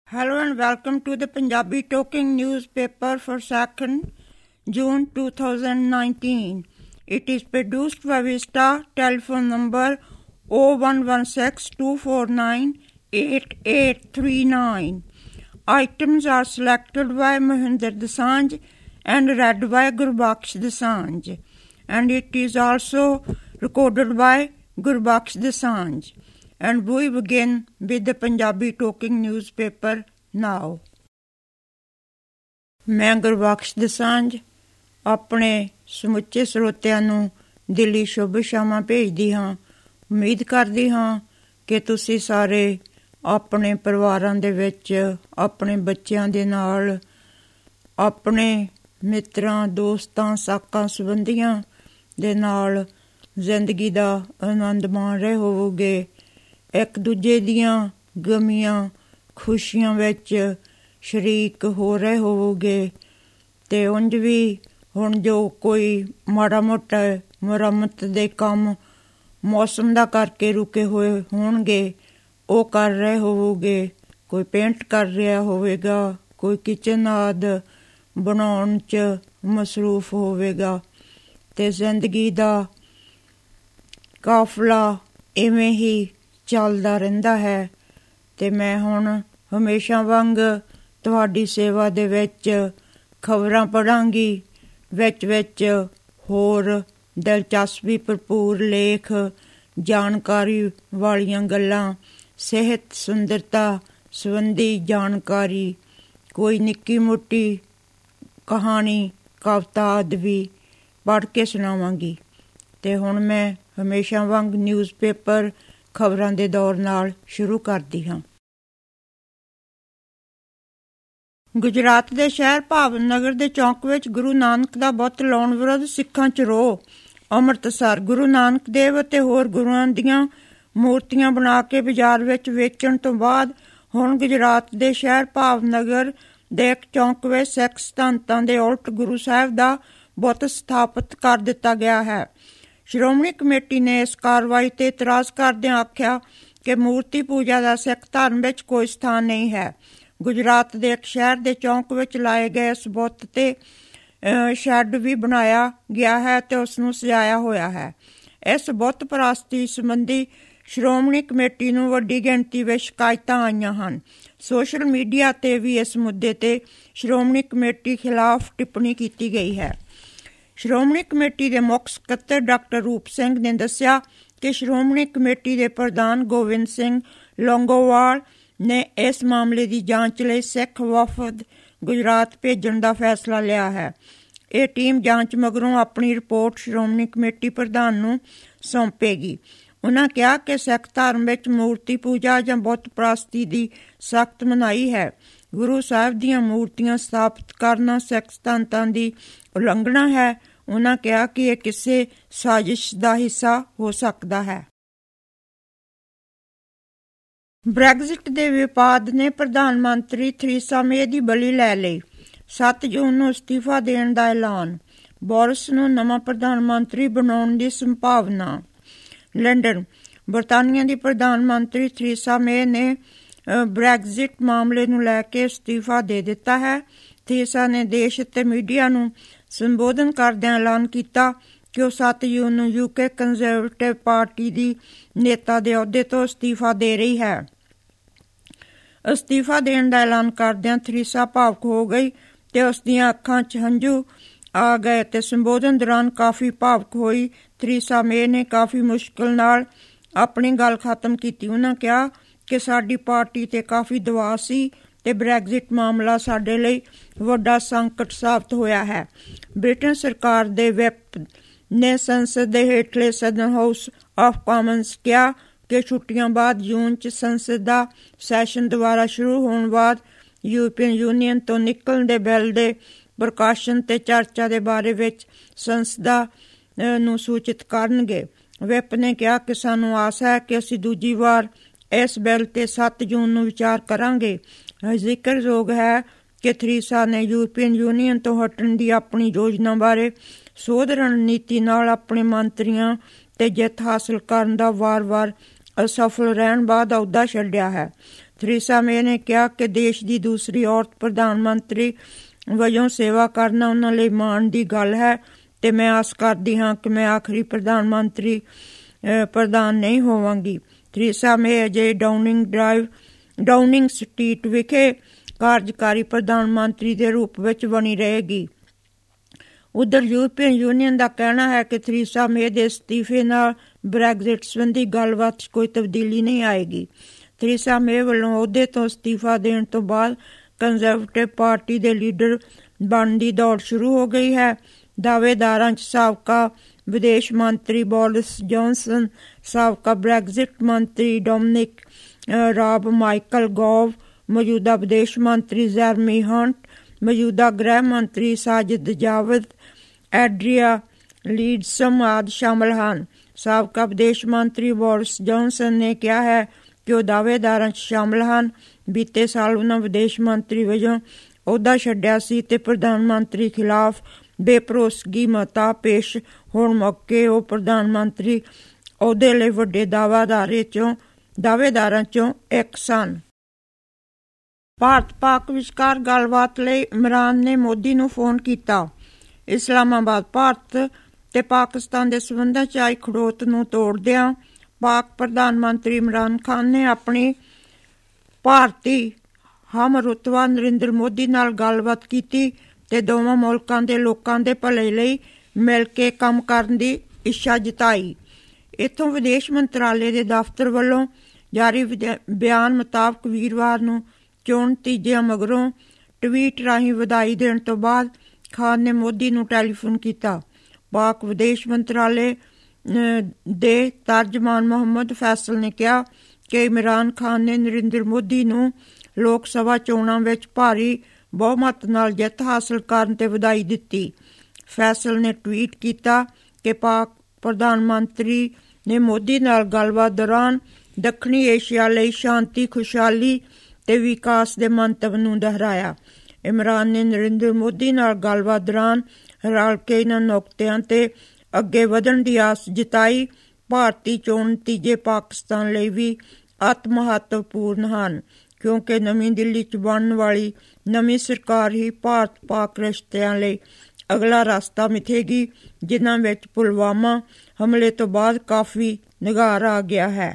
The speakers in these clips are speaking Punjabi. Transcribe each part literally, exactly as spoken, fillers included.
Hello and welcome to the Punjabi Talking newspaper for second June two thousand nineteen. It is produced by Vista. Telephone number zero one one six two four nine eight eight three nine. Items are selected by Mohinder Dosanjh and read by Gurbaksh Dosanjh. And it is also recorded by Gurbaksh Dosanjh. And we begin with the Punjabi Talking newspaper now. ਮੈਂ ਗੁਰਬਖਸ਼ ਦੋਸਾਂਝ ਆਪਣੇ ਸਮੁੱਚੇ ਸਰੋਤਿਆਂ ਨੂੰ ਦਿਲੀ ਸ਼ੁਭ ਸ਼ਾਮਾਂ ਭੇਜਦੀ ਹਾਂ। ਉਮੀਦ ਕਰਦੀ ਹਾਂ ਕਿ ਤੁਸੀਂ ਸਾਰੇ ਆਪਣੇ ਪਰਿਵਾਰਾਂ ਦੇ ਵਿੱਚ ਆਪਣੇ ਬੱਚਿਆਂ ਦੇ ਨਾਲ, ਆਪਣੇ ਮਿੱਤਰਾਂ, ਦੋਸਤਾਂ, ਸਾਕਾਂ ਸੰਬੰਧੀਆਂ ਦੇ ਨਾਲ ਜ਼ਿੰਦਗੀ ਦਾ ਆਨੰਦ ਮਾਣ ਰਹੇ ਹੋਵੋਗੇ। ਇੱਕ ਦੂਜੇ ਦੀਆਂ ਗਮੀਆਂ ਖੁਸ਼ੀਆਂ ਵਿੱਚ ਸ਼ਰੀਕ ਹੋ ਰਹੇ ਹੋਵੋਗੇ ਅਤੇ ਉਂਝ ਵੀ ਹੁਣ ਜੋ ਕੋਈ ਮਾੜਾ ਮੋਟਾ ਮੁਰੰਮਤ ਦੇ ਕੰਮ ਮੌਸਮ ਦਾ ਕਰਕੇ ਰੁਕੇ ਹੋਏ ਹੋਣਗੇ ਉਹ ਕਰ ਰਹੇ ਹੋਵੋਗੇ। ਕੋਈ ਪੇਂਟ ਕਰ ਰਿਹਾ ਹੋਵੇਗਾ, ਕੋਈ ਕਿਚਨ ਆਦਿ ਬਣਾਉਣ 'ਚ ਮਸਰੂਫ ਹੋਵੇਗਾ ਅਤੇ ਜ਼ਿੰਦਗੀ ਦਾ ਕਾਫਲਾ ਇਵੇਂ ਹੀ ਚੱਲਦਾ ਰਹਿੰਦਾ ਹੈ। ਅਤੇ ਮੈਂ ਹੁਣ ਹਮੇਸ਼ਾ ਵਾਂਗ ਤੁਹਾਡੀ ਸੇਵਾ ਦੇ ਵਿੱਚ ਖਬਰਾਂ ਪੜ੍ਹਾਂਗੀ, ਵਿੱਚ ਵਿੱਚ ਹੋਰ ਦਿਲਚਸਪੀ ਭਰਪੂਰ ਲੇਖ, ਜਾਣਕਾਰੀ ਵਾਲੀਆਂ ਗੱਲਾਂ, ਸਿਹਤ ਸੁੰਦਰਤਾ ਸੰਬੰਧੀ ਜਾਣਕਾਰੀ, ਕੋਈ ਨਿੱਕੀ ਮੋਟੀ ਕਹਾਣੀ, ਕਵਿਤਾ ਆਦਿ ਵੀ ਪੜ੍ਹ ਕੇ ਸੁਣਾਵਾਂਗੀ। ਅਤੇ ਹੁਣ ਮੈਂ ਹਮੇਸ਼ਾ ਵਾਂਗ ਨਿਊਜ਼ਪੇਪਰ ਖਬਰਾਂ ਦੇ ਦੌਰ ਨਾਲ ਸ਼ੁਰੂ ਕਰਦੀ ਹਾਂ। ਗੁਜਰਾਤ ਦੇ ਸ਼ਹਿਰ ਭਾਵਨਗਰ ਦੇ ਚੌਂਕ ਵਿੱਚ ਗੁਰੂ ਨਾਨਕ ਦਾ ਬੁੱਤ ਲਾਉਣ ਵਿਰੁੱਧ ਸਿੱਖਾਂ 'ਚ ਰੋਹ। ਅੰਮ੍ਰਿਤਸਰ ਗੁਰੂ ਨਾਨਕ ਦੇਵ ਅਤੇ ਹੋਰ ਗੁਰੂਆਂ ਦੀਆਂ ਮੂਰਤੀਆਂ ਬਣਾ ਕੇ ਬਾਜ਼ਾਰ ਵਿੱਚ ਵੇਚਣ ਤੋਂ ਬਾਅਦ ਹੁਣ ਗੁਜਰਾਤ ਦੇ ਸ਼ਹਿਰ ਭਾਵਨਗਰ ਦੇ ਇੱਕ ਚੌਂਕ ਵਿੱਚ ਸਿੱਖ ਸਿਧਾਂਤਾਂ ਦੇ ਉਲਟ ਗੁਰੂ ਸਾਹਿਬ ਦਾ ਬੁੱਤ ਸਥਾਪਿਤ ਕਰ ਦਿੱਤਾ ਗਿਆ ਹੈ। ਸ਼੍ਰੋਮਣੀ ਕਮੇਟੀ ਨੇ ਇਸ ਕਾਰਵਾਈ 'ਤੇ ਇਤਰਾਜ਼ ਕਰਦਿਆਂ ਆਖਿਆ ਕਿ ਮੂਰਤੀ ਪੂਜਾ ਦਾ ਸਿੱਖ ਧਰਮ ਵਿੱਚ ਕੋਈ ਸਥਾਨ ਨਹੀਂ ਹੈ। ਗੁਜਰਾਤ ਦੇ ਇੱਕ ਸ਼ਹਿਰ ਦੇ ਚੌਂਕ ਵਿੱਚ ਲਾਏ ਗਏ ਇਸ ਬੁੱਤ 'ਤੇ ਸ਼ੈੱਡ ਵੀ ਬਣਾਇਆ ਗਿਆ ਹੈ ਅਤੇ ਉਸ ਨੂੰ ਸਜਾਇਆ ਹੋਇਆ ਹੈ। ਇਸ ਬੁੱਤ ਪ੍ਰਸਤੀ ਸੰਬੰਧੀ ਸ਼੍ਰੋਮਣੀ ਕਮੇਟੀ ਨੂੰ ਵੱਡੀ ਗਿਣਤੀ ਵਿੱਚ ਸ਼ਿਕਾਇਤਾਂ ਆਈਆਂ ਹਨ। ਸੋਸ਼ਲ ਮੀਡੀਆ 'ਤੇ ਵੀ ਇਸ ਮੁੱਦੇ 'ਤੇ ਸ਼੍ਰੋਮਣੀ ਕਮੇਟੀ ਖਿਲਾਫ ਟਿੱਪਣੀ ਕੀਤੀ ਗਈ ਹੈ। ਸ਼੍ਰੋਮਣੀ ਕਮੇਟੀ ਦੇ ਮੁੱਖ ਸਕੱਤਰ ਡਾਕਟਰ ਰੂਪ ਸਿੰਘ ਨੇ ਦੱਸਿਆ ਕਿ ਸ਼੍ਰੋਮਣੀ ਕਮੇਟੀ ਦੇ ਪ੍ਰਧਾਨ ਗੋਬਿੰਦ ਸਿੰਘ ਲੌਂਗੋਵਾਲ ਨੇ ਇਸ ਮਾਮਲੇ ਦੀ ਜਾਂਚ ਲਈ ਸਿੱਖ ਵਫਦ ਗੁਜਰਾਤ ਭੇਜਣ ਦਾ ਫੈਸਲਾ ਲਿਆ ਹੈ। ਇਹ ਟੀਮ ਜਾਂਚ ਮਗਰੋਂ ਆਪਣੀ ਰਿਪੋਰਟ ਸ਼੍ਰੋਮਣੀ ਕਮੇਟੀ ਪ੍ਰਧਾਨ ਨੂੰ ਸੌਂਪੇਗੀ। ਉਨ੍ਹਾਂ ਕਿਹਾ ਕਿ ਸਿੱਖ ਧਰਮ ਵਿੱਚ ਮੂਰਤੀ ਪੂਜਾ ਜਾਂ ਬੁੱਤ ਪ੍ਰਸਤੀ ਦੀ ਸਖਤ ਮਨਾਹੀ ਹੈ। ਗੁਰੂ ਸਾਹਿਬ ਦੀਆਂ ਮੂਰਤੀਆਂ ਸਥਾਪਿਤ ਕਰਨਾ ਸਿੱਖ ਸਿਧਾਂਤਾਂ ਦੀ ਉਲੰਘਣਾ ਹੈ। ਉਨ੍ਹਾਂ ਕਿਹਾ ਕਿ ਇਹ ਕਿਸੇ ਸਾਜ਼ਿਸ਼ ਦਾ ਹਿੱਸਾ ਹੋ ਸਕਦਾ ਹੈ। ਬ੍ਰੈਗਜ਼ਿਟ ਦੇ ਵਿਵਾਦ ਨੇ ਪ੍ਰਧਾਨ ਮੰਤਰੀ ਥਰੀਸਾ ਮੇ ਦੀ ਬਲੀ ਲੈ ਲਈ। ਸੱਤ ਜੂਨ ਨੂੰ ਅਸਤੀਫਾ ਦੇਣ ਦਾ ਐਲਾਨ। ਬੋਰਿਸ ਨੂੰ ਨਵਾਂ ਪ੍ਰਧਾਨ ਮੰਤਰੀ ਬਣਾਉਣ ਦੀ ਸੰਭਾਵਨਾ। ਲੰਡਨ ਬਰਤਾਨੀਆ ਦੀ ਪ੍ਰਧਾਨ ਮੰਤਰੀ ਥਰੀਸਾ ਮੇ ਨੇ ਬ੍ਰੈਗਜ਼ਿਟ ਮਾਮਲੇ ਨੂੰ ਲੈ ਕੇ ਅਸਤੀਫਾ ਦੇ ਦਿੱਤਾ ਹੈ। ਥਰੀਸਾ ਨੇ ਦੇਸ਼ ਅਤੇ ਮੀਡੀਆ ਨੂੰ ਸੰਬੋਧਨ ਕਰਦਿਆਂ ਐਲਾਨ ਕੀਤਾ ਕਿ ਉਹ ਸੱਤ ਜੂਨ ਨੂੰ ਯੂਕੇ ਕੰਜ਼ਰਵੇਟਿਵ ਪਾਰਟੀ ਦੀ ਨੇਤਾ ਦੇ ਅਹੁਦੇ ਤੋਂ ਅਸਤੀਫਾ ਦੇ ਰਹੀ ਹੈ। ਅਸਤੀਫਾ ਦੇਣ ਦਾ ਐਲਾਨ ਕਰਦਿਆਂ ਥਰੀਸਾ ਭਾਵੁਕ ਹੋ ਗਈ ਅਤੇ ਉਸ ਦੀਆਂ ਅੱਖਾਂ 'ਚ ਹੰਝੂ ਆ ਗਏ ਅਤੇ ਸੰਬੋਧਨ ਦੌਰਾਨ ਕਾਫੀ ਭਾਵੁਕ ਹੋਈ। ਥਰੀਸਾ ਮੇ ਨੇ ਕਾਫੀ ਮੁਸ਼ਕਿਲ ਨਾਲ ਆਪਣੀ ਗੱਲ ਖਤਮ ਕੀਤੀ। ਉਹਨਾਂ ਕਿਹਾ ਕਿ ਸਾਡੀ ਪਾਰਟੀ 'ਤੇ ਕਾਫੀ ਦਬਾਅ ਸੀ ਅਤੇ ਬ੍ਰੈਗਜ਼ਿਟ ਮਾਮਲਾ ਸਾਡੇ ਲਈ ਵੱਡਾ ਸੰਕਟ ਸਾਬਤ ਹੋਇਆ ਹੈ। ਬ੍ਰਿਟਨ ਸਰਕਾਰ ਦੇ ਵਿਪ ਨੇ ਸੰਸਦ ਦੇ ਹੇਠਲੇ ਸਦਨ ਹਾਊਸ ਆਫ ਕਾਮਨਸ ਕਿਹਾ ਕਿ ਛੁੱਟੀਆਂ ਬਾਅਦ ਜੂਨ 'ਚ ਸੰਸਦ ਦਾ ਸੈਸ਼ਨ ਦੁਬਾਰਾ ਸ਼ੁਰੂ ਹੋਣ ਬਾਅਦ ਯੂਰਪੀਅਨ ਯੂਨੀਅਨ ਤੋਂ ਨਿਕਲਣ ਦੇ ਬਿੱਲ ਦੇ ਪ੍ਰਕਾਸ਼ਨ ਅਤੇ ਚਰਚਾ ਦੇ ਬਾਰੇ ਵਿੱਚ ਸੰਸਦਾ ਨੂੰ ਸੂਚਿਤ ਕਰਨਗੇ। ਵਿਪ ਨੇ ਕਿਹਾ ਕਿ ਸਾਨੂੰ ਆਸ ਹੈ ਕਿ ਅਸੀਂ ਦੂਜੀ ਵਾਰ ਇਸ ਬਿੱਲ 'ਤੇ ਸੱਤ ਜੂਨ ਨੂੰ ਵਿਚਾਰ ਕਰਾਂਗੇ। ਜ਼ਿਕਰਯੋਗ ਹੈ ਕਿ ਥਰੀਸਾ ਨੇ ਯੂਰਪੀਅਨ ਯੂਨੀਅਨ ਤੋਂ ਹਟਣ ਦੀ ਆਪਣੀ ਯੋਜਨਾ ਬਾਰੇ ਸੋਧ ਰਣਨੀਤੀ ਨਾਲ ਆਪਣੇ ਮੰਤਰੀਆਂ 'ਤੇ ਜਿੱਤ ਹਾਸਲ ਕਰਨ ਦਾ ਵਾਰ-ਵਾਰ ਅਸਫਲ ਰਹਿਣ ਬਾਅਦ ਅਹੁਦਾ ਛੱਡਿਆ ਹੈ। ਥੈਰੇਸਾ ਮੇ ਨੇ ਕਿਹਾ ਕਿ ਦੇਸ਼ ਦੀ ਦੂਸਰੀ ਔਰਤ ਪ੍ਰਧਾਨ ਮੰਤਰੀ ਵਜੋਂ ਸੇਵਾ ਕਰਨਾ ਉਹਨਾਂ ਲਈ ਮਾਣ ਦੀ ਗੱਲ ਹੈ ਅਤੇ ਮੈਂ ਆਸ ਕਰਦੀ ਹਾਂ ਕਿ ਮੈਂ ਆਖਰੀ ਪ੍ਰਧਾਨ ਮੰਤਰੀ ਪ੍ਰਧਾਨ ਨਹੀਂ ਹੋਵਾਂਗੀ। ਥੈਰੇਸਾ ਮੇ ਅਜੇ ਡਾਊਨਿੰਗ ਡਰਾਈਵ ਡਾਊਨਿੰਗ ਸਟਰੀਟ ਵਿਖੇ ਕਾਰਜਕਾਰੀ ਪ੍ਰਧਾਨ ਮੰਤਰੀ ਦੇ ਰੂਪ ਵਿੱਚ ਬਣੀ ਰਹੇਗੀ। ਉੱਧਰ ਯੂਰਪੀਅਨ ਯੂਨੀਅਨ ਦਾ ਕਹਿਣਾ ਹੈ ਕਿ ਥੈਰੇਸਾ ਮੇ ਦੇ ਅਸਤੀਫੇ ਨਾਲ ਬ੍ਰੈਗਜ਼ਿਟ ਸੰਬੰਧੀ ਗੱਲਬਾਤ 'ਚ ਕੋਈ ਤਬਦੀਲੀ ਨਹੀਂ ਆਏਗੀ। ਥੈਰੇਸਾ ਮੇ ਵੱਲੋਂ ਅਹੁਦੇ ਤੋਂ ਅਸਤੀਫਾ ਦੇਣ ਤੋਂ ਬਾਅਦ ਕੰਜ਼ਰਵੇਟਿਵ ਪਾਰਟੀ ਦੇ ਲੀਡਰ ਬਣਨ ਦੀ ਦੌੜ ਸ਼ੁਰੂ ਹੋ ਗਈ ਹੈ। ਦਾਅਵੇਦਾਰਾਂ 'ਚ ਸਾਬਕਾ ਵਿਦੇਸ਼ ਮੰਤਰੀ ਬੋਰਿਸ ਜੌਨਸਨ, ਸਾਬਕਾ ਬ੍ਰੈਗਜ਼ਿਟ ਮੰਤਰੀ ਡੋਮਿਨਿਕ ਰਾਬ, ਮਾਈਕਲ ਗੋਵ, ਮੌਜੂਦਾ ਵਿਦੇਸ਼ ਮੰਤਰੀ ਜੈਰਮੀ ਹੰਟ, ਮੌਜੂਦਾ ਗ੍ਰਹਿ ਮੰਤਰੀ ਸਾਜਿਦ ਜਾਵਿਦ, ਐਡਰੀਆ ਲੀਡਸਮ ਆਦਿ ਸ਼ਾਮਲ ਹਨ। ਸਾਬਕਾ ਵਿਦੇਸ਼ ਮੰਤਰੀ ਬੋਰਿਸ ਜੌਨਸਨ ਨੇ ਕਿਹਾ ਹੈ ਕਿ ਉਹ ਦਾਅਵੇਦਾਰਾਂ 'ਚ ਸ਼ਾਮਲ ਹਨ। ਬੀਤੇ ਸਾਲ ਉਹਨਾਂ ਵਿਦੇਸ਼ ਮੰਤਰੀ ਵਜੋਂ ਅਹੁਦਾ ਛੱਡਿਆ ਸੀ ਅਤੇ ਪ੍ਰਧਾਨ ਮੰਤਰੀ ਖਿਲਾਫ ਬੇਭਰੋਸਗੀ ਮਤਾ ਪੇਸ਼ ਹੋਣ ਮੌਕੇ ਉਹ ਪ੍ਰਧਾਨ ਮੰਤਰੀ ਅਹੁਦੇ ਲਈ ਵੱਡੇ ਦਾਅਵੇਦਾਰੇ 'ਚੋਂ ਦਾਅਵੇਦਾਰਾਂ 'ਚੋਂ ਇੱਕ ਸਨ। ਭਾਰਤ ਪਾਕ ਵਿਚਕਾਰ ਗੱਲਬਾਤ ਲਈ ਇਮਰਾਨ ਨੇ ਮੋਦੀ ਨੂੰ ਫੋਨ ਕੀਤਾ। ਇਸਲਾਮਾਬਾਦ ਭਾਰਤ ਤੇ ਪਾਕਿਸਤਾਨ ਦੇ ਸਬੰਧਾਂ 'ਚ ਆਈ ਖੜੋਤ ਨੂੰ ਤੋੜਦਿਆਂ ਪਾਕ ਪ੍ਰਧਾਨ ਮੰਤਰੀ ਇਮਰਾਨ ਖਾਨ ਨੇ ਆਪਣੀ ਭਾਰਤੀ ਹਮਰੁਤਬਾ ਨਰਿੰਦਰ ਮੋਦੀ ਨਾਲ ਗੱਲਬਾਤ ਕੀਤੀ ਤੇ ਦੋਵਾਂ ਮੁਲਕਾਂ ਦੇ ਲੋਕਾਂ ਦੇ ਭਲੇ ਲਈ ਮਿਲ ਕੇ ਕੰਮ ਕਰਨ ਦੀ ਇੱਛਾ ਜਤਾਈ। ਇੱਥੋਂ ਵਿਦੇਸ਼ ਮੰਤਰਾਲੇ ਦੇ ਦਫ਼ਤਰ ਵੱਲੋਂ ਜਾਰੀ ਬਿਆਨ ਮੁਤਾਬਕ ਵੀਰਵਾਰ ਨੂੰ ਚੋਣ ਨਤੀਜਿਆਂ ਮਗਰੋਂ ਟਵੀਟ ਰਾਹੀਂ ਵਧਾਈ ਦੇਣ ਤੋਂ ਬਾਅਦ ਖਾਨ ਨੇ ਮੋਦੀ ਨੂੰ ਟੈਲੀਫੋਨ ਕੀਤਾ। ਪਾਕ ਵਿਦੇਸ਼ ਮੰਤਰਾਲੇ ਦੇ ਤਰਜਮਾਨ ਮੁਹੰਮਦ ਫੈਸਲ ਨੇ ਕਿਹਾ ਕਿ ਇਮਰਾਨ ਖਾਨ ਨੇ ਨਰਿੰਦਰ ਮੋਦੀ ਨੂੰ ਲੋਕ ਸਭਾ ਚੋਣਾਂ ਵਿੱਚ ਭਾਰੀ ਬਹੁਮਤ ਨਾਲ ਜਿੱਤ ਹਾਸਲ ਕਰਨ ਤੇ ਵਧਾਈ ਦਿੱਤੀ। ਫੈਸਲ ਨੇ ਟਵੀਟ ਕੀਤਾ ਕਿ ਪਾਕ ਪ੍ਰਧਾਨ ਮੰਤਰੀ ਨੇ ਮੋਦੀ ਨਾਲ ਗੱਲਬਾਤ ਦੌਰਾਨ ਦੱਖਣੀ ਏਸ਼ੀਆ ਲਈ ਸ਼ਾਂਤੀ, ਖੁਸ਼ਹਾਲੀ ਤੇ ਵਿਕਾਸ ਦੇ ਮੰਤਵ ਨੂੰ ਦੁਹਰਾਇਆ। ਇਮਰਾਨ ਨੇ ਨਰਿੰਦਰ ਮੋਦੀ ਨਾਲ ਗੱਲਬਾਤ ਦੌਰਾਨ ਰਲ ਕੇ ਇਹਨਾਂ ਨੁਕਤਿਆਂ ਤੇ ਅੱਗੇ ਵਧਣ ਦੀ ਆਸ ਜਤਾਈ। ਭਾਰਤੀ ਚੋਣ ਨਤੀਜੇ ਪਾਕਿਸਤਾਨ ਲਈ ਵੀ ਅਤ ਮਹੱਤਵਪੂਰਨ ਹਨ ਕਿਉਂਕਿ ਨਵੀਂ ਦਿੱਲੀ 'ਚ ਬਣਨ ਵਾਲੀ ਨਵੀਂ ਸਰਕਾਰ ਹੀ ਭਾਰਤ ਪਾਕ ਰਿਸ਼ਤਿਆਂ ਲਈ ਅਗਲਾ ਰਸਤਾ ਮਿਥੇਗੀ, ਜਿਨ੍ਹਾਂ ਵਿੱਚ ਪੁਲਵਾਮਾ ਹਮਲੇ ਤੋਂ ਬਾਅਦ ਕਾਫੀ ਨਿਘਾਰ ਆ ਗਿਆ ਹੈ।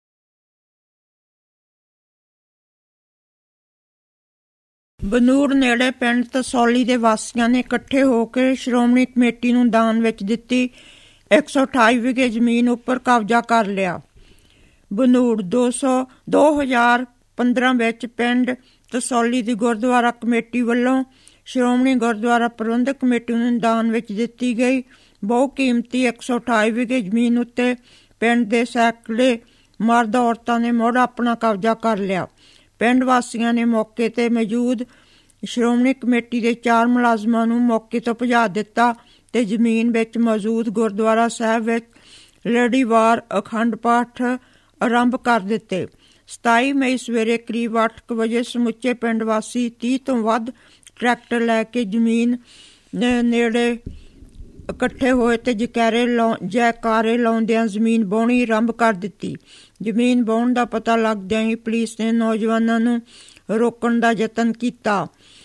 ਬਨੂੜ ਨੇੜੇ ਪਿੰਡ ਤਸੌਲੀ ਦੇ ਵਾਸੀਆਂ ਨੇ ਇਕੱਠੇ ਹੋ ਕੇ ਸ਼੍ਰੋਮਣੀ ਕਮੇਟੀ ਨੂੰ ਦਾਨ ਵਿੱਚ ਦਿੱਤੀ ਇੱਕ ਸੌ ਅਠਾਈ ਵਿਗੇ ਜ਼ਮੀਨ ਉੱਪਰ ਕਬਜ਼ਾ ਕਰ ਲਿਆ। ਬਨੂੜ ਦੋ ਸੌ ਦੋ ਹਜ਼ਾਰ ਪੰਦਰਾਂ ਵਿੱਚ ਪਿੰਡ ਤਸੌਲੀ ਦੀ ਗੁਰਦੁਆਰਾ ਕਮੇਟੀ ਵੱਲੋਂ ਸ਼੍ਰੋਮਣੀ ਗੁਰਦੁਆਰਾ ਪ੍ਰਬੰਧਕ ਕਮੇਟੀ ਨੂੰ ਦਾਨ ਵਿੱਚ ਦਿੱਤੀ ਗਈ ਬਹੁ ਕੀਮਤੀ ਇੱਕ ਸੌ ਅਠਾਈ ਵਿਗੇ ਜ਼ਮੀਨ ਉੱਤੇ ਪਿੰਡ ਦੇ ਸੈਂਕੜੇ ਮਰਦ ਔਰਤਾਂ ਨੇ ਮੁੜ ਆਪਣਾ ਕਬਜ਼ਾ ਕਰ ਲਿਆ। ਪਿੰਡ ਵਾਸੀਆਂ ਨੇ ਮੌਕੇ 'ਤੇ ਮੌਜੂਦ ਸ਼੍ਰੋਮਣੀ ਕਮੇਟੀ ਦੇ ਚਾਰ ਮੁਲਾਜ਼ਮਾਂ ਨੂੰ ਮੌਕੇ ਤੋਂ ਭਜਾ ਦਿੱਤਾ ਤੇ ਜ਼ਮੀਨ ਵਿੱਚ ਮੌਜੂਦ ਗੁਰਦੁਆਰਾ ਸਾਹਿਬ ਵਿੱਚ ਲੜੀਵਾਰ ਅਖੰਡ ਪਾਠ ਆਰੰਭ ਕਰ ਦਿੱਤੇ। ਸਤਾਈ ਮਈ ਸਵੇਰੇ ਕਰੀਬ ਅੱਠ ਕੁ ਵਜੇ ਸਮੁੱਚੇ ਪਿੰਡ ਵਾਸੀ ਤੀਹ ਤੋਂ ਵੱਧ ਟਰੈਕਟਰ ਲੈ ਕੇ ਜ਼ਮੀਨ ਨੇੜੇ ਇਕੱਠੇ ਹੋਏ ਤੇ ਜੈਕਾਰੇ ਲਾ ਜੈਕਾਰੇ ਲਾਉਂਦਿਆਂ ਜ਼ਮੀਨ ਵਾਹੁਣੀ ਆਰੰਭ ਕਰ ਦਿੱਤੀ। ਜ਼ਮੀਨ ਵਾਹੁਣ ਦਾ ਪਤਾ ਲੱਗਦਿਆਂ ਹੀ ਪੁਲਿਸ ਨੇ ਨੌਜਵਾਨਾਂ ਨੂੰ ਰੋਕਣ ਦਾ ਯਤਨ ਕੀਤਾ,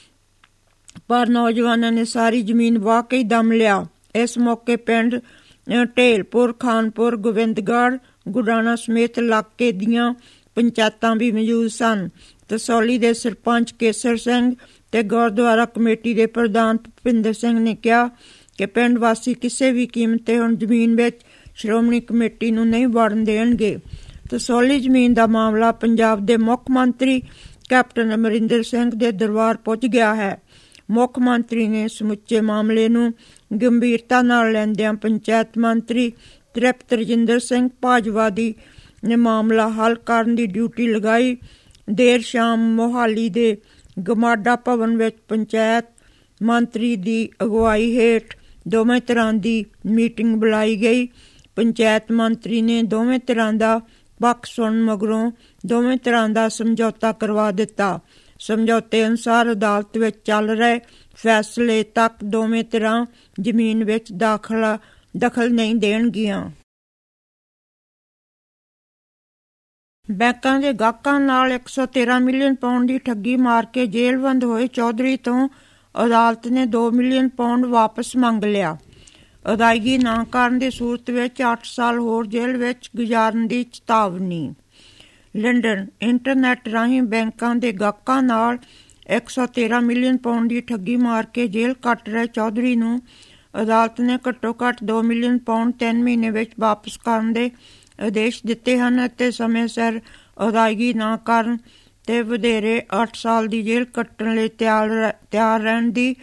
ਪਰ ਨੌਜਵਾਨਾਂ ਨੇ ਸਾਰੀ ਜ਼ਮੀਨ ਵਾਹ ਕੇ ਹੀ ਦਮ ਲਿਆ। ਇਸ ਮੌਕੇ ਪਿੰਡ ਢੇਲਪੁਰ, ਖਾਨਪੁਰ, ਗੋਬਿੰਦਗੜ੍ਹ, ਗੁਡਾਣਾ ਸਮੇਤ ਇਲਾਕੇ ਦੀਆਂ ਪੰਚਾਇਤਾਂ ਵੀ ਮੌਜੂਦ ਸਨ। ਤਸੌਲੀ ਦੇ ਸਰਪੰਚ ਕੇਸਰ ਸਿੰਘ ਤੇ ਗੁਰਦੁਆਰਾ ਕਮੇਟੀ ਦੇ ਪ੍ਰਧਾਨ ਭੁਪਿੰਦਰ ਸਿੰਘ ਨੇ ਕਿਹਾ ਕਿ ਪਿੰਡ ਵਾਸੀ ਕਿਸੇ ਵੀ ਕੀਮਤ 'ਤੇ ਹੁਣ ਜ਼ਮੀਨ ਵਿੱਚ ਸ਼੍ਰੋਮਣੀ ਕਮੇਟੀ ਨੂੰ ਨਹੀਂ ਵੜਨ ਦੇਣਗੇ। ਤਸੌਲੀ ਜ਼ਮੀਨ ਦਾ ਮਾਮਲਾ ਪੰਜਾਬ ਦੇ ਮੁੱਖ ਮੰਤਰੀ ਕੈਪਟਨ ਅਮਰਿੰਦਰ ਸਿੰਘ ਦੇ ਦਰਬਾਰ ਪਹੁੰਚ ਗਿਆ ਹੈ। ਮੁੱਖ ਮੰਤਰੀ ਨੇ ਸਮੁੱਚੇ ਮਾਮਲੇ ਨੂੰ ਗੰਭੀਰਤਾ ਨਾਲ ਲੈਂਦਿਆਂ ਪੰਚਾਇਤ ਮੰਤਰੀ ਤ੍ਰਿਪਤ ਰਜਿੰਦਰ ਸਿੰਘ ਭਾਜਵਾ ਦੀ ਨੇ ਮਾਮਲਾ ਹੱਲ ਕਰਨ ਦੀ ਡਿਊਟੀ ਲਗਾਈ। ਦੇਰ ਸ਼ਾਮ ਮੋਹਾਲੀ ਦੇ ਗਮਾਡਾ ਭਵਨ ਵਿੱਚ ਪੰਚਾਇਤ ਮੰਤਰੀ ਦੀ ਅਗਵਾਈ ਹੇਠ ਦੋਵੇਂ ਧਿਰਾਂ ਦੀ ਮੀਟਿੰਗ ਬੁਲਾਈ ਗਈ। ਪੰਚਾਇਤ ਮੰਤਰੀ ਨੇ ਦੋਵੇਂ ਧਿਰਾਂ ਦਾ ਪੱਖ ਸੁਣਨ ਮਗਰੋਂ ਦੋਵੇਂ ਧਿਰਾਂ ਦਾ ਸਮਝੌਤਾ ਕਰਵਾ ਦਿੱਤਾ। ਸਮਝੌਤੇ ਅਨੁਸਾਰ ਅਦਾਲਤ ਵਿੱਚ ਚੱਲ ਰਹੇ ਫੈਸਲੇ ਤੱਕ ਦੋਵੇਂ ਧਿਰਾਂ ਜ਼ਮੀਨ ਵਿੱਚ ਦਾਖਲਾ ਦਖਲ ਨਹੀਂ ਦੇਣਗੀਆਂ। ਬੈਂਕਾਂ ਦੇ ਗਾਹਕਾਂ ਨਾਲ ਇੱਕ ਸੌ ਤੇਰਾਂ ਮਿਲੀਅਨ ਪਾਉਂਡ ਦੀ ਠੱਗੀ ਮਾਰ ਕੇ ਜੇਲ੍ਹ ਬੰਦ ਹੋਏ ਚੌਧਰੀ ਤੋਂ ਅਦਾਲਤ ਨੇ ਦੋ ਮਿਲੀਅਨ ਪਾਉਂਡ ਵਾਪਸ ਮੰਗ ਲਿਆ। ਅਦਾਇਗੀ ਨਾ ਕਰਨ ਦੀ ਸੂਰਤ ਵਿੱਚ ਅੱਠ ਸਾਲ ਹੋਰ ਜੇਲ੍ਹ ਵਿੱਚ ਗੁਜ਼ਾਰਨ ਦੀ ਚੇਤਾਵਨੀ। ਲੰਡਨ ਇੰਟਰਨੈਟ ਰਾਹੀਂ ਬੈਂਕਾਂ ਦੇ ਗਾਹਕਾਂ ਨਾਲ ਇੱਕ ਸੌ ਤੇਰਾਂ ਮਿਲੀਅਨ ਪਾਉਂਡ ਦੀ ਠੱਗੀ ਮਾਰ ਕੇ ਜੇਲ੍ਹ ਕੱਟ ਰਹੇ ਚੌਧਰੀ ਨੂੰ ਅਦਾਲਤ ਨੇ ਘੱਟੋ ਘੱਟ ਦੋ ਮਿਲੀਅਨ ਪਾਉਂਡ ਤਿੰਨ ਮਹੀਨੇ ਵਿੱਚ ਵਾਪਸ ਕਰਨ ਦੇ ਆਦੇਸ਼ ਦਿੱਤੇ ਹਨ ਅਤੇ ਸਮੇਂ ਸਿਰ ਅਦਾਇਗੀ ਨਾ ਕਰਨ ਤੇ ਵਧੇਰੇ ਅੱਠ ਸਾਲ ਦੀ ਜੇਲ੍ਹ ਕੱਟਣ ਲਈ ਤਿਆਰ ਤਿਆਰ ਰਹਿਣ ਦੀ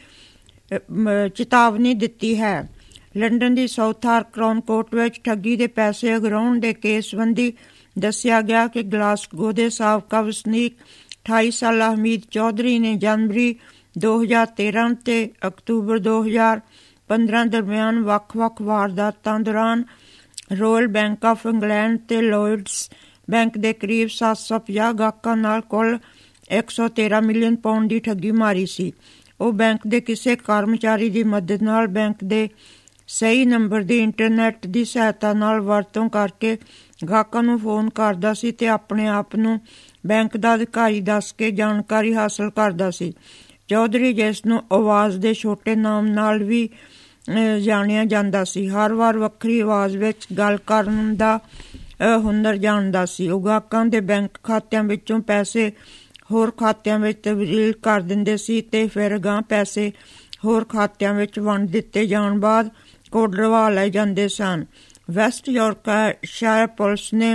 ਚੇਤਾਵਨੀ ਦਿੱਤੀ ਹੈ। ਲੰਡਨ ਦੀ ਸਾਊਥਵਾਰਕ ਕਰਾਊਨ ਕੋਰਟ ਵਿੱਚ ਠੱਗੀ ਦੇ ਪੈਸੇ ਅਗਰਾਉਣ ਦੇ ਕੇਸ ਸੰਬੰਧੀ ਦੱਸਿਆ ਗਿਆ ਕਿ ਗਲਾਸਗੋ ਦੇ ਸਾਬਕਾ ਵਸਨੀਕ ਅਠਾਈ ਸਾਲਾ ਹਮੀਦ ਚੌਧਰੀ ਨੇ ਜਨਵਰੀ ਦੋ ਹਜ਼ਾਰ ਤੇਰਾਂ ਤੇ ਅਕਤੂਬਰ ਦੋ ਹਜ਼ਾਰ ਪੰਦਰਾਂ ਦਰਮਿਆਨ ਵੱਖ-ਵੱਖ ਵਾਰਦਾਤਾਂ ਦੌਰਾਨ ਰੋਇਲ ਬੈਂਕ ਆਫ ਇੰਗਲੈਂਡ ਤੇ ਲੋਇਡਸ ਬੈਂਕ ਦੇ ਕਰੀਬ ਸੱਤ ਸੌ ਪੰਜਾਹ ਗਾਹਕਾਂ ਨਾਲ ਕੁੱਲ ਇੱਕ ਸੌ ਤੇਰਾਂ ਮਿਲੀਅਨ ਪਾਉਂਡ ਦੀ ਠੱਗੀ ਮਾਰੀ ਸੀ। ਉਹ ਬੈਂਕ ਦੇ ਕਿਸੇ ਕਰਮਚਾਰੀ ਦੀ ਮਦਦ ਨਾਲ ਬੈਂਕ ਦੇ ਸਹੀ ਨੰਬਰ ਦੀ ਇੰਟਰਨੈਟ ਦੀ ਸਹਾਇਤਾ ਨਾਲ ਵਰਤੋਂ ਕਰਕੇ ਗਾਹਕਾਂ ਨੂੰ ਫੋਨ ਕਰਦਾ ਸੀ ਤੇ ਆਪਣੇ ਆਪ ਨੂੰ ਬੈਂਕ ਦਾ ਅਧਿਕਾਰੀ ਦੱਸ ਕੇ ਜਾਣਕਾਰੀ ਹਾਸਲ ਕਰਦਾ ਸੀ। ਚੌਧਰੀ, ਜਿਸ ਨੂੰ ਆਵਾਜ਼ ਦੇ ਛੋਟੇ ਨਾਮ ਨਾਲ ਵੀ ਜਾਣਿਆ ਜਾਂਦਾ ਸੀ, ਹਰ ਵਾਰ ਵੱਖਰੀ ਆਵਾਜ਼ ਵਿੱਚ ਗੱਲ ਕਰਨ ਦਾ ਹੁਨਰ ਜਾਣਦਾ ਸੀ। ਉਹ ਗਾਹਕਾਂ ਦੇ ਬੈਂਕ ਖਾਤਿਆਂ ਵਿੱਚੋਂ ਪੈਸੇ ਹੋਰ ਖਾਤਿਆਂ ਵਿੱਚ ਤਬਦੀਲ ਕਰ ਦਿੰਦੇ ਸੀ ਤੇ ਫਿਰ ਅਗਾਂਹ ਪੈਸੇ ਹੋਰ ਖਾਤਿਆਂ ਵਿੱਚ ਵੰਡ ਦਿੱਤੇ ਜਾਣ ਬਾਅਦ ਕੋਡਰਵਾ ਲਏ ਜਾਂਦੇ ਸਨ। ਵੈਸਟ ਯਾਰਕਸ਼ਾਇਰ ਪੁਲਿਸ ਨੇ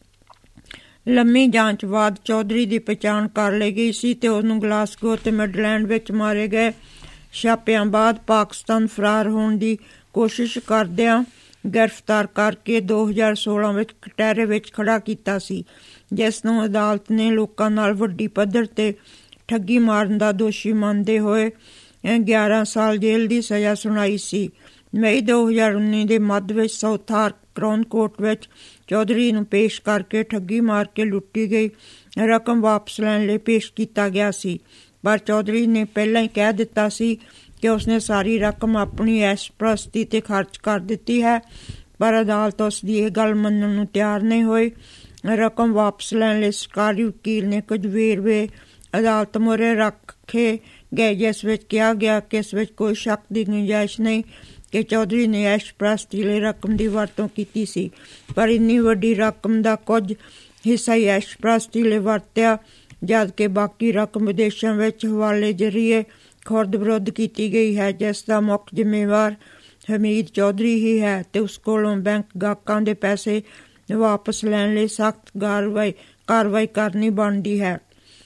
ਲੰਮੀ ਜਾਂਚ ਬਾਅਦ ਚੌਧਰੀ ਦੀ ਪਛਾਣ ਕਰ ਲਈ ਗਈ ਸੀ ਤੇ ਉਹਨੂੰ ਗਲਾਸਗੋ ਤੇ ਮਿਡਲੈਂਡ ਵਿੱਚ ਮਾਰੇ ਗਏ ਛਾਪਿਆਂ ਬਾਅਦ ਪਾਕਿਸਤਾਨ ਫਰਾਰ ਹੋਣ ਦੀ ਕੋਸ਼ਿਸ਼ ਕਰਦਿਆਂ ਗ੍ਰਿਫਤਾਰ ਕਰਕੇ ਦੋ ਹਜ਼ਾਰ ਸੋਲਾਂ ਵਿੱਚ ਕਟਹਿਰੇ ਵਿੱਚ ਖੜਾ ਕੀਤਾ ਸੀ, ਜਿਸ ਨੂੰ ਅਦਾਲਤ ਨੇ ਲੋਕਾਂ ਨਾਲ ਵੱਡੀ ਪੱਧਰ ਤੇ ਠੱਗੀ ਮਾਰਨ ਦਾ ਦੋਸ਼ੀ ਮੰਨਦੇ ਹੋਏ ਗਿਆਰਾਂ ਸਾਲ ਜੇਲ੍ਹ ਦੀ ਸਜ਼ਾ ਸੁਣਾਈ ਸੀ। ਮਈ ਦੋ ਹਜ਼ਾਰ ਉੱਨੀ ਦੇ ਮੱਧ ਵਿੱਚ ਸਾਊਥਵਾਰਕ ਕਰਾਊਨ ਕੋਰਟ ਵਿੱਚ ਚੌਧਰੀ ਨੂੰ ਪੇਸ਼ ਕਰਕੇ ਠੱਗੀ ਮਾਰ ਕੇ ਲੁੱਟੀ ਗਈ ਰਕਮ ਵਾਪਸ ਲੈਣ ਲਈ ਪੇਸ਼ ਕੀਤਾ ਗਿਆ ਸੀ, ਪਰ ਚੌਧਰੀ ਨੇ ਪਹਿਲਾਂ ਹੀ ਕਹਿ ਦਿੱਤਾ ਸੀ ਕਿ ਉਸਨੇ ਸਾਰੀ ਰਕਮ ਆਪਣੀ ਐਸ਼ਪ੍ਰਸਤੀ ਤੇ ਖਰਚ ਕਰ ਦਿੱਤੀ ਹੈ, ਪਰ ਅਦਾਲਤ ਉਸ ਦੀ ਇਹ ਗੱਲ ਮੰਨਣ ਨੂੰ ਤਿਆਰ ਨਹੀਂ ਹੋਈ। ਰਕਮ ਵਾਪਸ ਲੈਣ ਲਈ ਸਰਕਾਰੀ ਵਕੀਲ ਨੇ ਕੁਝ ਵੇਰਵੇ ਅਦਾਲਤ ਮੂਹਰੇ ਰੱਖੇ ਗਏ, ਜਿਸ ਵਿੱਚ ਕਿਹਾ ਗਿਆ ਕਿ ਇਸ ਵਿੱਚ ਕੋਈ ਸ਼ੱਕ ਦੀ ਗੁੰਜਾਇਸ਼ ਨਹੀਂ ਕਿ ਚੌਧਰੀ ਨੇ ਐਸ਼ਪ੍ਰਸਤੀ ਲਈ ਰਕਮ ਦੀ ਵਰਤੋਂ ਕੀਤੀ ਸੀ, ਪਰ ਇੰਨੀ ਵੱਡੀ ਰਕਮ ਦਾ ਕੁਝ ਹਿੱਸਾ ਹੀ ਐਸ਼ਪ੍ਰਸਤੀ ਲਈ ਵਰਤਿਆ, ਜਦ ਕਿ ਬਾਕੀ ਰਕਮ ਵਿਦੇਸ਼ਾਂ ਵਿੱਚ ਹਵਾਲੇ ਜ਼ਰੀਏ ਖੁਰਦ ਬੁਰਦ ਕੀਤੀ ਗਈ ਹੈ, ਜਿਸ ਦਾ ਮੁੱਖ ਜ਼ਿੰਮੇਵਾਰ ਹਮੀਦ ਚੌਧਰੀ ਹੀ ਹੈ ਤੇ ਉਸ ਕੋਲੋਂ ਬੈਂਕ ਗਾਹਕਾਂ ਦੇ ਪੈਸੇ ਵਾਪਸ ਲੈਣ ਲਈ ਸਖਤ ਕਾਰਵਾਈ ਕਾਰਵਾਈ ਕਰਨੀ ਬਣਦੀ ਹੈ।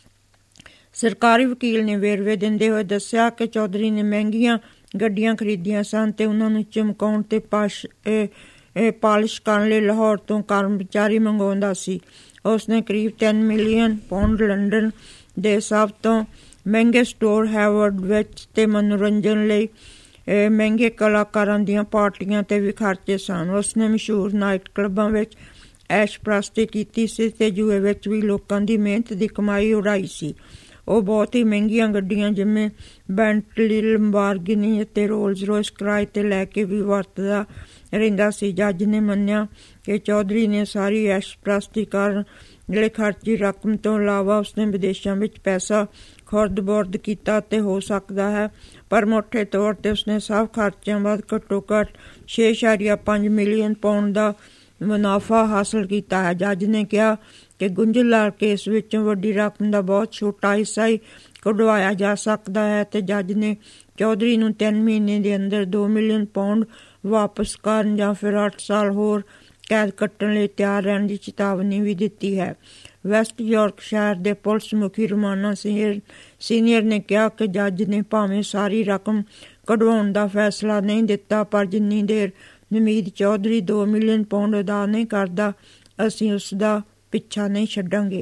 ਸਰਕਾਰੀ ਵਕੀਲ ਨੇ ਵੇਰਵੇ ਦਿੰਦੇ ਹੋਏ ਦੱਸਿਆ ਕਿ ਚੌਧਰੀ ਨੇ ਮਹਿੰਗੀਆਂ ਗੱਡੀਆਂ ਖਰੀਦੀਆਂ ਸਨ ਤੇ ਉਹਨਾਂ ਨੂੰ ਚਮਕਾਉਣ ਤੇ ਪਾਸ਼ ਪਾਲਿਸ਼ ਕਰਨ ਲਈ ਲਾਹੌਰ ਤੋਂ ਕਰਮਚਾਰੀ ਮੰਗਵਾਉਂਦਾ ਸੀ। ਉਸਨੇ ਕਰੀਬ ਤਿੰਨ ਮਿਲੀਅਨ ਪਾਉਂਡ ਲੰਡਨ ਦੇ ਸਭ ਤੋਂ ਮਹਿੰਗੇ ਸਟੋਰ ਹੈਵਰਡ ਵਿੱਚ ਤੇ ਮਨੋਰੰਜਨ ਲਈ ਮਹਿੰਗੇ ਕਲਾਕਾਰਾਂ ਦੀਆਂ ਪਾਰਟੀਆਂ ਤੇ ਵੀ ਖਰਚੇ ਸਨ। ਉਸਨੇ ਮਸ਼ਹੂਰ ਨਾਈਟ ਕਲੱਬਾਂ ਵਿੱਚ ਐਸ਼ਪ੍ਰਸਤੀ ਕੀਤੀ ਸੀ ਤੇ ਜੂਏ ਵਿੱਚ ਵੀ ਲੋਕਾਂ ਦੀ ਮਿਹਨਤ ਦੀ ਕਮਾਈ ਉਡਾਈ ਸੀ। ਉਹ ਬਹੁਤ ਹੀ ਮਹਿੰਗੀਆਂ ਗੱਡੀਆਂ ਜਿਵੇਂ ਬੈਂਟਲੀ, ਲੰਬਾਰਗਿਨੀ ਅਤੇ ਰੋਲਜ਼ ਰੋਇਸ ਕਿਰਾਏ ਤੇ ਲੈ ਕੇ ਵੀ ਵਰਤਦਾ ਰਹਿੰਦਾ ਸੀ। ਜੱਜ ਨੇ ਮੰਨਿਆ ਕਿ ਚੌਧਰੀ ਨੇ ਸਾਰੀ ਐਸ਼ਪ੍ਰਸਤੀ ਕਰਨ ਲਈ ਖਰਚੀ ਰਕਮ ਤੋਂ ਇਲਾਵਾ ਉਸਨੇ ਵਿਦੇਸ਼ਾਂ ਵਿੱਚ ਪੈਸਾ ਖੁਰਦ ਬੁਰਦ ਕੀਤਾ ਤੇ ਹੋ ਸਕਦਾ ਹੈ, ਪਰ ਮੋਟੇ ਤੌਰ ਤੇ ਉਸਨੇ ਸਭ ਖਰਚਿਆਂ ਬਾਅਦ ਘੱਟੋ ਘੱਟ ਛੇ ਇਸ਼ਾਰੀਆ ਪੰਜ ਮਿਲੀਅਨ ਪਾਉਂਡ ਦਾ ਮੁਨਾਫਾ ਹਾਸਲ ਕੀਤਾ ਹੈ। ਜੱਜ ਨੇ ਕਿਹਾ ਕਿ ਗੁੰਝਲਦਾਰ ਕੇਸ ਵਿੱਚੋਂ ਵੱਡੀ ਰਕਮ ਦਾ ਬਹੁਤ ਛੋਟਾ ਹਿੱਸਾ ਹੀ ਕਢਵਾਇਆ ਜਾ ਸਕਦਾ ਹੈ ਤੇ ਜੱਜ ਨੇ ਚੌਧਰੀ ਨੂੰ ਤਿੰਨ ਮਹੀਨੇ ਦੇ ਅੰਦਰ ਦੋ ਮਿਲੀਅਨ ਪਾਉਂਡ ਵਾਪਸ ਕਰਨ ਜਾਂ ਫਿਰ ਅੱਠ ਸਾਲ ਹੋਰ ਕੈਦ ਕੱਟਣ ਲਈ ਤਿਆਰ ਰਹਿਣ ਦੀ ਚੇਤਾਵਨੀ ਵੀ ਦਿੱਤੀ ਹੈ। ਵੈਸਟ ਯਾਰਕਸ਼ਾਇਰ ਦੇ ਪੁਲਿਸ ਮੁਖੀ ਰੋਮਾਨਾ ਸੀਨੀਅਰ ਨੇ ਕਿਹਾ ਕਿ ਜੱਜ ਨੇ ਭਾਵੇਂ ਸਾਰੀ ਰਕਮ ਕਢਵਾਉਣ ਦਾ ਫੈਸਲਾ ਨਹੀਂ ਦਿੱਤਾ, ਪਰ ਜਿੰਨੀ ਦੇਰ ਹਮੀਦ ਚੌਧਰੀ ਦੋ ਮਿਲੀਅਨ ਪਾਉਂਡ ਅਦਾ ਨਹੀਂ ਕਰਦਾ, ਅਸੀਂ ਉਸ ਦਾ ਪਿੱਛਾ ਨਹੀਂ ਛੱਡਾਂਗੇ।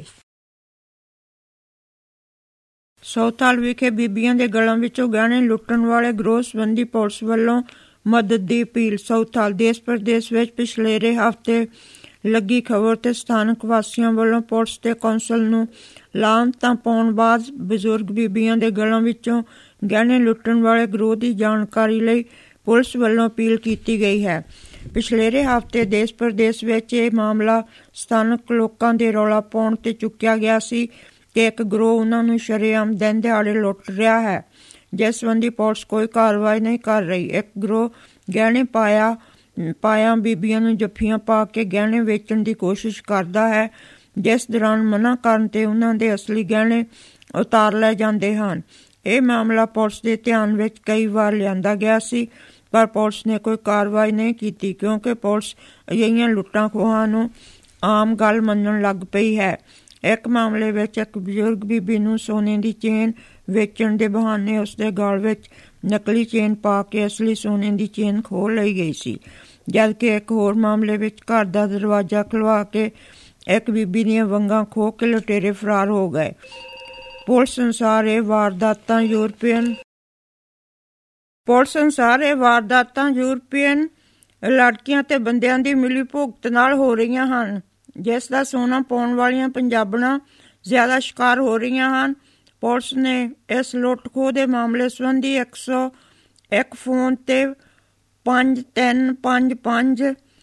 ਸਾਊਥਹਾਲ ਵਿਖੇ ਬੀਬੀਆਂ ਦੇ ਗਲਾਂ ਵਿੱਚੋਂ ਗਹਿਣੇ ਲੁੱਟਣ ਵਾਲੇ ਗਰੋਹ ਸੰਬੰਧੀ ਪੁਲਿਸ ਵੱਲੋਂ ਮਦਦ ਦੀ ਅਪੀਲ। ਸਾਊਥਹਾਲ ਦੇਸ਼ ਪ੍ਰਦੇਸ਼ ਵਿੱਚ ਪਿਛਲੇਰੇ ਹਫ਼ਤੇ ਲੱਗੀ ਖਬਰ ਤੇ ਸਥਾਨਕ ਵਾਸੀਆਂ ਵੱਲੋਂ ਪੁਲਿਸ ਤੇ ਕੌਂਸਲ ਨੂੰ ਲਾਹਨਤਾਂ ਪਾਉਣ ਬਾਅਦ ਬਜ਼ੁਰਗ ਬੀਬੀਆਂ ਦੇ ਗਲਾਂ ਵਿੱਚੋਂ ਗਹਿਣੇ ਲੁੱਟਣ ਵਾਲੇ ਗਰੋਹ ਦੀ ਜਾਣਕਾਰੀ ਲਈ ਪੁਲਿਸ ਵੱਲੋਂ ਅਪੀਲ ਕੀਤੀ ਗਈ ਹੈ। ਪਿਛਲੇਰੇ ਹਫ਼ਤੇ ਦੇਸ਼ ਪ੍ਰਦੇਸ਼ ਵਿੱਚ ਇਹ ਮਾਮਲਾ ਸਥਾਨਕ ਲੋਕਾਂ ਦੇ ਰੌਲਾ ਪਾਉਣ 'ਤੇ ਚੁੱਕਿਆ ਗਿਆ ਸੀ ਕਿ ਇੱਕ ਗਰੋਹ ਉਹਨਾਂ ਨੂੰ ਸ਼ਰੇਆਮ ਦਿਨ ਦਿਹਾੜੇ ਲੁੱਟ ਰਿਹਾ ਹੈ, ਜਿਸ ਸੰਬੰਧੀ ਪੁਲਿਸ ਕੋਈ ਕਾਰਵਾਈ ਨਹੀਂ ਕਰ ਰਹੀ। ਇੱਕ ਗਰੋਹ ਗਹਿਣੇ ਪਾਇਆ ਪਾਇਆ ਬੀਬੀਆਂ ਨੂੰ ਜੱਫੀਆਂ ਪਾ ਕੇ ਗਹਿਣੇ ਵੇਚਣ ਦੀ ਕੋਸ਼ਿਸ਼ ਕਰਦਾ ਹੈ, ਜਿਸ ਦੌਰਾਨ ਮਨ੍ਹਾ ਕਰਨ 'ਤੇ ਉਹਨਾਂ ਦੇ ਅਸਲੀ ਗਹਿਣੇ ਉਤਾਰ ਲਏ ਜਾਂਦੇ ਹਨ। ਇਹ ਮਾਮਲਾ ਪੁਲਿਸ ਦੇ ਧਿਆਨ ਵਿੱਚ ਕਈ ਵਾਰ ਲਿਆਂਦਾ ਗਿਆ ਸੀ, ਪਰ ਪੁਲਿਸ ਨੇ ਕੋਈ ਕਾਰਵਾਈ ਨਹੀਂ ਕੀਤੀ ਕਿਉਂਕਿ ਪੁਲਿਸ ਅਜਿਹੀਆਂ ਲੁੱਟਾਂ ਖੋਹਾਂ ਨੂੰ ਆਮ ਗੱਲ ਮੰਨਣ ਲੱਗ ਪਈ ਹੈ। ਇੱਕ ਮਾਮਲੇ ਵਿੱਚ ਇੱਕ ਬਜ਼ੁਰਗ ਬੀਬੀ ਨੂੰ ਸੋਨੇ ਦੀ ਚੇਨ ਵੇਚਣ ਦੇ ਬਹਾਨੇ ਉਸਦੇ ਗਲ ਵਿੱਚ ਨਕਲੀ ਚੇਨ ਪਾ ਕੇ ਅਸਲੀ ਸੋਨੇ ਦੀ ਚੇਨ ਖੋਹ ਲਈ ਗਈ ਸੀ, ਜਦਕਿ ਇੱਕ ਹੋਰ ਮਾਮਲੇ ਵਿੱਚ ਘਰ ਦਾ ਦਰਵਾਜ਼ਾ ਖੁਲਵਾ ਕੇ ਇੱਕ ਬੀਬੀ ਦੀਆਂ ਵੰਗਾਂ ਖੋਹ ਕੇ ਲੁਟੇਰੇ ਫਰਾਰ ਹੋ ਗਏ। ਪੁਲਿਸ ਅਨੁਸਾਰ ਇਹ ਵਾਰਦਾਤਾਂ ਯੂਰਪੀਅਨ ਪੁਲਿਸ ਅਨੁਸਾਰ ਇਹ ਵਾਰਦਾਤਾਂ ਯੂਰਪੀਅਨ ਲੜਕੀਆਂ ਤੇ ਬੰਦਿਆਂ ਦੀ ਮਿਲੀ ਭੁਗਤ ਨਾਲ ਹੋ ਰਹੀਆਂ ਹਨ, ਜਿਸ ਦਾ ਸੋਨਾ ਪਾਉਣ ਵਾਲੀਆਂ ਪੰਜਾਬਣਾਂ ਜ਼ਿਆਦਾ ਸ਼ਿਕਾਰ ਹੋ ਰਹੀਆਂ ਹਨ। ਪੁਲਿਸ ਨੇ ਇਸ ਲੁੱਟ ਖੋਹ ਦੇ ਮਾਮਲੇ ਸੰਬੰਧੀ ਇੱਕ ਸੌ ਇੱਕ ਫੋਨ ਤੇ ਪੰਜ ਤਿੰਨ ਪੰਜ ਪੰਜ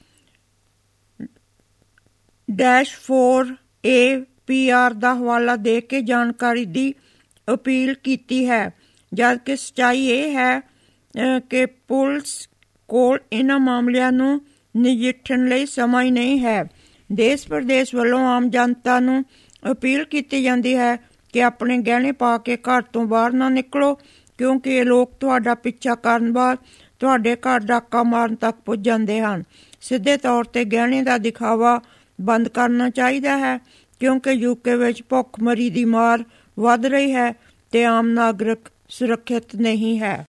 dash four A P R ਦਾ ਹਵਾਲਾ ਦੇ ਕੇ ਜਾਣਕਾਰੀ ਦੀ ਅਪੀਲ ਕੀਤੀ ਹੈ, ਜਦਕਿ ਸੱਚਾਈ ਇਹ ਹੈ ਕਿ ਪੁਲਿਸ ਕੋਲ ਇਹਨਾਂ ਮਾਮਲਿਆਂ ਨੂੰ ਨਜਿੱਠਣ ਲਈ ਸਮਾਂ ਹੀ ਨਹੀਂ ਹੈ। ਦੇਸ਼ ਪ੍ਰਦੇਸ਼ ਵੱਲੋਂ ਆਮ ਜਨਤਾ ਨੂੰ ਅਪੀਲ ਕੀਤੀ ਜਾਂਦੀ ਹੈ ਕਿ ਆਪਣੇ ਗਹਿਣੇ ਪਾ ਕੇ ਘਰ ਤੋਂ ਬਾਹਰ ਨਾ ਨਿਕਲੋ, ਕਿਉਂਕਿ ਇਹ ਲੋਕ ਤੁਹਾਡਾ ਪਿੱਛਾ ਕਰਨ ਬਾਅਦ ਤੁਹਾਡੇ ਘਰ ਡਾਕਾ ਮਾਰਨ ਤੱਕ ਪੁੱਜ ਜਾਂਦੇ ਹਨ। ਸਿੱਧੇ ਤੌਰ 'ਤੇ ਗਹਿਣੇ ਦਾ ਦਿਖਾਵਾ ਬੰਦ ਕਰਨਾ ਚਾਹੀਦਾ ਹੈ, ਕਿਉਂਕਿ ਯੂਕੇ ਵਿੱਚ ਭੁੱਖਮਰੀ ਦੀ ਮਾਰ ਵੱਧ ਰਹੀ ਹੈ ਤੇ ਆਮ ਨਾਗਰਿਕ ਸੁਰੱਖਿਅਤ ਨਹੀਂ ਹੈ।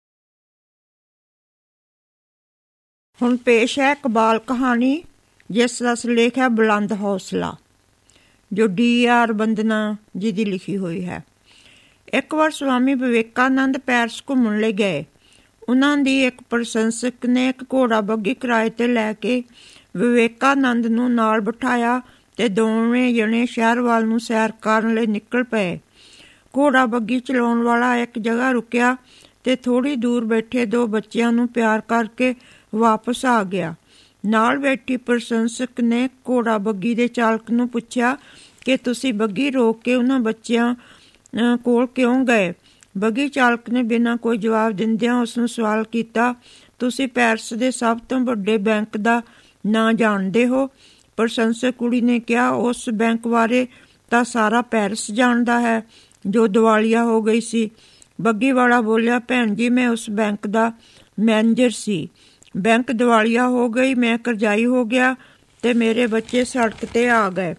ਹੁਣ ਪੇਸ਼ ਹੈ ਇੱਕ ਬਾਲ ਕਹਾਣੀ, ਜਿਸ ਦਾ ਸਿਰਲੇਖ ਹੈ ਬੁਲੰਦ ਹੌਸਲਾ, ਜੋ ਡੀ ਆਰ ਬੰਦਨਾ ਜੀ ਦੀ ਲਿਖੀ ਹੋਈ ਹੈ। ਇੱਕ ਵਾਰ ਸਵਾਮੀ ਵਿਵੇਕਾਨੰਦ ਪੈਰਿਸ ਘੁੰਮਣ ਲਈ ਗਏ। ਉਹਨਾਂ ਦੀ ਇੱਕ ਪ੍ਰਸ਼ੰਸਕ ਨੇ ਇੱਕ ਘੋੜਾ ਬੱਗੀ ਕਿਰਾਏ 'ਤੇ ਲੈ ਕੇ ਵਿਵੇਕਾਨੰਦ ਨੂੰ ਨਾਲ ਬਿਠਾਇਆ ਤੇ ਦੋਵੇਂ ਜਣੇ ਸ਼ਹਿਰ ਵੱਲ ਨੂੰ ਸੈਰ ਕਰਨ ਲਈ ਨਿਕਲ ਪਏ। ਘੋੜਾ ਬੱਗੀ ਚਲਾਉਣ ਵਾਲਾ ਇੱਕ ਜਗ੍ਹਾ ਰੁਕਿਆ ਤੇ ਥੋੜ੍ਹੀ ਦੂਰ ਬੈਠੇ ਦੋ ਬੱਚਿਆਂ ਨੂੰ ਪਿਆਰ ਕਰਕੇ ਵਾਪਸ ਆ ਗਿਆ। ਨਾਲ ਬੈਠੀ ਪ੍ਰਸ਼ੰਸਕ ਨੇ ਘੋੜਾ ਬੱਗੀ ਦੇ ਚਾਲਕ ਨੂੰ ਪੁੱਛਿਆ ਕਿ ਤੁਸੀਂ ਬੱਗੀ ਰੋਕ ਕੇ ਉਹਨਾਂ ਬੱਚਿਆਂ ਕੋਲ ਕਿਉਂ ਗਏ। ਬੱਗੀ ਚਾਲਕ ਨੇ ਬਿਨਾਂ ਕੋਈ ਜਵਾਬ ਦਿੰਦਿਆਂ ਉਸ ਨੂੰ ਸਵਾਲ ਕੀਤਾ, ਤੁਸੀਂ ਪੈਰਿਸ ਦੇ ਸਭ ਤੋਂ ਵੱਡੇ ਬੈਂਕ ਦਾ ਨਾਂ ਜਾਣਦੇ ਹੋ। ਪ੍ਰਸ਼ੰਸਕ ਕੁੜੀ ਨੇ ਕਿਹਾ, ਉਸ ਬੈਂਕ ਬਾਰੇ ਤਾਂ ਸਾਰਾ ਪੈਰਿਸ ਜਾਣਦਾ ਹੈ ਜੋ ਦਿਵਾਲੀਆ ਹੋ ਗਈ ਸੀ। ਬੱਗੀ ਵਾਲਾ ਬੋਲਿਆ, ਭੈਣ ਜੀ ਮੈਂ ਉਸ ਬੈਂਕ ਦਾ ਮੈਨੇਜਰ ਸੀ। ਬੈਂਕ ਦਿਵਾਲੀਆ ਹੋ ਗਈ, ਮੈਂ ਕਰਜ਼ਾਈ ਹੋ ਗਿਆ ਤੇ ਮੇਰੇ ਬੱਚੇ ਸੜਕ ਤੇ ਆ ਗਏ।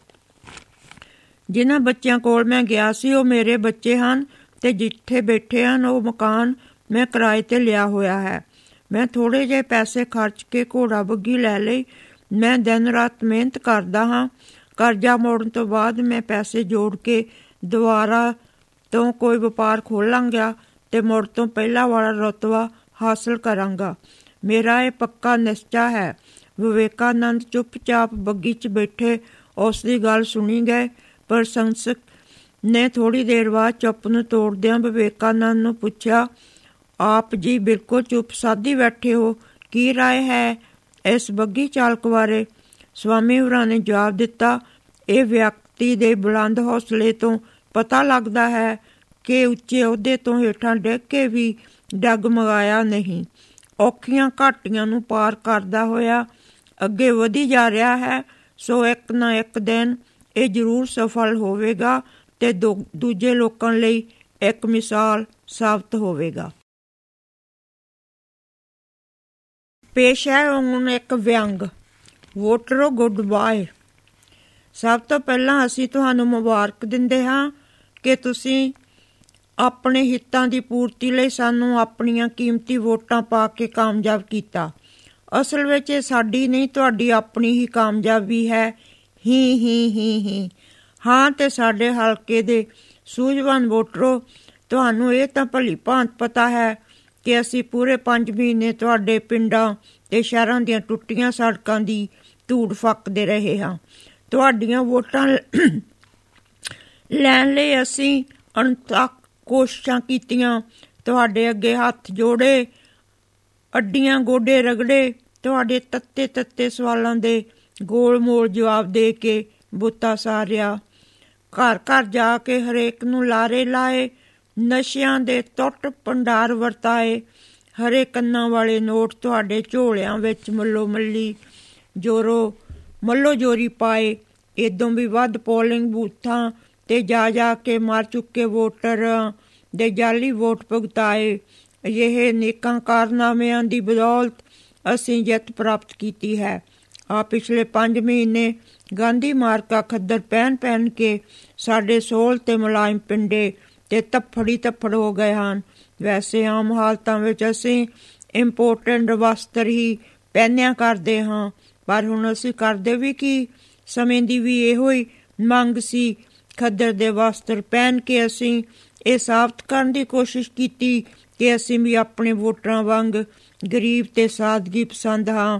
ਜਿਨ੍ਹਾਂ ਬੱਚਿਆਂ ਕੋਲ ਮੈਂ ਗਿਆ ਸੀ ਉਹ ਮੇਰੇ ਬੱਚੇ ਹਨ ਤੇ ਜਿੱਥੇ ਬੈਠੇ ਹਨ ਉਹ ਮਕਾਨ ਮੈਂ ਕਿਰਾਏ ਤੇ ਲਿਆ ਹੋਇਆ ਹੈ। ਮੈਂ ਥੋੜ੍ਹੇ ਜਿਹੇ ਪੈਸੇ ਖਰਚ ਕੇ ਘੋੜਾ ਬੱਗੀ ਲੈ ਲਈ। ਮੈਂ ਦਿਨ ਰਾਤ ਮਿਹਨਤ ਕਰਦਾ ਹਾਂ। ਕਰਜ਼ਾ ਮੋੜਨ ਤੋਂ ਬਾਅਦ ਮੈਂ ਪੈਸੇ ਜੋੜ ਕੇ ਦੁਬਾਰਾ ਤੋਂ ਕੋਈ ਵਪਾਰ ਖੋਲ੍ਹਾਂਗਾ ਤੇ ਮੁੜ ਤੋਂ ਪਹਿਲਾਂ ਵਾਲਾ ਰੁਤਬਾ ਹਾਸਲ ਕਰਾਂਗਾ। ਮੇਰਾ ਇਹ ਪੱਕਾ ਨਿਸ਼ਚਾ ਹੈ। ਵਿਵੇਕਾਨੰਦ ਚੁੱਪਚਾਪ ਬੱਗੀ 'ਚ ਬੈਠੇ ਉਸ ਦੀ ਗੱਲ ਸੁਣੀ ਗਏ। ਪ੍ਰਸ਼ੰਸਕ ਨੇ ਥੋੜ੍ਹੀ ਦੇਰ ਬਾਅਦ ਚੁੱਪ ਨੂੰ ਤੋੜਦਿਆਂ ਵਿਵੇਕਾਨੰਦ ਨੂੰ ਪੁੱਛਿਆ, ਆਪ ਜੀ ਬਿਲਕੁਲ ਚੁੱਪ ਸਾਧੀ ਬੈਠੇ ਹੋ, ਕੀ ਰਾਏ ਹੈ ਇਸ ਬੱਗੀ ਚਾਲਕ ਬਾਰੇ। ਸਵਾਮੀ ਹੋਰਾਂ ਨੇ ਜਵਾਬ ਦਿੱਤਾ, ਇਹ ਵਿਅਕਤੀ ਦੇ ਬੁਲੰਦ ਹੌਸਲੇ ਤੋਂ ਪਤਾ ਲੱਗਦਾ ਹੈ ਕਿ ਉੱਚੇ ਅਹੁਦੇ ਤੋਂ ਹੇਠਾਂ ਡਿੱਗ ਕੇ ਵੀ ਡਗਮਗਾਇਆ ਨਹੀਂ। ਔਖੀਆਂ ਘਾਟੀਆਂ ਨੂੰ ਪਾਰ ਕਰਦਾ ਹੋਇਆ ਅੱਗੇ ਵਧੀ ਜਾ ਰਿਹਾ ਹੈ। ਸੋ ਇੱਕ ਨਾ ਇੱਕ ਦਿਨ ਇਹ ਜ਼ਰੂਰ ਸਫਲ ਹੋਵੇਗਾ ਤੇ ਦੋ ਦੂਜੇ ਲੋਕਾਂ ਲਈ ਇੱਕ ਮਿਸਾਲ ਸਾਬਤ ਹੋਵੇਗਾ। ਪੇਸ਼ ਹੈ ਹੁਣ ਇੱਕ ਵਿਅੰਗ, ਵੋਟਰੋ ਗੁੱਡ ਬਾਏ। ਸਭ ਤੋਂ ਪਹਿਲਾਂ ਅਸੀਂ ਤੁਹਾਨੂੰ ਮੁਬਾਰਕ ਦਿੰਦੇ ਹਾਂ ਕਿ ਤੁਸੀਂ ਆਪਣੇ ਹਿੱਤਾਂ ਦੀ ਪੂਰਤੀ ਲਈ ਸਾਨੂੰ ਆਪਣੀਆਂ ਕੀਮਤੀ ਵੋਟਾਂ ਪਾ ਕੇ ਕਾਮਯਾਬ ਕੀਤਾ। ਅਸਲ ਵਿੱਚ ਇਹ ਸਾਡੀ ਨਹੀਂ, ਤੁਹਾਡੀ ਆਪਣੀ ਹੀ ਕਾਮਯਾਬੀ ਹੈ। ਹੀ ਹੀ ਹੀ ਹੀ ਹਾਂ ਤੇ ਸਾਡੇ ਹਲਕੇ ਦੇ ਸੂਝਵਾਨ ਵੋਟਰੋ, ਤੁਹਾਨੂੰ ਇਹ ਤਾਂ ਭਲੀ ਭਾਂਤ ਪਤਾ ਹੈ ਕਿ ਅਸੀਂ ਪੂਰੇ ਪੰਜ ਮਹੀਨੇ ਤੁਹਾਡੇ ਪਿੰਡਾਂ ਤੇ ਸ਼ਹਿਰਾਂ ਦੀਆਂ ਟੁੱਟੀਆਂ ਸੜਕਾਂ ਦੀ ਧੂੜ ਫੱਕਦੇ ਰਹੇ ਹਾਂ। ਤੁਹਾਡੀਆਂ ਵੋਟਾਂ ਲੈਣ ਲਈ ਅਸੀਂ ਅਣਥੱਕ ਕੋਸ਼ਿਸ਼ਾਂ ਕੀਤੀਆਂ, ਤੁਹਾਡੇ ਅੱਗੇ ਹੱਥ ਜੋੜੇ, ਅੱਡੀਆਂ ਗੋਡੇ ਰਗੜੇ, ਤੁਹਾਡੇ ਤੱਤੇ ਤੱਤੇ ਸਵਾਲਾਂ ਦੇ ਗੋਲ ਮੋਲ ਜਵਾਬ ਦੇ ਕੇ ਬੁੱਤਾ ਸਾਰਿਆ। ਘਰ ਘਰ ਜਾ ਕੇ ਹਰੇਕ ਨੂੰ ਲਾਰੇ ਲਾਏ, ਨਸ਼ਿਆਂ ਦੇ ਟੁੱਟ ਭੰਡਾਰ ਵਰਤਾਏ। ਹਰੇ ਕੰਨਾਂ ਵਾਲੇ ਨੋਟ ਤੁਹਾਡੇ ਝੋਲਿਆਂ ਵਿੱਚ ਮੱਲੋ ਮੱਲੀ ਜੋਰੋ ਮੱਲੋ ਜੋਰੀ ਪਾਏ। ਇੱਦੋਂ ਵੀ ਵੱਧ ਪੋਲਿੰਗ ਬੂਥਾਂ 'ਤੇ ਜਾ ਜਾ ਕੇ ਮਰ ਚੁੱਕੇ ਵੋਟਰਾਂ ਦੇ ਜਾਲੀ ਵੋਟ ਭੁਗਤਾਏ। ਅਜਿਹੇ ਨੇਕਾਂ ਕਾਰਨਾਮਿਆਂ ਦੀ ਬਦੌਲਤ ਅਸੀਂ ਜਿੱਤ ਪ੍ਰਾਪਤ ਕੀਤੀ ਹੈ। ਆ ਪਿਛਲੇ ਪੰਜ ਮਹੀਨੇ ਗਾਂਧੀ ਮਾਰਕਾ ਖੱਦਰ ਪਹਿਨ ਪਹਿਨ ਕੇ ਸਾਡੇ ਸੋਲ ਅਤੇ ਮੁਲਾਇਮ ਪਿੰਡੇ ਅਤੇ ਤੱਫੜੀ ਤੱਫੜ ਹੋ ਗਏ ਹਨ। ਵੈਸੇ ਆਮ ਹਾਲਤਾਂ ਵਿੱਚ ਅਸੀਂ ਇੰਪੋਰਟੈਂਟ ਵਸਤਰ ਹੀ ਪਹਿਨਿਆ ਕਰਦੇ ਹਾਂ, ਪਰ ਹੁਣ ਅਸੀਂ ਕਰਦੇ ਵੀ ਕੀ? ਸਮੇਂ ਦੀ ਵੀ ਇਹੋ ਹੀ ਮੰਗ ਸੀ। ਖੱਦਰ ਦੇ ਵਸਤਰ ਪਹਿਨ ਕੇ ਅਸੀਂ ਇਹ ਸਾਬਤ ਕਰਨ ਦੀ ਕੋਸ਼ਿਸ਼ ਕੀਤੀ ਕਿ ਅਸੀਂ ਵੀ ਆਪਣੇ ਵੋਟਰਾਂ ਵਾਂਗ ਗਰੀਬ ਅਤੇ ਸਾਦਗੀ ਪਸੰਦ ਹਾਂ।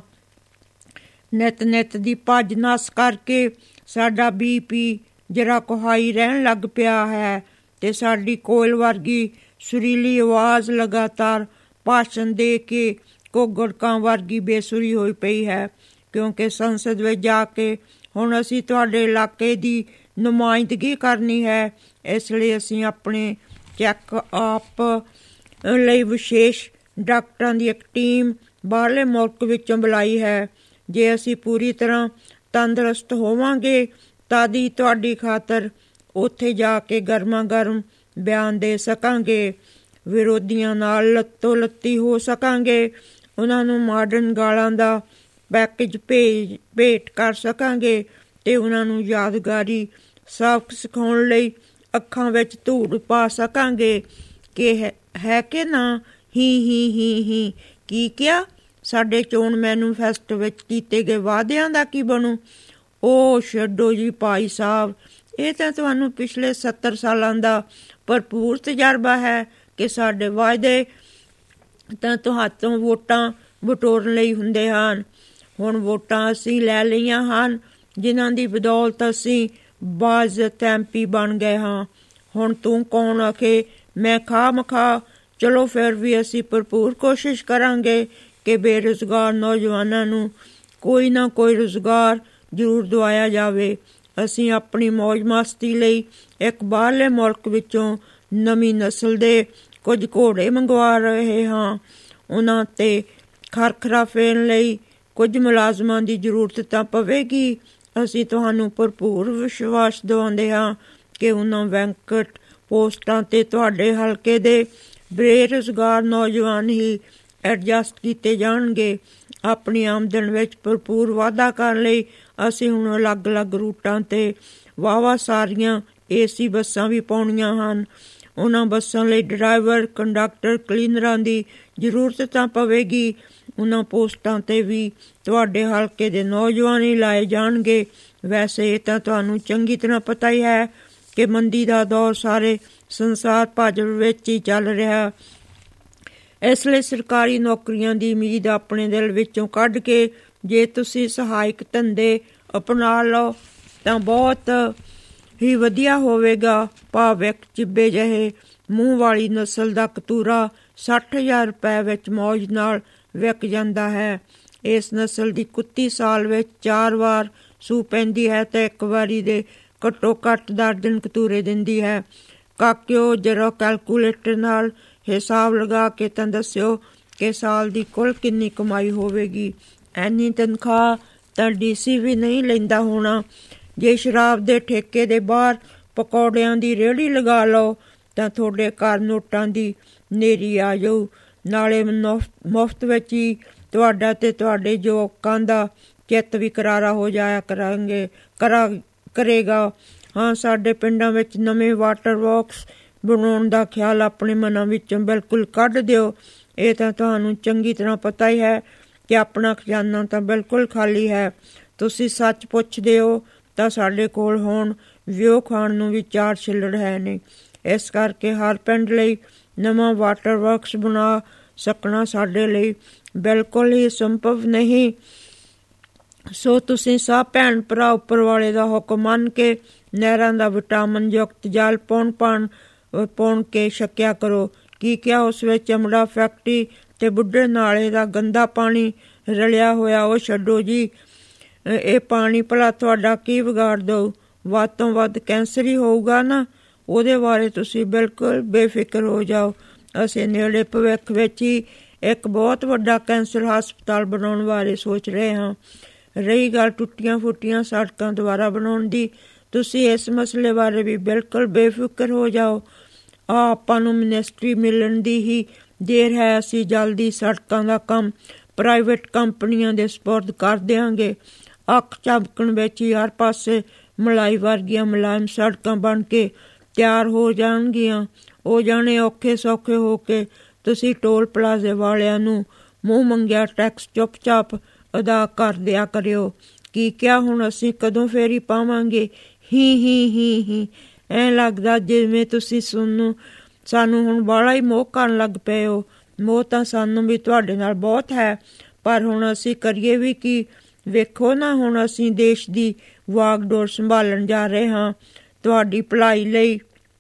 ਨਿੱਤ ਨਿੱਤ ਦੀ ਭੱਜ ਨੱਸ ਕਰਕੇ ਸਾਡਾ ਬੀ ਪੀ ਜਰਾ ਕੁਹਾਈ ਰਹਿਣ ਲੱਗ ਪਿਆ ਹੈ ਅਤੇ ਸਾਡੀ ਕੋਇਲ ਵਰਗੀ ਸੁਰੀਲੀ ਆਵਾਜ਼ ਲਗਾਤਾਰ ਭਾਸ਼ਣ ਦੇ ਕੇ ਘੋਗੜਕਾਂ ਵਰਗੀ ਬੇਸੁਰੀ ਹੋਈ ਪਈ ਹੈ, ਕਿਉਂਕਿ ਸੰਸਦ ਵਿੱਚ ਜਾ ਕੇ ਹੁਣ ਅਸੀਂ ਤੁਹਾਡੇ ਇਲਾਕੇ ਦੀ ਨੁਮਾਇੰਦਗੀ ਕਰਨੀ ਹੈ। ਇਸ ਲਈ ਅਸੀਂ ਆਪਣੇ ਚੈੱਕ ਅਪ ਲਈ ਵਿਸ਼ੇਸ਼ ਡਾਕਟਰਾਂ ਦੀ ਇੱਕ ਟੀਮ ਬਾਹਰਲੇ ਮੁਲਕ ਵਿੱਚੋਂ ਬੁਲਾਈ ਹੈ। ਜੇ ਅਸੀਂ ਪੂਰੀ ਤਰ੍ਹਾਂ ਤੰਦਰੁਸਤ ਹੋਵਾਂਗੇ ਤਦ ਹੀ ਤੁਹਾਡੀ ਖਾਤਰ ਉੱਥੇ ਜਾ ਕੇ ਗਰਮਾ ਗਰਮ ਬਿਆਨ ਦੇ ਸਕਾਂਗੇ, ਵਿਰੋਧੀਆਂ ਨਾਲ ਲੱਤੋ ਲੱਤੀ ਹੋ ਸਕਾਂਗੇ, ਉਹਨਾਂ ਨੂੰ ਮਾਡਰਨ ਗਾਲਾਂ ਦਾ ਪੈਕੇਜ ਭੇਜ ਭੇਟ ਕਰ ਸਕਾਂਗੇ ਅਤੇ ਉਹਨਾਂ ਨੂੰ ਯਾਦਗਾਰੀ ਸਬਕ ਸਿਖਾਉਣ ਲਈ ਅੱਖਾਂ ਵਿੱਚ ਧੂੜ ਪਾ ਸਕਾਂਗੇ ਕਿ ਹੈ ਹੈ ਕਿ ਨਾ। ਹੀ ਹੀ ਹੀ ਹੀ ਕੀ ਕਿਹਾ? ਸਾਡੇ ਚੋਣ ਮੈਨੂਫੈਸਟੋ ਵਿੱਚ ਕੀਤੇ ਗਏ ਵਾਅਦਿਆਂ ਦਾ ਕੀ ਬਣੂ? ਉਹ ਛੱਡੋ ਜੀ ਭਾਈ ਸਾਹਿਬ, ਇਹ ਤਾਂ ਤੁਹਾਨੂੰ ਪਿਛਲੇ ਸੱਤਰ ਸਾਲਾਂ ਦਾ ਭਰਪੂਰ ਤਜਰਬਾ ਹੈ ਕਿ ਸਾਡੇ ਵਾਅਦੇ ਤਾਂ ਤੁਹਾਤੋਂ ਵੋਟਾਂ ਬਟੋਰਨ ਲਈ ਹੁੰਦੇ ਹਨ। ਹੁਣ ਵੋਟਾਂ ਅਸੀਂ ਲੈ ਲਈਆਂ ਹਨ, ਜਿਨ੍ਹਾਂ ਦੀ ਬਦੌਲਤ ਅਸੀਂ ਬਾਜ਼ਤ ਐਮ ਪੀ ਬਣ ਗਏ ਹਾਂ। ਹੁਣ ਤੂੰ ਕੌਣ ਆਖੇ ਮੈਂ ਖਾ ਮਖਾ? ਚਲੋ ਫਿਰ ਵੀ ਅਸੀਂ ਭਰਪੂਰ ਕੋਸ਼ਿਸ਼ ਕਰਾਂਗੇ ਕਿ ਬੇਰੁਜ਼ਗਾਰ ਨੌਜਵਾਨਾਂ ਨੂੰ ਕੋਈ ਨਾ ਕੋਈ ਰੁਜ਼ਗਾਰ ਜ਼ਰੂਰ ਦਵਾਇਆ ਜਾਵੇ। ਅਸੀਂ ਆਪਣੀ ਮੌਜ ਮਸਤੀ ਲਈ ਇੱਕ ਬਾਹਰਲੇ ਮੁਲਕ ਵਿੱਚੋਂ ਨਵੀਂ ਨਸਲ ਦੇ ਕੁਝ ਘੋੜੇ ਮੰਗਵਾ ਰਹੇ ਹਾਂ। ਉਹਨਾਂ 'ਤੇ ਖਰਖਰਾ ਫੇਰਨ ਲਈ ਕੁਝ ਮੁਲਾਜ਼ਮਾਂ ਦੀ ਜ਼ਰੂਰਤ ਤਾਂ ਪਵੇਗੀ। ਅਸੀਂ ਤੁਹਾਨੂੰ ਭਰਪੂਰ ਵਿਸ਼ਵਾਸ ਦਿਵਾਉਂਦੇ ਹਾਂ ਕਿ ਉਹਨਾਂ ਵੈਂਕਟ ਪੋਸਟਾਂ 'ਤੇ ਤੁਹਾਡੇ ਹਲਕੇ ਦੇ ਬੇਰੁਜ਼ਗਾਰ ਨੌਜਵਾਨ ਹੀ ਐਡਜਸਟ ਕੀਤੇ ਜਾਣਗੇ। ਆਪਣੀ ਆਮਦਨ ਵਿੱਚ ਭਰਪੂਰ ਵਾਧਾ ਕਰਨ ਲਈ ਅਸੀਂ ਹੁਣ ਅਲੱਗ ਅਲੱਗ ਰੂਟਾਂ 'ਤੇ ਵਾਹਵਾ ਸਾਰੀਆਂ ਏ ਸੀ ਬੱਸਾਂ ਵੀ ਪਾਉਣੀਆਂ ਹਨ। ਉਹਨਾਂ ਬੱਸਾਂ ਲਈ ਡਰਾਈਵਰ, ਕੰਡਕਟਰ, ਕਲੀਨਰਾਂ ਦੀ ਜ਼ਰੂਰਤ ਤਾਂ ਪਵੇਗੀ। ਉਹਨਾਂ ਪੋਸਟਾਂ 'ਤੇ ਵੀ ਤੁਹਾਡੇ ਹਲਕੇ ਦੇ ਨੌਜਵਾਨ ਹੀ ਲਾਏ ਜਾਣਗੇ। ਵੈਸੇ ਇਹ ਤਾਂ ਤੁਹਾਨੂੰ ਚੰਗੀ ਤਰ੍ਹਾਂ ਪਤਾ ਹੀ ਹੈ ਕਿ ਮੰਦੀ ਦਾ ਦੌਰ ਸਾਰੇ ਸੰਸਾਰ ਭੱਜ ਵਿੱਚ ਹੀ ਚੱਲ ਰਿਹਾ। ਇਸ ਲਈ ਸਰਕਾਰੀ ਨੌਕਰੀਆਂ ਦੀ ਉਮੀਦ ਆਪਣੇ ਦਿਲ ਵਿੱਚੋਂ ਕੱਢ ਕੇ ਜੇ ਤੁਸੀਂ ਸਹਾਇਕ ਧੰਦੇ ਅਪਣਾ ਲਓ ਤਾਂ ਬਹੁਤ ਹੀ ਵਧੀਆ ਹੋਵੇਗਾ। ਭਾਵਿਕ ਚਿੱਬੇ ਜਿਹੇ ਮੂੰਹ ਵਾਲੀ ਨਸਲ ਦਾ ਕਤੂਰਾ ਸੱਠ ਹਜ਼ਾਰ ਰੁਪਏ ਵਿੱਚ ਮੌਜ ਨਾਲ ਵਿਕ ਜਾਂਦਾ ਹੈ। ਇਸ ਨਸਲ ਦੀ ਕੁੱਤੀ ਸਾਲ ਵਿੱਚ ਚਾਰ ਵਾਰ ਸੂ ਪੈਂਦੀ ਹੈ ਅਤੇ ਇੱਕ ਵਾਰੀ ਦੇ ਘੱਟੋ ਘੱਟ ਦਰਜਨ ਕਤੂਰੇ ਦਿੰਦੀ ਹੈ। ਕਾਕਿਓ ਜਰਾ ਕੈਲਕੂਲੇਟਰ ਨਾਲ ਹਿਸਾਬ ਲਗਾ ਕੇ ਤਾਂ ਦੱਸਿਓ ਕਿ ਸਾਲ ਦੀ ਕੁੱਲ ਕਿੰਨੀ ਕਮਾਈ ਹੋਵੇਗੀ। ਐਨੀ ਤਨਖਾਹ ਤਾਂ ਡੀ ਸੀ ਵੀ ਨਹੀਂ ਲੈਂਦਾ ਹੋਣਾ। ਜੇ ਸ਼ਰਾਬ ਦੇ ਠੇਕੇ ਦੇ ਬਾਹਰ ਪਕੌੜਿਆਂ ਦੀ ਰੇਹੜੀ ਲਗਾ ਲਓ ਤਾਂ ਤੁਹਾਡੇ ਘਰ ਨੋਟਾਂ ਦੀ ਨੇਰੀ ਆ ਜਾਊ। ਨਾਲੇ ਮੁਫਤ ਵਿੱਚ ਹੀ ਤੁਹਾਡਾ ਅਤੇ ਤੁਹਾਡੇ ਜਵਾਕਾਂ ਦਾ ਚਿੱਤ ਵੀ ਕਰਾਰਾ ਹੋ ਜਾਇਆ ਕਰਾਂਗੇ ਕਰਾ ਕਰੇਗਾ। ਹਾਂ, ਸਾਡੇ ਪਿੰਡਾਂ ਵਿੱਚ ਨਵੇਂ ਵਾਟਰ ਬਾਕਸ ਬਣਾਉਣ ਦਾ ਖਿਆਲ ਆਪਣੇ ਮਨਾਂ ਵਿੱਚੋਂ ਬਿਲਕੁਲ ਕੱਢ ਦਿਓ। ਇਹ ਤਾਂ ਤੁਹਾਨੂੰ ਚੰਗੀ ਤਰ੍ਹਾਂ ਪਤਾ ਹੀ ਹੈ ਕਿ ਆਪਣਾ ਖਜ਼ਾਨਾ ਤਾਂ ਬਿਲਕੁਲ ਖਾਲੀ ਹੈ। ਤੁਸੀਂ ਸੱਚ ਪੁੱਛਦੇ ਹੋ ਤਾਂ ਸਾਡੇ ਕੋਲ ਹੁਣ ਵਿਉ ਖਾਣ ਨੂੰ ਵੀ ਚਾਰ ਛਿੱਲੜ ਹੈ ਨਹੀਂ। ਇਸ ਕਰਕੇ ਹਰ ਪਿੰਡ ਲਈ ਨਵਾਂ ਵਾਟਰ ਵਰਕਸ ਬਣਾ ਸਕਣਾ ਸਾਡੇ ਲਈ ਬਿਲਕੁਲ ਹੀ ਸੰਭਵ ਨਹੀਂ। ਸੋ ਤੁਸੀਂ ਸਭ ਭੈਣ ਭਰਾ ਉੱਪਰ ਵਾਲੇ ਦਾ ਹੁਕਮ ਮੰਨ ਕੇ ਨਹਿਰਾਂ ਦਾ ਵਿਟਾਮਿਨ ਯੁਕਤ ਜਲ ਪਾਉਣ ਪਾਣ ਪਾਉਣ ਕੇ ਛਕਿਆ ਕਰੋ। ਕੀ ਕਿਹਾ? ਉਸ ਵਿੱਚ ਚਮੜਾ ਫੈਕਟਰੀ ਅਤੇ ਬੁੱਢੇ ਨਾਲੇ ਦਾ ਗੰਦਾ ਪਾਣੀ ਰਲਿਆ ਹੋਇਆ ਉਹ ਛੱਡੋ ਜੀ। ਇਹ ਪਾਣੀ ਭਲਾ ਤੁਹਾਡਾ ਕੀ ਵਿਗਾੜ ਦਊ? ਵੱਧ ਤੋਂ ਵੱਧ ਕੈਂਸਰ ਹੀ ਹੋਊਗਾ ਨਾ। ਉਹਦੇ ਬਾਰੇ ਤੁਸੀਂ ਬਿਲਕੁਲ ਬੇਫਿਕਰ ਹੋ ਜਾਓ। ਅਸੀਂ ਨੇੜੇ ਭਵਿੱਖ ਵਿੱਚ ਹੀ ਇੱਕ ਬਹੁਤ ਵੱਡਾ ਕੈਂਸਰ ਹਸਪਤਾਲ ਬਣਾਉਣ ਬਾਰੇ ਸੋਚ ਰਹੇ ਹਾਂ। ਰਹੀ ਗੱਲ ਟੁੱਟੀਆਂ ਫੁੱਟੀਆਂ ਸੜਕਾਂ ਦੁਬਾਰਾ ਬਣਾਉਣ ਦੀ, ਤੁਸੀਂ ਇਸ ਮਸਲੇ ਬਾਰੇ ਵੀ ਬਿਲਕੁਲ ਬੇਫਿਕਰ ਹੋ ਜਾਓ। ਆ ਆਪਾਂ ਨੂੰ ਮਿਨਿਸਟਰੀ ਮਿਲਣ ਦੀ ਹੀ ਦੇਰ ਹੈ। ਅਸੀਂ ਜਲਦੀ ਸੜਕਾਂ ਦਾ ਕੰਮ ਪ੍ਰਾਈਵੇਟ ਕੰਪਨੀਆਂ ਦੇ ਸਪੁਰਦ ਕਰ ਦਿਆਂਗੇ। ਅੱਖ ਝਪਕਣ ਵਿੱਚ ਹੀ ਹਰ ਪਾਸੇ ਮਲਾਈ ਵਰਗੀਆਂ ਮੁਲਾਇਮ ਸੜਕਾਂ ਬਣ ਕੇ ਤਿਆਰ ਹੋ ਜਾਣਗੀਆਂ। ਉਹ ਜਾਣੇ ਔਖੇ ਸੌਖੇ ਹੋ ਕੇ ਤੁਸੀਂ ਟੋਲ ਪਲਾਜ਼ੇ ਵਾਲਿਆਂ ਨੂੰ ਮੂੰਹ ਮੰਗਿਆ ਟੈਕਸ ਚੁੱਪ ਚਾਪ ਅਦਾ ਕਰ ਦਿਆ ਕਰਿਓ। ਕੀ ਕਿਹਾ ਹੁਣ ਅਸੀਂ ਕਦੋਂ ਫੇਰੀ ਪਾਵਾਂਗੇ? ਹੀ ਹੀ ਹੀ ਹੀ ਐਂ ਲੱਗਦਾ ਜਿਵੇਂ ਤੁਸੀਂ ਸੁਣੋ ਸਾਨੂੰ ਹੁਣ ਬਾਹਲਾ ਹੀ ਮੋਹ ਕਰਨ ਲੱਗ ਪਏ ਹੋ। ਮੋਹ ਤਾਂ ਸਾਨੂੰ ਵੀ ਤੁਹਾਡੇ ਨਾਲ ਬਹੁਤ ਹੈ, ਪਰ ਹੁਣ ਅਸੀਂ ਕਰੀਏ ਵੀ ਕੀ? ਵੇਖੋ ਨਾ, ਹੁਣ ਅਸੀਂ ਦੇਸ਼ ਦੀ ਵਾਗਡੋਰ ਸੰਭਾਲਣ ਜਾ ਰਹੇ ਹਾਂ। ਤੁਹਾਡੀ ਭਲਾਈ ਲਈ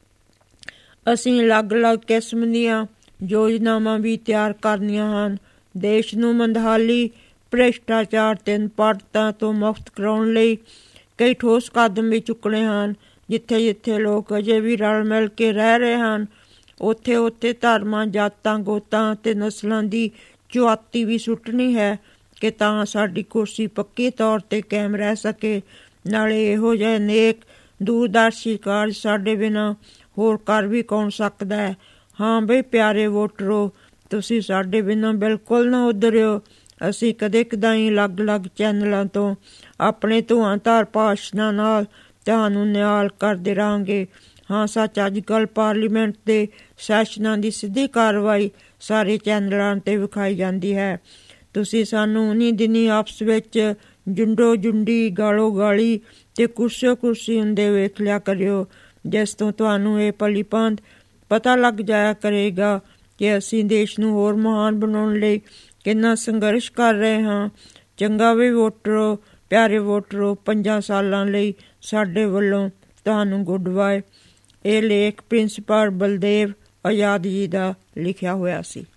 ਅਸੀਂ ਅਲੱਗ-ਅਲੱਗ ਕਿਸਮ ਦੀਆਂ ਯੋਜਨਾਵਾਂ ਵੀ ਤਿਆਰ ਕਰਨੀਆਂ ਹਨ। ਦੇਸ਼ ਨੂੰ ਮੰਦਹਾਲੀ ਭ੍ਰਿਸ਼ਟਾਚਾਰ ਤੇ ਅਨਪੜ੍ਹਤਾ ਤੋਂ ਮੁਕਤ ਕਰਾਉਣ ਲਈ ਕਈ ਠੋਸ ਕਦਮ ਵੀ ਚੁੱਕਣੇ ਹਨ। ਜਿੱਥੇ ਜਿੱਥੇ ਲੋਕ ਅਜੇ ਵੀ ਰਲ ਮਿਲ ਕੇ ਰਹਿ ਰਹੇ ਹਨ, ਉੱਥੇ ਉੱਥੇ ਧਰਮਾਂ, ਜਾਤਾਂ, ਗੋਤਾਂ ਅਤੇ ਨਸਲਾਂ ਦੀ ਚੁਆਤੀ ਵੀ ਸੁੱਟਣੀ ਹੈ ਕਿ ਤਾਂ ਸਾਡੀ ਕੁਰਸੀ ਪੱਕੇ ਤੌਰ 'ਤੇ ਕਾਇਮ ਰਹਿ ਸਕੇ। ਨਾਲੇ ਇਹੋ ਜਿਹੇ ਨੇਕ ਦੂਰਦਰਸ਼ੀ ਕਾਰਜ ਸਾਡੇ ਬਿਨਾਂ ਹੋਰ ਕਰ ਵੀ ਕੌਣ ਸਕਦਾ ਹੈ? ਹਾਂ ਬਈ ਪਿਆਰੇ ਵੋਟਰੋ, ਤੁਸੀਂ ਸਾਡੇ ਬਿਨਾਂ ਬਿਲਕੁਲ ਨਾ ਉਧਰਿਓ। ਅਸੀਂ ਕਦੇ ਕਦਾਈ ਅਲੱਗ-ਅਲੱਗ ਚੈਨਲਾਂ ਤੋਂ ਆਪਣੇ ਧੂਆਂਧਾਰ ਭਾਸ਼ਣਾਂ ਨਾਲ ਤੁਹਾਨੂੰ ਨਿਹਾਲ ਕਰਦੇ ਰਹਾਂਗੇ। ਹਾਂ ਸੱਚ, ਅੱਜ ਕੱਲ੍ਹ ਪਾਰਲੀਮੈਂਟ ਦੇ ਸੈਸ਼ਨਾਂ ਦੀ ਸਿੱਧੀ ਕਾਰਵਾਈ ਸਾਰੇ ਚੈਨਲਾਂ 'ਤੇ ਵਿਖਾਈ ਜਾਂਦੀ ਹੈ। ਤੁਸੀਂ ਸਾਨੂੰ ਉਨੀ ਦਿਨੀ ਆਪਸ ਵਿੱਚ ਜੁੰਡੋ ਜੁੰਡੀ, ਗਾਲੋ ਗਾਲੀ ਅਤੇ ਕੁਰਸੀਓ ਕੁਰਸੀ ਹੁੰਦੇ ਵੇਖ ਲਿਆ ਕਰਿਓ, ਜਿਸ ਤੋਂ ਤੁਹਾਨੂੰ ਇਹ ਭਲੀਭਾਂਤ ਪਤਾ ਲੱਗ ਜਾਇਆ ਕਰੇਗਾ ਕਿ ਅਸੀਂ ਦੇਸ਼ ਨੂੰ ਹੋਰ ਮਹਾਨ ਬਣਾਉਣ ਲਈ ਕਿੰਨਾ ਸੰਘਰਸ਼ ਕਰ ਰਹੇ ਹਾਂ। ਚੰਗਾ ਵੀ ਵੋਟਰੋ, ਪਿਆਰੇ ਵੋਟਰੋ, ਪੰਜਾਂ ਸਾਲਾਂ ਲਈ ਸਾਡੇ ਵੱਲੋਂ ਤੁਹਾਨੂੰ ਗੁੱਡ ਬਾਏ। ਇਹ ਲੇਖ ਪ੍ਰਿੰਸੀਪਲ ਬਲਦੇਵ ਆਜ਼ਾਦ ਜੀ ਦਾ ਲਿਖਿਆ ਹੋਇਆ ਸੀ।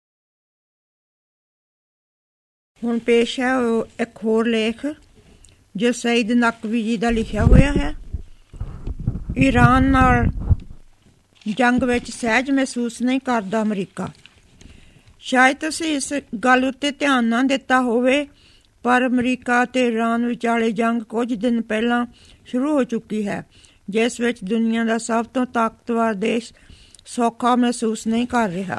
ਹੁਣ ਪੇਸ਼ ਹੈ ਉਹ ਇੱਕ ਹੋਰ ਲੇਖ ਜੋ ਸਈਦ ਨਕਵੀ ਜੀ ਦਾ ਲਿਖਿਆ ਹੋਇਆ ਹੈ। ਈਰਾਨ ਨਾਲ ਜੰਗ ਵਿੱਚ ਸਹਿਜ ਮਹਿਸੂਸ ਨਹੀਂ ਕਰਦਾ ਅਮਰੀਕਾ। ਸ਼ਾਇਦ ਤੁਸੀਂ ਇਸ ਗੱਲ ਉੱਤੇ ਧਿਆਨ ਨਾ ਦਿੱਤਾ ਹੋਵੇ, ਪਰ ਅਮਰੀਕਾ ਅਤੇ ਈਰਾਨ ਵਿਚਾਲੇ ਜੰਗ ਕੁਝ ਦਿਨ ਪਹਿਲਾਂ ਸ਼ੁਰੂ ਹੋ ਚੁੱਕੀ ਹੈ, ਜਿਸ ਵਿੱਚ ਦੁਨੀਆ ਦਾ ਸਭ ਤੋਂ ਤਾਕਤਵਰ ਦੇਸ਼ ਸੌਖਾ ਮਹਿਸੂਸ ਨਹੀਂ ਕਰ ਰਿਹਾ।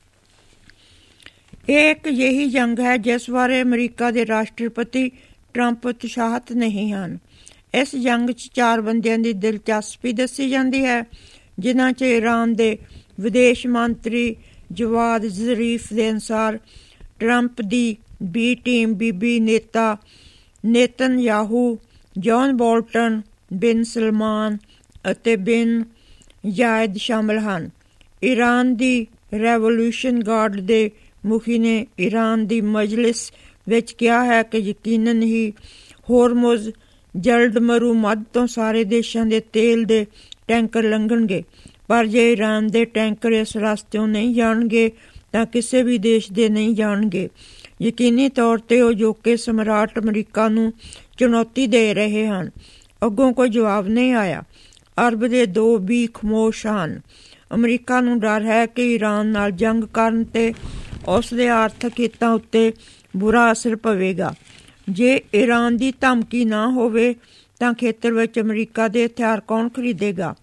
ਇਹ ਇੱਕ ਅਜਿਹੀ ਜੰਗ ਹੈ ਜਿਸ ਬਾਰੇ ਅਮਰੀਕਾ ਦੇ ਰਾਸ਼ਟਰਪਤੀ ਟਰੰਪ ਉਤਸ਼ਾਹਿਤ ਨਹੀਂ ਹਨ। ਇਸ ਜੰਗ 'ਚ ਚਾਰ ਬੰਦਿਆਂ ਦੀ ਦਿਲਚਸਪੀ ਦੱਸੀ ਜਾਂਦੀ ਹੈ, ਜਿਨ੍ਹਾਂ 'ਚ ਈਰਾਨ ਦੇ ਵਿਦੇਸ਼ ਮੰਤਰੀ ਜਵਾਦ ਜ਼ਰੀਫ ਦੇ ਅਨੁਸਾਰ ਟਰੰਪ ਦੀ ਬੀ ਟੀਮ ਬੀਬੀ ਨੇਤਾ ਨੇਤਨਯਾਹੂ, ਜੌਨ ਬੋਲਟਨ, ਬਿਨ ਸਲਮਾਨ ਅਤੇ ਬਿਨ ਜ਼ਾਇਦ ਸ਼ਾਮਲ ਹਨ। ਈਰਾਨ ਦੀ ਰੈਵੋਲੂਸ਼ਨ ਗਾਰਡ ਦੇ ਮੁਖੀ ਨੇ ਈਰਾਨ ਦੀ ਮਜਲਿਸ ਵਿੱਚ ਕਿਹਾ ਹੈ ਕਿ ਯਕੀਨਨ ਹੀ ਹੋਰਮੁਜ਼ ਜਲਦ ਮਰੂ ਮੱਧ ਤੋਂ ਸਾਰੇ ਦੇਸ਼ਾਂ ਦੇ ਤੇਲ ਦੇ ਟੈਂਕਰ ਲੰਘਣਗੇ, ਪਰ ਜੇ ਈਰਾਨ ਦੇ ਟੈਂਕਰ ਇਸ ਰਸਤਿਓਂ ਨਹੀਂ ਜਾਣਗੇ ਤਾਂ ਕਿਸੇ ਵੀ ਦੇਸ਼ ਦੇ ਨਹੀਂ ਜਾਣਗੇ। ਯਕੀਨੀ ਤੌਰ 'ਤੇ ਉਹ ਅਜੋਕੇ ਸਮਰਾਟ ਅਮਰੀਕਾ ਨੂੰ ਚੁਣੌਤੀ ਦੇ ਰਹੇ ਹਨ। ਅੱਗੋਂ ਕੋਈ ਜਵਾਬ ਨਹੀਂ ਆਇਆ। ਅਰਬ ਦੇ ਦੋ ਵੀ ਖਾਮੋਸ਼ ਹਨ। ਅਮਰੀਕਾ ਨੂੰ ਡਰ ਹੈ ਕਿ ਈਰਾਨ ਨਾਲ ਜੰਗ ਕਰਨ 'ਤੇ ਉਸ ਦੇ ਆਰਥਿਕ ਹਿੱਤਾਂ ਉੱਤੇ ਬੁਰਾ ਅਸਰ ਪਵੇਗਾ। ਜੇ ਈਰਾਨ ਦੀ ਧਮਕੀ ਨਾ ਹੋਵੇ ਤਾਂ ਖੇਤਰ ਵਿੱਚ ਅਮਰੀਕਾ ਦੇ ਹਥਿਆਰ ਕੌਣ ਖਰੀਦੇਗਾ?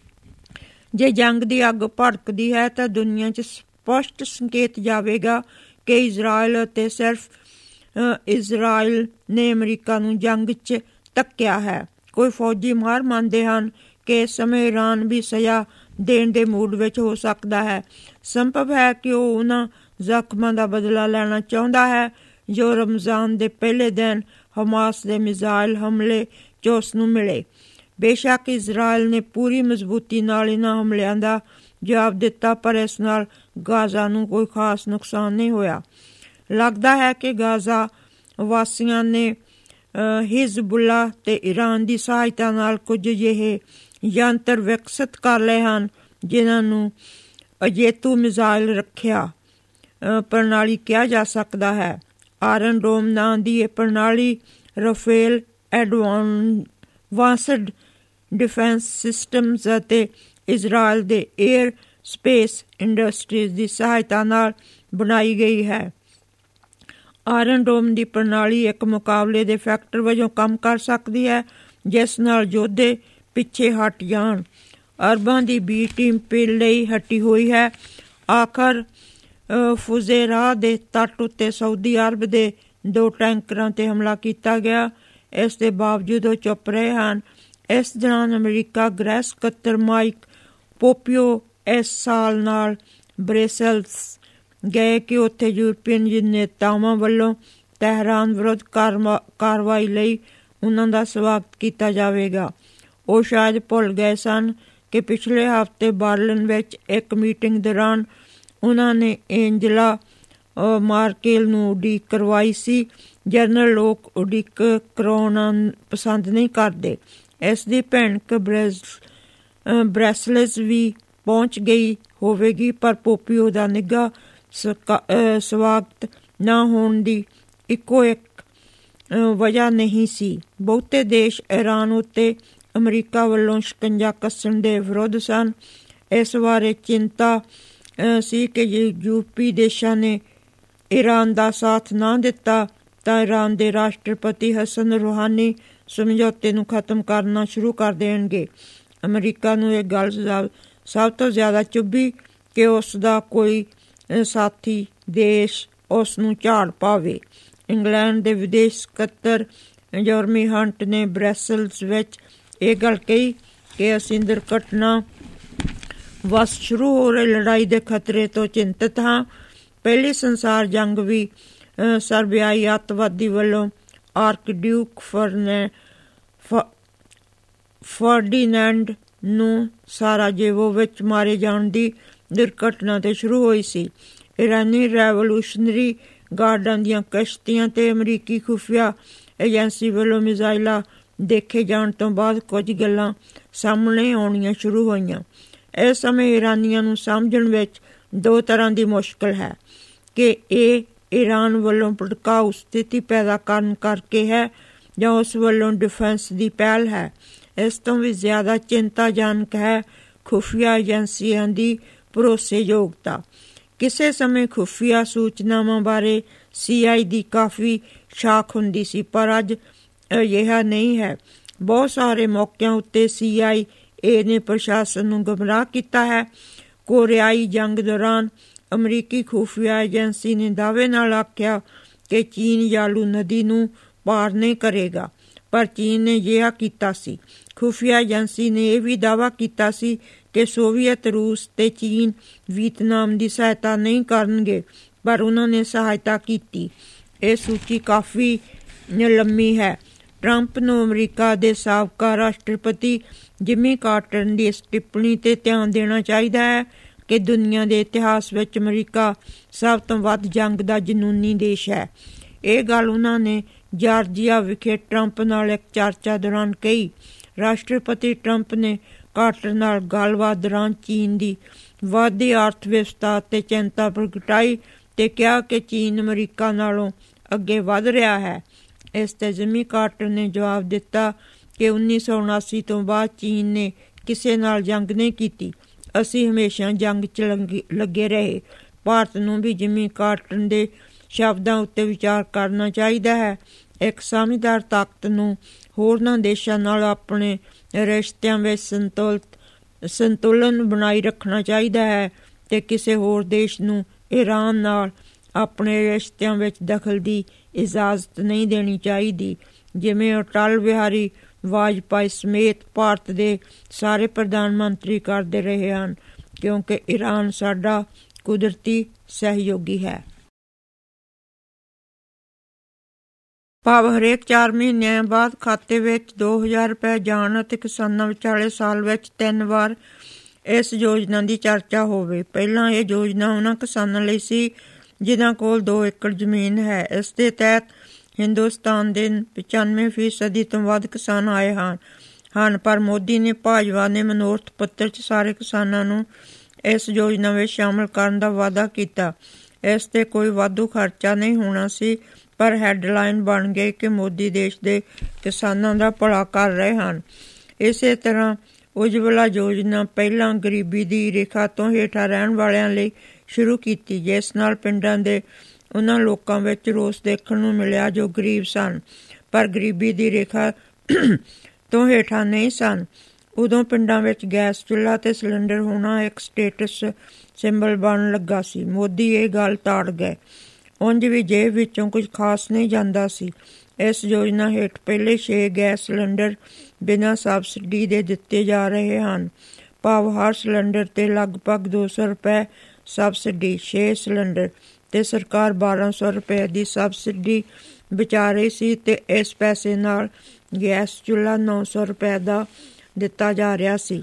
ਜੇ ਜੰਗ ਦੀ ਅੱਗ ਭੜਕਦੀ ਹੈ ਤਾਂ ਦੁਨੀਆ 'ਚ ਸਪਸ਼ਟ ਸੰਕੇਤ ਜਾਵੇਗਾ ਕਿ ਇਜ਼ਰਾਈਲ ਅਤੇ ਸਿਰਫ ਇਜ਼ਰਾਈਲ ਨੇ ਅਮਰੀਕਾ ਨੂੰ ਜੰਗ 'ਚ ਧੱਕਿਆ ਹੈ। ਕੋਈ ਫੌਜੀ ਮਾਹਰ ਮੰਨਦੇ ਹਨ ਕਿ ਇਸ ਸਮੇਂ ਈਰਾਨ ਵੀ ਸਜ਼ਾ ਦੇਣ ਦੇ ਮੂਡ ਵਿੱਚ ਹੋ ਸਕਦਾ ਹੈ। ਸੰਭਵ ਹੈ ਕਿ ਉਹ ਉਹਨਾਂ ਜ਼ਖਮਾਂ ਦਾ ਬਦਲਾ ਲੈਣਾ ਚਾਹੁੰਦਾ ਹੈ ਜੋ ਰਮਜ਼ਾਨ ਦੇ ਪਹਿਲੇ ਦਿਨ ਹਮਾਸ ਦੇ ਮਿਜ਼ਾਈਲ ਹਮਲੇ 'ਚ ਉਸ ਨੂੰ ਮਿਲੇ। ਬੇਸ਼ੱਕ ਇਜ਼ਰਾਈਲ ਨੇ ਪੂਰੀ ਮਜ਼ਬੂਤੀ ਨਾਲ ਇਹਨਾਂ ਹਮਲਿਆਂ ਦਾ ਜਵਾਬ ਦਿੱਤਾ, ਪਰ ਇਸ ਨਾਲ ਗਾਜ਼ਾ ਨੂੰ ਕੋਈ ਖਾਸ ਨੁਕਸਾਨ ਨਹੀਂ ਹੋਇਆ। ਲੱਗਦਾ ਹੈ ਕਿ ਗਾਜ਼ਾ ਵਾਸੀਆਂ ਨੇ ਹਿਜ਼ਬੁੱਲਾ ਅਤੇ ਈਰਾਨ ਦੀ ਸਹਾਇਤਾ ਨਾਲ ਕੁਝ ਅਜਿਹੇ ਯੰਤਰ ਵਿਕਸਿਤ ਕਰ ਲਏ ਹਨ ਜਿਨ੍ਹਾਂ ਨੂੰ ਅਜੇਤੂ ਮਿਜ਼ਾਈਲ ਰੱਖਿਆ ਪ੍ਰਣਾਲੀ ਕਿਹਾ ਜਾ ਸਕਦਾ ਹੈ। ਆਰਨ ਡੋਮ ਨਾਂ ਦੀ ਇਹ ਪ੍ਰਣਾਲੀ ਰਾਫੇਲ ਐਡਵਾਂਸਡ ਡਿਫੈਂਸ ਸਿਸਟਮਜ਼ ਅਤੇ ਇਜ਼ਰਾਈਲ ਦੇ ਏਅਰ ਸਪੇਸ ਇੰਡਸਟਰੀਜ਼ ਦੀ ਸਹਾਇਤਾ ਨਾਲ ਬਣਾਈ ਗਈ ਹੈ। ਆਰਨ ਡੋਮ ਦੀ ਪ੍ਰਣਾਲੀ ਇੱਕ ਮੁਕਾਬਲੇ ਦੇ ਫੈਕਟਰ ਵਜੋਂ ਕੰਮ ਕਰ ਸਕਦੀ ਹੈ, ਜਿਸ ਨਾਲ ਯੋਧੇ ਪਿੱਛੇ ਹਟ ਜਾਣ। ਅਰਬਾਂ ਦੀ ਬੀ ਟੀਮ ਪਹਿਲੇ ਹੀ ਹਟੀ ਹੋਈ ਹੈ। ਆਖਰ ਫੁਜ਼ੇਰਾ ਦੇ ਤੱਟ ਉੱਤੇ ਸਾਊਦੀ ਅਰਬ ਦੇ ਦੋ ਟੈਂਕਰਾਂ 'ਤੇ ਹਮਲਾ ਕੀਤਾ ਗਿਆ। ਇਸ ਦੇ ਬਾਵਜੂਦ ਉਹ ਚੁੱਪ ਰਹੇ ਹਨ। ਇਸ ਦੌਰਾਨ ਅਮਰੀਕਾ ਗ੍ਰਹਿ ਸਕੱਤਰ ਮਾਈਕ ਪੋਂਪੀਓ ਇਸ ਸਾਲ ਨਾਲ ਬ੍ਰਸੇਲਸ ਗਏ ਕਿ ਉੱਥੇ ਯੂਰਪੀਅਨ ਨੇਤਾਵਾਂ ਵੱਲੋਂ ਤਹਿਰਾਨ ਵਿਰੁੱਧ ਕਾਰਵਾ ਕਾਰਵਾਈ ਲਈ ਉਹਨਾਂ ਦਾ ਸਵਾਗਤ ਕੀਤਾ ਜਾਵੇਗਾ। ਉਹ ਸ਼ਾਇਦ ਭੁੱਲ ਗਏ ਸਨ ਕਿ ਪਿਛਲੇ ਹਫ਼ਤੇ ਬਰਲਿਨ ਵਿੱਚ ਇੱਕ ਮੀਟਿੰਗ ਦੌਰਾਨ ਉਹਨਾਂ ਨੇ ਐਂਜਲਾ ਮਾਰਕੇਲ ਨੂੰ ਉਡੀਕ ਕਰਵਾਈ ਸੀ। ਜਨਰਲ ਲੋਕ ਉਡੀਕ ਕਰਾਉਣਾ ਪਸੰਦ ਨਹੀਂ ਕਰਦੇ। ਇਸ ਦੀ ਭਿਣਕ ਬ੍ਰੈਸ ਬ੍ਰੈਸਲਸ ਵੀ ਪਹੁੰਚ ਗਈ ਹੋਵੇਗੀ, ਪਰ ਪੋਪੀਓ ਦਾ ਨਿੱਘਾ ਸਕਾ ਸਵਾਗਤ ਨਾ ਹੋਣ ਦੀ ਇੱਕੋ ਇੱਕ ਵਜ੍ਹਾ ਨਹੀਂ ਸੀ। ਬਹੁਤੇ ਦੇਸ਼ ਈਰਾਨ ਉੱਤੇ ਅਮਰੀਕਾ ਵੱਲੋਂ ਸ਼ਿਕੰਜਾ ਕੱਸਣ ਦੇ ਵਿਰੁੱਧ ਸਨ। ਇਸ ਬਾਰੇ ਚਿੰਤਾ ਸੀ ਕਿ ਜੇ ਯੂਰਪੀ ਦੇਸ਼ਾਂ ਨੇ ਈਰਾਨ ਦਾ ਸਾਥ ਨਾ ਦਿੱਤਾ ਤਾਂ ਈਰਾਨ ਦੇ ਰਾਸ਼ਟਰਪਤੀ ਹਸਨ ਰੂਹਾਨੀ ਸਮਝੌਤੇ ਨੂੰ ਖ਼ਤਮ ਕਰਨਾ ਸ਼ੁਰੂ ਕਰ ਦੇਣਗੇ। ਅਮਰੀਕਾ ਨੂੰ ਇਹ ਗੱਲ ਸਭ ਤੋਂ ਜ਼ਿਆਦਾ ਚੁੱਭੀ ਕਿ ਉਸ ਦਾ ਕੋਈ ਸਾਥੀ ਦੇਸ਼ ਉਸ ਨੂੰ ਝਾੜ ਪਾਵੇ। ਇੰਗਲੈਂਡ ਦੇ ਵਿਦੇਸ਼ ਸਕੱਤਰ ਜਰਮੀ ਹੰਟ ਨੇ ਬ੍ਰੈਸਲਸ ਵਿੱਚ ਇਹ ਗੱਲ ਕਹੀ ਕਿ ਅਸੀਂ ਦੁਰਘਟਨਾ ਵਸ ਸ਼ੁਰੂ ਹੋ ਰਹੀ ਲੜਾਈ ਦੇ ਖਤਰੇ ਤੋਂ ਚਿੰਤਤ ਹਾਂ। ਪਹਿਲੀ ਸੰਸਾਰ ਜੰਗ ਵੀ ਸਰਬਿਆਈ ਅੱਤਵਾਦੀ ਵੱਲੋਂ ਆਰਕਡਿਊਕ ਫਰਨੇ ਫਰਡੀਨੈਂਡ ਨੂੰ ਸਾਰਾਜੇਵੋ ਵਿੱਚ ਮਾਰੇ ਜਾਣ ਦੀ ਦੁਰਘਟਨਾ 'ਤੇ ਸ਼ੁਰੂ ਹੋਈ ਸੀ। ਇਰਾਨੀ ਰੈਵੋਲੂਸ਼ਨਰੀ ਗਾਰਡਾਂ ਦੀਆਂ ਕਿਸ਼ਤੀਆਂ 'ਤੇ ਅਮਰੀਕੀ ਖੁਫੀਆ ਏਜੰਸੀ ਵੱਲੋਂ ਮਿਜ਼ਾਈਲਾਂ ਦੇਖੇ ਜਾਣ ਤੋਂ ਬਾਅਦ ਕੁਝ ਗੱਲਾਂ ਸਾਹਮਣੇ ਆਉਣੀਆਂ ਸ਼ੁਰੂ ਹੋਈਆਂ। ਇਸ ਸਮੇਂ ਇਰਾਨੀਆਂ ਨੂੰ ਸਮਝਣ ਵਿੱਚ ਦੋ ਤਰ੍ਹਾਂ ਦੀ ਮੁਸ਼ਕਲ ਹੈ ਕਿ ਇਹ ਈਰਾਨ ਵੱਲੋਂ ਭੜਕਾਊ ਸਥਿਤੀ ਪੈਦਾ ਕਰਨ ਕਰਕੇ ਹੈ ਜਾਂ ਉਸ ਵੱਲੋਂ ਡਿਫੈਂਸ ਦੀ ਪਹਿਲ ਹੈ। ਇਸ ਤੋਂ ਵੀ ਜ਼ਿਆਦਾ ਚਿੰਤਾਜਨਕ ਹੈ ਖੁਫੀਆ ਏਜੰਸੀਆਂ ਦੀ ਭਰੋਸੇਯੋਗਤਾ। ਕਿਸੇ ਸਮੇਂ ਖੁਫੀਆ ਸੂਚਨਾਵਾਂ ਬਾਰੇ ਸੀ ਆਈ ਦੀ ਕਾਫੀ ਸ਼ਾਖ ਹੁੰਦੀ ਸੀ, ਪਰ ਅੱਜ ਅਜਿਹਾ ਨਹੀਂ ਹੈ। ਬਹੁਤ ਸਾਰੇ ਮੌਕਿਆਂ ਉੱਤੇ ਸੀ ਆਈ ਏ ਨੇ ਪ੍ਰਸ਼ਾਸਨ ਨੂੰ ਗੁੰਮਰਾਹ ਕੀਤਾ ਹੈ। ਕੋਰੀਆਈ ਜੰਗ ਦੌਰਾਨ ਅਮਰੀਕੀ ਖੁਫੀਆ ਏਜੰਸੀ ਨੇ ਦਾਅਵੇ ਨਾਲ ਆਖਿਆ ਕਿ ਚੀਨ ਯਾਲੂ ਨਦੀ ਨੂੰ ਪਾਰ ਨਹੀਂ ਕਰੇਗਾ, ਪਰ ਚੀਨ ਨੇ ਅਜਿਹਾ ਕੀਤਾ ਸੀ। ਖੁਫੀਆ ਏਜੰਸੀ ਨੇ ਇਹ ਵੀ ਦਾਅਵਾ ਕੀਤਾ ਸੀ ਕਿ ਸੋਵੀਅਤ ਰੂਸ ਤੇ ਚੀਨ ਵੀਅਤਨਾਮ ਦੀ ਸਹਾਇਤਾ ਨਹੀਂ ਕਰਨਗੇ, ਪਰ ਉਹਨਾਂ ਨੇ ਸਹਾਇਤਾ ਕੀਤੀ। ਇਹ ਸੂਚੀ ਕਾਫੀ ਲੰਮੀ ਹੈ। ਟਰੰਪ ਨੂੰ ਅਮਰੀਕਾ ਦੇ ਸਾਬਕਾ ਰਾਸ਼ਟਰਪਤੀ ਜਿਮੀ ਕਾਰਟਰ ਦੀ ਇਸ ਟਿੱਪਣੀ 'ਤੇ ਧਿਆਨ ਦੇਣਾ ਚਾਹੀਦਾ ਹੈ ਕਿ ਦੁਨੀਆ ਦੇ ਇਤਿਹਾਸ ਵਿੱਚ ਅਮਰੀਕਾ ਸਭ ਤੋਂ ਵੱਧ ਜੰਗ ਦਾ ਜਨੂੰਨੀ ਦੇਸ਼ ਹੈ। ਇਹ ਗੱਲ ਉਹਨਾਂ ਨੇ ਜਾਰਜੀਆ ਵਿਖੇ ਟਰੰਪ ਨਾਲ ਇੱਕ ਚਰਚਾ ਦੌਰਾਨ ਕਹੀ। ਰਾਸ਼ਟਰਪਤੀ ਟਰੰਪ ਨੇ ਕਾਰਟਰ ਨਾਲ ਗੱਲਬਾਤ ਦੌਰਾਨ ਚੀਨ ਦੀ ਵੱਧਦੀ ਅਰਥ ਵਿਵਸਥਾ 'ਤੇ ਚਿੰਤਾ ਪ੍ਰਗਟਾਈ ਅਤੇ ਕਿਹਾ ਕਿ ਚੀਨ ਅਮਰੀਕਾ ਨਾਲੋਂ ਅੱਗੇ ਵਧ ਰਿਹਾ ਹੈ। ਇਸ 'ਤੇ ਜਿਮੀ ਕਾਰਟਰ ਨੇ ਜਵਾਬ ਦਿੱਤਾ ਕਿ ਉੱਨੀ ਸੌ ਉਨਾਸੀ ਤੋਂ ਬਾਅਦ ਚੀਨ ਨੇ ਕਿਸੇ ਨਾਲ ਜੰਗ ਨਹੀਂ ਕੀਤੀ। ਅਸੀਂ ਹਮੇਸ਼ਾ ਜੰਗ 'ਚ ਲੱਗੇ ਰਹੇ। ਭਾਰਤ ਨੂੰ ਵੀ ਜਿਮੀ ਕਾਰਟਰ ਦੇ ਸ਼ਬਦਾਂ ਉੱਤੇ ਵਿਚਾਰ ਕਰਨਾ ਚਾਹੀਦਾ ਹੈ। ਇੱਕ ਸਮਝਦਾਰ ਤਾਕਤ ਨੂੰ ਹੋਰਨਾਂ ਦੇਸ਼ਾਂ ਨਾਲ ਆਪਣੇ ਰਿਸ਼ਤਿਆਂ ਵਿੱਚ ਸੰਤੁਲਿਤ ਸੰਤੁਲਨ ਬਣਾਈ ਰੱਖਣਾ ਚਾਹੀਦਾ ਹੈ ਅਤੇ ਕਿਸੇ ਹੋਰ ਦੇਸ਼ ਨੂੰ ਈਰਾਨ ਨਾਲ ਆਪਣੇ ਰਿਸ਼ਤਿਆਂ ਵਿੱਚ ਦਖਲ ਦੀ ਇਜਾਜ਼ਤ ਨਹੀਂ ਦੇਣੀ ਚਾਹੀਦੀ, ਜਿਵੇਂ ਅਟਲ ਬਿਹਾਰੀ ਵਾਜਪਾਈ ਸਮੇਤ ਭਾਰਤ ਦੇ ਸਾਰੇ ਪ੍ਰਧਾਨ ਮੰਤਰੀ ਕਰਦੇ ਰਹੇ ਹਨ, ਕਿਉਂਕਿ ਈਰਾਨ ਸਾਡਾ ਕੁਦਰਤੀ ਸਹਿਯੋਗੀ ਹੈ। ਭਾਵ ਹਰੇਕ ਚਾਰ ਮਹੀਨਿਆਂ ਬਾਅਦ ਖਾਤੇ ਵਿੱਚ ਦੋ ਹਜ਼ਾਰ ਰੁਪਏ ਜਾਣ ਅਤੇ ਕਿਸਾਨਾਂ ਵਿਚਾਲੇ ਸਾਲ ਵਿੱਚ ਤਿੰਨ ਵਾਰ ਇਸ ਯੋਜਨਾ ਦੀ ਚਰਚਾ ਹੋਵੇ। ਪਹਿਲਾਂ ਇਹ ਯੋਜਨਾ ਉਹਨਾਂ ਕਿਸਾਨਾਂ ਲਈ ਸੀ ਜਿਨ੍ਹਾਂ ਕੋਲ ਦੋ ਏਕੜ ਜ਼ਮੀਨ ਹੈ। ਇਸ ਦੇ ਤਹਿਤ ਹਿੰਦੁਸਤਾਨ ਦੇ ਪਚਾਨਵੇਂ ਫੀਸਦੀ ਤੋਂ ਵੱਧ ਕਿਸਾਨ ਆਏ ਹਨ ਹਨ ਪਰ ਮੋਦੀ ਨੇ ਭਾਜਪਾ ਨੇ ਮਨੋਰਥ ਪੱਤਰ 'ਚ ਸਾਰੇ ਕਿਸਾਨਾਂ ਨੂੰ ਇਸ ਯੋਜਨਾ ਵਿੱਚ ਸ਼ਾਮਲ ਕਰਨ ਦਾ ਵਾਅਦਾ ਕੀਤਾ। ਇਸ 'ਤੇ ਕੋਈ ਵਾਧੂ ਖਰਚਾ ਨਹੀਂ ਹੋਣਾ ਸੀ, ਪਰ ਹੈਡਲਾਈਨ ਬਣ ਗਈ ਕਿ ਮੋਦੀ ਦੇਸ਼ ਦੇ ਕਿਸਾਨਾਂ ਦਾ ਭਲਾ ਕਰ ਰਹੇ ਹਨ। ਇਸੇ ਤਰ੍ਹਾਂ ਉਜਵਲਾ ਯੋਜਨਾ ਪਹਿਲਾਂ ਗਰੀਬੀ ਦੀ ਰੇਖਾ ਤੋਂ ਹੇਠਾਂ ਰਹਿਣ ਵਾਲਿਆਂ ਲਈ ਸ਼ੁਰੂ ਕੀਤੀ, ਜਿਸ ਨਾਲ ਪਿੰਡਾਂ ਦੇ ਉਹਨਾਂ ਲੋਕਾਂ ਵਿੱਚ ਰੋਸ ਦੇਖਣ ਨੂੰ ਮਿਲਿਆ ਜੋ ਗਰੀਬ ਸਨ ਪਰ ਗਰੀਬੀ ਦੀ ਰੇਖਾ ਤੋਂ ਹੇਠਾਂ ਨਹੀਂ ਸਨ। ਉਦੋਂ ਪਿੰਡਾਂ ਵਿੱਚ ਗੈਸ ਚੁੱਲ੍ਹਾ ਅਤੇ ਸਿਲੰਡਰ ਹੋਣਾ ਇੱਕ ਸਟੇਟਸ ਸਿੰਬਲ ਬਣਨ ਲੱਗਾ ਸੀ। ਮੋਦੀ ਇਹ ਗੱਲ ਤਾੜ ਗਏ। ਉਂਝ ਵੀ ਜੇਬ ਵਿੱਚੋਂ ਕੁਝ ਖਾਸ ਨਹੀਂ ਜਾਂਦਾ ਸੀ। ਇਸ ਯੋਜਨਾ ਹੇਠ ਪਹਿਲੇ ਛੇ ਗੈਸ ਸਿਲੰਡਰ ਬਿਨਾਂ ਸਬਸਿਡੀ ਦੇ ਦਿੱਤੇ ਜਾ ਰਹੇ ਹਨ, ਭਾਵ ਹਰ ਸਿਲੰਡਰ 'ਤੇ ਲਗਭਗ ਦੋ ਸੌ ਰੁਪਏ ਸਬਸਿਡੀ। ਛੇ ਸਿਲੰਡਰ 'ਤੇ ਸਰਕਾਰ ਬਾਰਾਂ ਸੌ ਰੁਪਏ ਦੀ ਸਬਸਿਡੀ ਬਚਾ ਰਹੀ ਸੀ ਅਤੇ ਇਸ ਪੈਸੇ ਨਾਲ ਗੈਸ ਚੁੱਲ੍ਹਾ ਨੌ ਸੌ ਰੁਪਏ ਦਾ ਦਿੱਤਾ ਜਾ ਰਿਹਾ ਸੀ।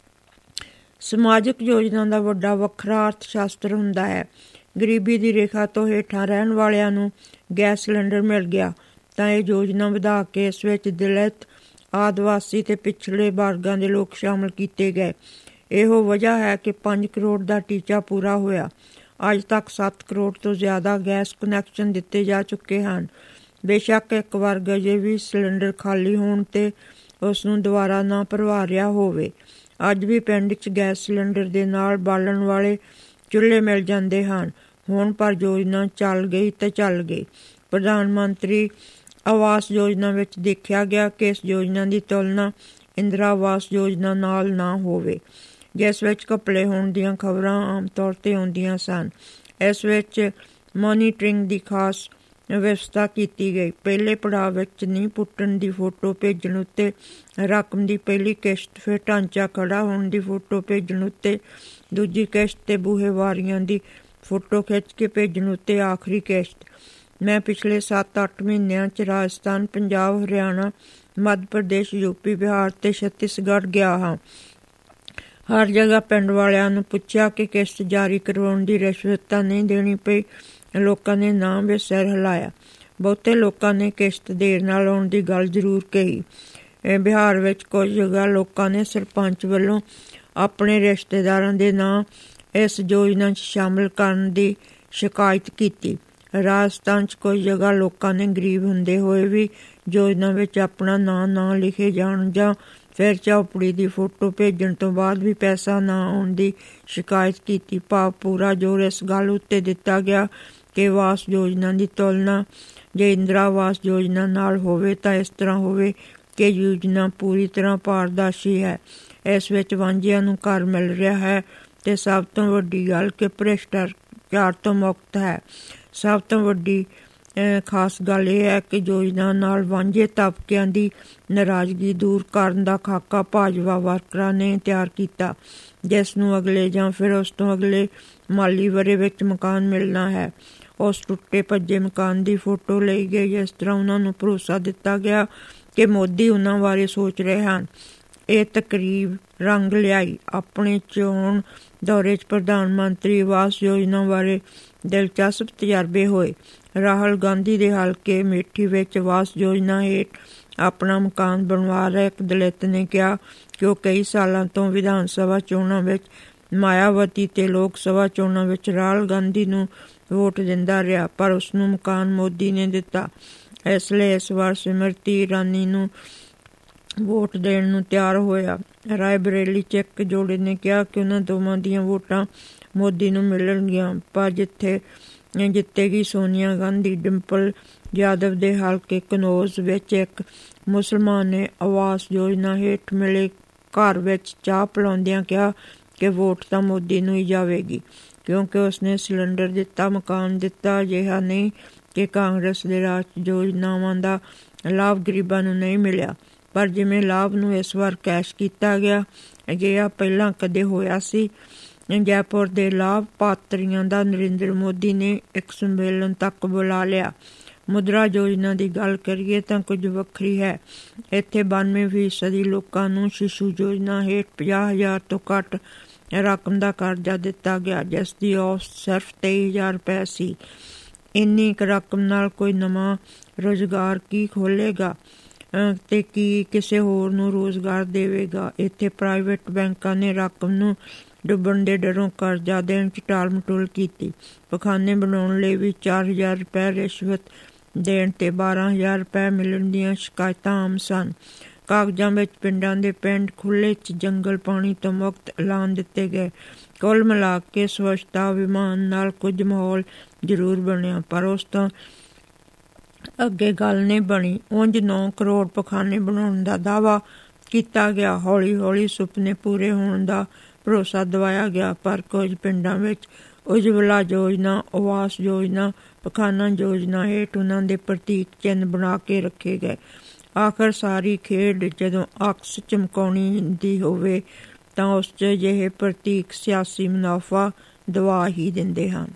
ਸਮਾਜਿਕ ਯੋਜਨਾ ਦਾ ਵੱਡਾ ਵੱਖਰਾ ਅਰਥ ਸ਼ਾਸਤਰ ਹੁੰਦਾ ਹੈ। ਗਰੀਬੀ ਦੀ ਰੇਖਾ ਤੋਂ ਹੇਠਾਂ ਰਹਿਣ ਵਾਲਿਆਂ ਨੂੰ ਗੈਸ ਸਿਲੰਡਰ ਮਿਲ ਗਿਆ ਤਾਂ ਇਹ ਯੋਜਨਾ ਵਧਾ ਕੇ ਇਸ ਵਿੱਚ ਦਲਿਤ, ਆਦਿਵਾਸੀ ਅਤੇ ਪਿਛੜੇ ਵਰਗਾਂ ਦੇ ਲੋਕ ਸ਼ਾਮਲ ਕੀਤੇ ਗਏ। ਇਹੋ ਵਜ੍ਹਾ ਹੈ ਕਿ ਪੰਜ ਕਰੋੜ ਦਾ ਟੀਚਾ ਪੂਰਾ ਹੋਇਆ। ਅੱਜ ਤੱਕ ਸੱਤ ਕਰੋੜ ਤੋਂ ਜ਼ਿਆਦਾ ਗੈਸ ਕੁਨੈਕਸ਼ਨ ਦਿੱਤੇ ਜਾ ਚੁੱਕੇ ਹਨ। ਬੇਸ਼ੱਕ ਇੱਕ ਵਰਗ ਅਜੇ ਵੀ ਸਿਲੰਡਰ ਖਾਲੀ ਹੋਣ 'ਤੇ ਉਸ ਨੂੰ ਦੁਬਾਰਾ ਨਾ ਭਰਵਾ ਰਿਹਾ ਹੋਵੇ। ਅੱਜ ਵੀ ਪਿੰਡ 'ਚ ਗੈਸ ਸਿਲੰਡਰ ਦੇ ਨਾਲ ਬਾਲਣ ਵਾਲੇ ਚੁੱਲ੍ਹੇ ਮਿਲ ਜਾਂਦੇ ਹਨ। ਹੁਣ ਪਰ ਯੋਜਨਾ ਚੱਲ ਗਈ ਤੇ ਚੱਲ ਗਈ। ਪ੍ਰਧਾਨ ਮੰਤਰੀ ਆਵਾਸ ਯੋਜਨਾ ਵਿੱਚ ਦੇਖਿਆ ਗਿਆ ਕਿ ਇਸ ਯੋਜਨਾ ਦੀ ਤੁਲਨਾ ਇੰਦਰਾ ਆਵਾਸ ਯੋਜਨਾ ਨਾਲ ਨਾ ਹੋਵੇ, ਜਿਸ ਵਿੱਚ ਘਪਲੇ ਹੋਣ ਦੀਆਂ ਖਬਰਾਂ ਆਮ ਤੌਰ 'ਤੇ ਆਉਂਦੀਆਂ ਸਨ। ਇਸ ਵਿੱਚ ਮੋਨੀਟਰਿੰਗ ਦੀ ਖਾਸ ਵਿਵਸਥਾ ਕੀਤੀ ਗਈ। ਪਹਿਲੇ ਪੜਾਅ ਵਿੱਚ ਨੀਂਹ ਪੁੱਟਣ ਦੀ ਫੋਟੋ ਭੇਜਣ ਉੱਤੇ ਰਕਮ ਦੀ ਪਹਿਲੀ ਕਿਸ਼ਤ, ਫਿਰ ਢਾਂਚਾ ਖੜ੍ਹਾ ਹੋਣ ਦੀ ਫੋਟੋ ਭੇਜਣ ਉੱਤੇ ਦੂਜੀ ਕਿਸ਼ਤ ਤੇ ਬੂਹੇ ਵਾਰੀਆਂ ਦੀ ਫੋਟੋ ਖਿੱਚ ਕੇ ਭੇਜਣ ਉੱਤੇ ਆਖਰੀ ਕਿਸ਼ਤ। ਮੈਂ ਪਿਛਲੇ ਸੱਤ ਅੱਠ ਮਹੀਨਿਆਂ 'ਚ ਰਾਜਸਥਾਨ, ਪੰਜਾਬ, ਹਰਿਆਣਾ, ਮੱਧ ਪ੍ਰਦੇਸ਼, ਯੂਪੀ, ਬਿਹਾਰ ਤੇ ਛੱਤੀਸਗੜ੍ਹ ਗਿਆ ਹਾਂ। ਹਰ ਜਗ੍ਹਾ ਪਿੰਡ ਵਾਲਿਆਂ ਨੂੰ ਪੁੱਛਿਆ ਕਿ ਕਿਸ਼ਤ ਜਾਰੀ ਕਰਵਾਉਣ ਦੀ ਰਿਸ਼ਵਤ ਤਾਂ ਨਹੀਂ ਦੇਣੀ ਪਈ। ਲੋਕਾਂ ਨੇ ਨਾਂ ਵਿੱਚ ਸਿਰ ਹਿਲਾਇਆ। ਬਹੁਤੇ ਲੋਕਾਂ ਨੇ ਕਿਸ਼ਤ ਦੇਰ ਨਾਲ ਆਉਣ ਦੀ ਗੱਲ ਜ਼ਰੂਰ ਕਹੀ। ਬਿਹਾਰ ਵਿੱਚ ਕੁਝ ਜਗ੍ਹਾ ਲੋਕਾਂ ਨੇ ਸਰਪੰਚ ਵੱਲੋਂ ਆਪਣੇ ਰਿਸ਼ਤੇਦਾਰਾਂ ਦੇ ਨਾਂ ਇਸ ਯੋਜਨਾ 'ਚ ਸ਼ਾਮਲ ਕਰਨ ਦੀ ਸ਼ਿਕਾਇਤ ਕੀਤੀ। ਰਾਜਸਥਾਨ 'ਚ ਕੁਝ ਜਗ੍ਹਾ ਲੋਕਾਂ ਨੇ ਗਰੀਬ ਹੁੰਦੇ ਹੋਏ ਵੀ ਯੋਜਨਾ ਵਿੱਚ ਆਪਣਾ ਨਾਂ ਨਾ ਲਿਖੇ ਜਾਣ ਜਾਂ ਫਿਰ ਝੌਂਪੜੀ ਦੀ ਫੋਟੋ ਭੇਜਣ ਤੋਂ ਬਾਅਦ ਵੀ ਪੈਸਾ ਨਾ ਆਉਣ ਦੀ ਸ਼ਿਕਾਇਤ ਕੀਤੀ। ਭਾਵ ਪੂਰਾ ਜ਼ੋਰ ਇਸ ਗੱਲ ਉੱਤੇ ਦਿੱਤਾ ਗਿਆ ਕਿ ਆਵਾਸ ਯੋਜਨਾ ਦੀ ਤੁਲਨਾ ਜੇ ਇੰਦਰਾ ਆਵਾਸ ਯੋਜਨਾ ਨਾਲ ਹੋਵੇ ਤਾਂ ਇਸ ਤਰ੍ਹਾਂ ਹੋਵੇ ਕਿ ਯੋਜਨਾ ਪੂਰੀ ਤਰ੍ਹਾਂ ਪਾਰਦਰਸ਼ੀ ਹੈ। ਇਸ ਵਿੱਚ ਵਾਂਝਿਆਂ ਨੂੰ ਘਰ ਮਿਲ ਰਿਹਾ ਹੈ ਅਤੇ ਸਭ ਤੋਂ ਵੱਡੀ ਗੱਲ ਕਿ ਭ੍ਰਿਸ਼ਟਾਚਾਰ ਤੋਂ ਮੁਕਤ ਹੈ। ਸਭ ਤੋਂ ਵੱਡੀ ਖਾਸ ਗੱਲ ਇਹ ਹੈ ਕਿ ਯੋਜਨਾ ਨਾਲ ਵਾਂਝੇ ਤਬਕਿਆਂ ਦੀ ਨਾਰਾਜ਼ਗੀ ਦੂਰ ਕਰਨ ਦਾ ਖਾਕਾ ਭਾਜਪਾ ਵਰਕਰਾਂ ਨੇ ਤਿਆਰ ਕੀਤਾ, ਜਿਸ ਨੂੰ ਅਗਲੇ ਜਾਂ ਫਿਰ ਉਸ ਤੋਂ ਅਗਲੇ ਮਾਲੀ ਵਰ੍ਹੇ ਵਿੱਚ ਮਕਾਨ ਮਿਲਣਾ ਹੈ। ਉਸ ਟੁੱਟੇ ਭੱਜੇ ਮਕਾਨ ਦੀ ਫੋਟੋ ਲਈ ਗਈ, ਜਿਸ ਤਰ੍ਹਾਂ ਉਹਨਾਂ ਨੂੰ ਭਰੋਸਾ ਦਿੱਤਾ ਗਿਆ ਕਿ ਮੋਦੀ ਉਹਨਾਂ ਬਾਰੇ ਸੋਚ ਰਹੇ ਹਨ। ਇਹ ਤਕਰੀਬ ਰੰਗ ਲਿਆਈ। ਆਪਣੇ ਚੋਣ ਦੌਰੇ 'ਚ ਪ੍ਰਧਾਨ ਮੰਤਰੀ ਆਵਾਸ ਯੋਜਨਾ ਬਾਰੇ ਦਿਲਚਸਪ ਤਜਰਬੇ ਹੋਏ। ਰਾਹੁਲ ਗਾਂਧੀ ਦੇ ਹਲਕੇ ਮੇਠੀ ਵਿੱਚ ਆਵਾਸ ਯੋਜਨਾ ਹੇਠ ਆਪਣਾ ਮਕਾਨ ਬਣਵਾ ਰਹੇ ਇੱਕ ਦਲਿਤ ਨੇ ਕਿਹਾ ਕਿ ਉਹ ਕਈ ਸਾਲਾਂ ਤੋਂ ਵਿਧਾਨ ਸਭਾ ਚੋਣਾਂ ਵਿੱਚ ਮਾਇਆਵਤੀ ਤੇ ਲੋਕ ਸਭਾ ਚੋਣਾਂ ਵਿੱਚ ਰਾਹੁਲ ਗਾਂਧੀ ਨੂੰ ਵੋਟ ਦਿੰਦਾ ਰਿਹਾ, ਪਰ ਉਸਨੂੰ ਮਕਾਨ ਮੋਦੀ ਨੇ ਦਿੱਤਾ। ਇਸ ਲਈ ਇਸ ਵਾਰ ਸਮ੍ਰਿਤੀ ਇਰਾਨੀ ਨੂੰ ਵੋਟ ਦੇਣ ਨੂੰ ਤਿਆਰ ਹੋਇਆ। ਰਾਏ ਬਰੇਲੀ 'ਚ ਇੱਕ ਜੋੜੇ ਨੇ ਕਿਹਾ ਕਿ ਉਹਨਾਂ ਦੋਵਾਂ ਦੀਆਂ ਵੋਟਾਂ ਮੋਦੀ ਨੂੰ ਮਿਲਣਗੀਆਂ, ਪਰ ਜਿੱਥੇ ਜਿੱਤੇਗੀ ਸੋਨੀਆ ਗਾਂਧੀ। ਡਿੰਪਲ ਯਾਦਵ ਦੇ ਹਲਕੇ ਕਨੌਜ ਵਿੱਚ ਇੱਕ ਮੁਸਲਮਾਨ ਨੇ ਆਵਾਸ ਯੋਜਨਾ ਹੇਠ ਮਿਲੇ ਘਰ ਵਿੱਚ ਚਾਹ ਪਿਲਾਉਂਦਿਆਂ ਕਿਹਾ ਕਿ ਵੋਟ ਤਾਂ ਮੋਦੀ ਨੂੰ ਹੀ ਜਾਵੇਗੀ, ਕਿਉਂਕਿ ਉਸਨੇ ਸਿਲੰਡਰ ਦਿੱਤਾ, ਮਕਾਨ ਦਿੱਤਾ। ਅਜਿਹਾ ਨਹੀਂ ਕਿ ਕਾਂਗਰਸ ਦੇ ਰਾਜ ਯੋਜਨਾਵਾਂ ਦਾ ਲਾਭ ਗਰੀਬਾਂ ਨੂੰ ਨਹੀਂ ਮਿਲਿਆ, ਪਰ ਜਿਵੇਂ ਲਾਭ ਨੂੰ ਇਸ ਵਾਰ ਕੈਸ਼ ਕੀਤਾ ਗਿਆ, ਅਜਿਹਾ ਪਹਿਲਾਂ ਕਦੇ ਹੋਇਆ ਸੀ। ਜੈਪੁਰ ਦੇ ਲਾਭ ਪਾਤਰੀਆਂ ਦਾ ਨਰਿੰਦਰ ਮੋਦੀ ਨੇ ਇੱਕ ਸੰਮੇਲਨ ਤੱਕ ਬੁਲਾ ਲਿਆ। ਮੁਦਰਾ ਯੋਜਨਾ ਦੀ ਗੱਲ ਕਰੀਏ ਤਾਂ ਕੁਝ ਵੱਖਰੀ ਹੈ। ਇੱਥੇ ਬਾਨਵੇਂ ਫੀਸਦੀ ਲੋਕਾਂ ਨੂੰ ਸ਼ਿਸ਼ੂ ਯੋਜਨਾ ਹੇਠ ਪੰਜਾਹ ਹਜ਼ਾਰ ਤੋਂ ਘੱਟ ਰਕਮ ਦਾ ਕਰਜ਼ਾ ਦਿੱਤਾ ਗਿਆ, ਜਿਸ ਦੀ ਔਸਤ ਸਿਰਫ ਤੇਈ ਹਜ਼ਾਰ ਰੁਪਏ ਸੀ। ਇੰਨੀ ਕੁ ਰਕਮ ਨਾਲ ਕੋਈ ਨਵਾਂ ਰੁਜ਼ਗਾਰ ਕੀ ਖੋਲ੍ਹੇਗਾ ਅਤੇ ਕੀ ਕਿਸੇ ਹੋਰ ਨੂੰ ਰੁਜ਼ਗਾਰ ਦੇਵੇਗਾ। ਇੱਥੇ ਪ੍ਰਾਈਵੇਟ ਬੈਂਕਾਂ ਨੇ ਰਕਮ ਨੂੰ ਡੁੱਬਣ ਦੇ ਡਰੋਂ ਕਰਜ਼ਾ ਦੇਣ 'ਚ ਟਾਲ ਮਟੋਲ ਕੀਤੀ। ਪਖਾਨੇ ਬਣਾਉਣ ਲਈ ਵੀ ਚਾਰ ਹਜ਼ਾਰ ਰੁਪਏ ਰਿਸ਼ਵਤ ਦੇਣ 'ਤੇ ਬਾਰਾਂ ਹਜ਼ਾਰ ਰੁਪਏ ਮਿਲਣ ਦੀਆਂ ਸ਼ਿਕਾਇਤਾਂ ਆਮ ਸਨ। ਕਾਗਜ਼ਾਂ ਵਿੱਚ ਪਿੰਡਾਂ ਦੇ ਪਿੰਡ ਖੁੱਲ੍ਹੇ 'ਚ ਜੰਗਲ ਪਾਣੀ ਤੋਂ ਮੁਕਤ ਐਲਾਨ ਦਿੱਤੇ ਗਏ। ਕੁੱਲ ਮਿਲਾ ਕੇ ਸਵੱਛਤਾ ਅਭਿਆਨ ਨਾਲ ਕੁਝ ਮਾਹੌਲ ਜ਼ਰੂਰ ਬਣਿਆ, ਪਰ ਉਸ ਤੋਂ ਅੱਗੇ ਗੱਲ ਨਹੀਂ ਬਣੀ। ਉਂਝ ਨੌ ਕਰੋੜ ਪਖਾਨੇ ਬਣਾਉਣ ਦਾ ਦਾਅਵਾ ਕੀਤਾ ਗਿਆ। ਹੌਲੀ ਹੌਲੀ ਸੁਪਨੇ ਪੂਰੇ ਹੋਣ ਦਾ ਭਰੋਸਾ ਦਿਵਾਇਆ ਗਿਆ, ਪਰ ਕੁਝ ਪਿੰਡਾਂ ਵਿੱਚ ਉਜਵਲਾ ਯੋਜਨਾ, ਆਵਾਸ ਯੋਜਨਾ, ਪਖਾਨਾ ਯੋਜਨਾ ਹੇਠ ਉਹਨਾਂ ਦੇ ਪ੍ਰਤੀਕ ਚਿੰਨ੍ਹ ਬਣਾ ਕੇ ਰੱਖੇ ਗਏ। ਆਖਰ ਸਾਰੀ ਖੇਡ ਜਦੋਂ ਅਕਸ ਚਮਕਾਉਣੀ ਦੀ ਹੋਵੇ ਤਾਂ ਉਸ 'ਚ ਅਜਿਹੇ ਪ੍ਰਤੀਕ ਸਿਆਸੀ ਮੁਨਾਫਾ ਦਵਾ ਹੀ ਦਿੰਦੇ ਹਨ।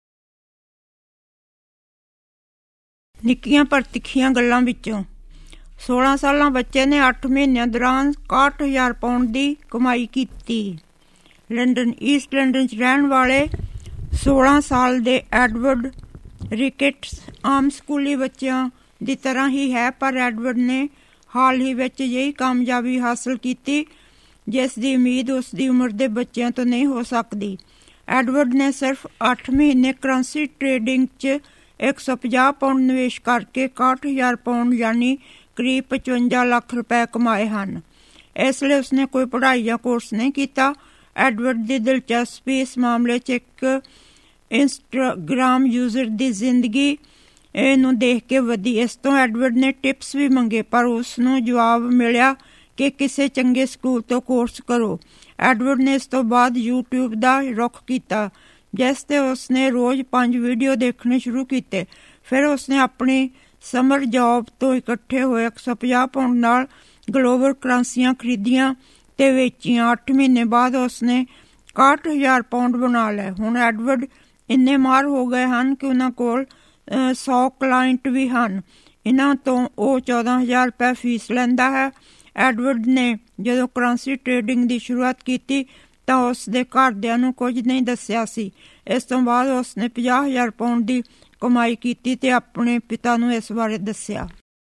ਨਿੱਕੀਆਂ ਪਰ ਤਿੱਖੀਆਂ ਗੱਲਾਂ ਵਿੱਚੋਂ ਸੋਲਾਂ ਸਾਲਾਂ ਬੱਚੇ ਨੇ ਅੱਠ ਮਹੀਨਿਆਂ ਦੌਰਾਨ ਇਕਾਹਠ ਹਜ਼ਾਰ ਪਾਉਂਡ ਦੀ ਕਮਾਈ ਕੀਤੀ। ਲੰਡਨ ਈਸਟ ਲੰਡਨ 'ਚ ਰਹਿਣ ਵਾਲੇ ਸੋਲਾਂ ਸਾਲ ਦੇ ਐਡਵਰਡ ਰਿਕੇਟਸ ਆਮ ਸਕੂਲੀ ਬੱਚਿਆਂ ਦੀ ਤਰ੍ਹਾਂ ਹੀ ਹੈ, ਪਰ ਐਡਵਰਡ ਨੇ ਹਾਲ ਹੀ ਵਿੱਚ ਅਜਿਹੀ ਕਾਮਯਾਬੀ ਹਾਸਲ ਕੀਤੀ ਜਿਸ ਦੀ ਉਮੀਦ ਉਸ ਦੀ ਉਮਰ ਦੇ ਬੱਚਿਆਂ ਤੋਂ ਨਹੀਂ ਹੋ ਸਕਦੀ। ਐਡਵਰਡ ਨੇ ਸਿਰਫ ਅੱਠ ਮਹੀਨੇ ਕਰੰਸੀ ਟ੍ਰੇਡਿੰਗ 'ਚ ਇੱਕ ਸੌ ਪੰਜਾਹ ਪਾਉਂਡ ਨਿਵੇਸ਼ ਕਰਕੇ ਇਕਾਹਠ ਹਜ਼ਾਰ ਪਾਉਂਡ ਯਾਨੀ ਕਰੀਬ ਪਚਵੰਜਾ ਲੱਖ ਰੁਪਏ ਕਮਾਏ ਹਨ। ਇਸ ਲਈ ਉਸਨੇ ਕੋਈ ਪੜ੍ਹਾਈ ਜਾਂ ਕੋਰਸ ਨਹੀਂ ਕੀਤਾ। ਐਡਵਰਡ ਦੀ ਦਿਲਚਸਪੀ ਇਸ ਮਾਮਲੇ 'ਚ ਇੱਕ ਇੰਸਟਾਗ੍ਰਾਮ ਯੂਜ਼ਰ ਦੀ ਜ਼ਿੰਦਗੀ ਨੂੰ ਦੇਖ ਕੇ ਵਧੀ। ਇਸ ਤੋਂ ਐਡਵਰਡ ਨੇ ਟਿਪਸ ਵੀ ਮੰਗੇ, ਪਰ ਉਸ ਨੂੰ ਜਵਾਬ ਮਿਲਿਆ ਕਿ ਕਿਸੇ ਚੰਗੇ ਸਕੂਲ ਤੋਂ ਕੋਰਸ ਕਰੋ। ਐਡਵਰਡ ਨੇ ਇਸ ਤੋਂ ਬਾਅਦ ਯੂਟਿਊਬ ਦਾ ਰੁੱਖ ਕੀਤਾ, ਜਿਸ 'ਤੇ ਉਸਨੇ ਰੋਜ਼ ਪੰਜ ਵੀਡੀਓ ਦੇਖਣੇ ਸ਼ੁਰੂ ਕੀਤੇ। ਫਿਰ ਉਸਨੇ ਆਪਣੀ ਸਮਰ ਜੌਬ ਤੋਂ ਇਕੱਠੇ ਹੋਏ ਇੱਕ ਸੌ ਪੰਜਾਹ ਪਾਉਂਡ ਨਾਲ ਗਲੋਬਲ ਕਰੰਸੀਆਂ ਖਰੀਦੀਆਂ ਤੇ ਵੇਚੀਆਂ। ਅੱਠ ਮਹੀਨੇ ਬਾਅਦ ਉਸਨੇ ਇਕਾਹਠ ਹਜ਼ਾਰ ਪਾਉਂਡ ਬਣਾ ਲਏ। ਹੁਣ ਐਡਵਰਡ ਇੰਨੇ ਮਾਹਰ ਹੋ ਗਏ ਹਨ ਕਿ ਉਹਨਾਂ ਕੋਲ ਸੌ ਕਲਾਇੰਟ ਵੀ ਹਨ। ਇਹਨਾਂ ਤੋਂ ਉਹ ਚੌਦਾਂ ਹਜ਼ਾਰ ਰੁਪਏ ਫੀਸ ਲੈਂਦਾ ਹੈ। ਐਡਵਰਡ ਨੇ ਜਦੋਂ ਕਰੰਸੀ ਟ੍ਰੇਡਿੰਗ ਦੀ ਸ਼ੁਰੂਆਤ ਕੀਤੀ ਤਾਂ ਉਸ ਦੇ ਘਰਦਿਆਂ ਨੂੰ ਕੁਝ ਨਹੀਂ ਦੱਸਿਆ ਸੀ। ਇਸ ਤੋਂ ਬਾਅਦ ਉਸਨੇ ਪੰਜਾਹ ਹਜ਼ਾਰ ਪਾਉਂਡ ਦੀ ਕਮਾਈ ਕੀਤੀ ਤੇ ਆਪਣੇ ਪਿਤਾ ਨੂੰ ਇਸ ਬਾਰੇ ਦੱਸਿਆ।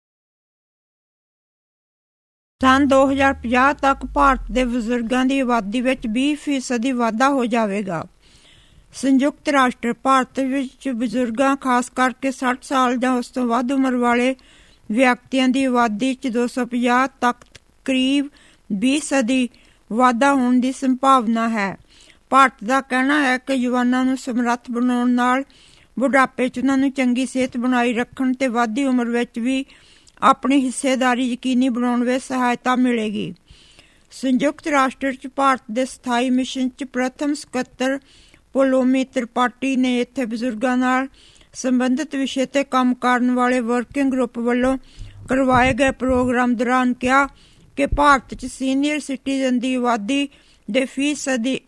ਸੰਨ ਦੋ ਹਜ਼ਾਰ ਪੰਜਾਹ ਤੱਕ ਭਾਰਤ ਦੇ ਬਜ਼ੁਰਗਾਂ ਦੀ ਆਬਾਦੀ ਵਿੱਚ ਵੀਹ ਫੀਸਦੀ ਵਾਧਾ ਹੋ ਜਾਵੇਗਾ। ਸੰਯੁਕਤ ਰਾਸ਼ਟਰ ਭਾਰਤ ਵਿੱਚ ਬਜ਼ੁਰਗਾਂ, ਖਾਸ ਕਰਕੇ ਸੱਠ ਸਾਲ ਜਾਂ ਉਸ ਤੋਂ ਵੱਧ ਉਮਰ ਵਾਲੇ ਵਿਅਕਤੀਆਂ ਦੀ ਆਬਾਦੀ 'ਚ ਦੋ ਸੌ ਪੰਜਾਹ ਤੱਕ ਕਰੀਬ ਵੀਹ ਸਦੀ ਵਾਧਾ ਹੋਣ ਦੀ ਸੰਭਾਵਨਾ ਹੈ। ਭਾਰਤ ਦਾ ਕਹਿਣਾ ਹੈ ਕਿ ਜਵਾਨਾਂ ਨੂੰ ਸਮਰੱਥ ਬਣਾਉਣ ਨਾਲ ਬੁਢਾਪੇ 'ਚ ਉਹਨਾਂ ਨੂੰ ਚੰਗੀ ਸਿਹਤ ਬਣਾਈ ਰੱਖਣ ਤੇ ਵੱਧਦੀ ਉਮਰ ਵਿੱਚ ਵੀ ਆਪਣੀ ਹਿੱਸੇਦਾਰੀ ਯਕੀਨੀ ਬਣਾਉਣ ਵਿੱਚ ਸਹਾਇਤਾ ਮਿਲੇਗੀ। ਸੰਯੁਕਤ ਰਾਸ਼ਟਰ 'ਚ ਭਾਰਤ ਦੇ ਸਥਾਈ ਮਿਸ਼ਨ 'ਚ ਪ੍ਰਥਮ ਸਕੱਤਰ ਪੋਲੋਮੀ ਤ੍ਰਿਪਾਠੀ ਨੇ ਇੱਥੇ ਬਜ਼ੁਰਗਾਂ ਨਾਲ ਸੰਬੰਧਿਤ ਵਿਸ਼ੇ 'ਤੇ ਕੰਮ ਕਰਨ ਵਾਲੇ ਵਰਕਿੰਗ ਗਰੁੱਪ ਵੱਲੋਂ ਕਰਵਾਏ ਗਏ ਪ੍ਰੋਗਰਾਮ ਦੌਰਾਨ ਕਿਹਾ ਕਿ ਭਾਰਤ 'ਚ ਸੀਨੀਅਰ ਸਿਟੀਜ਼ਨ ਦੀ ਆਬਾਦੀ ਦੇ ਫੀਸਦੀ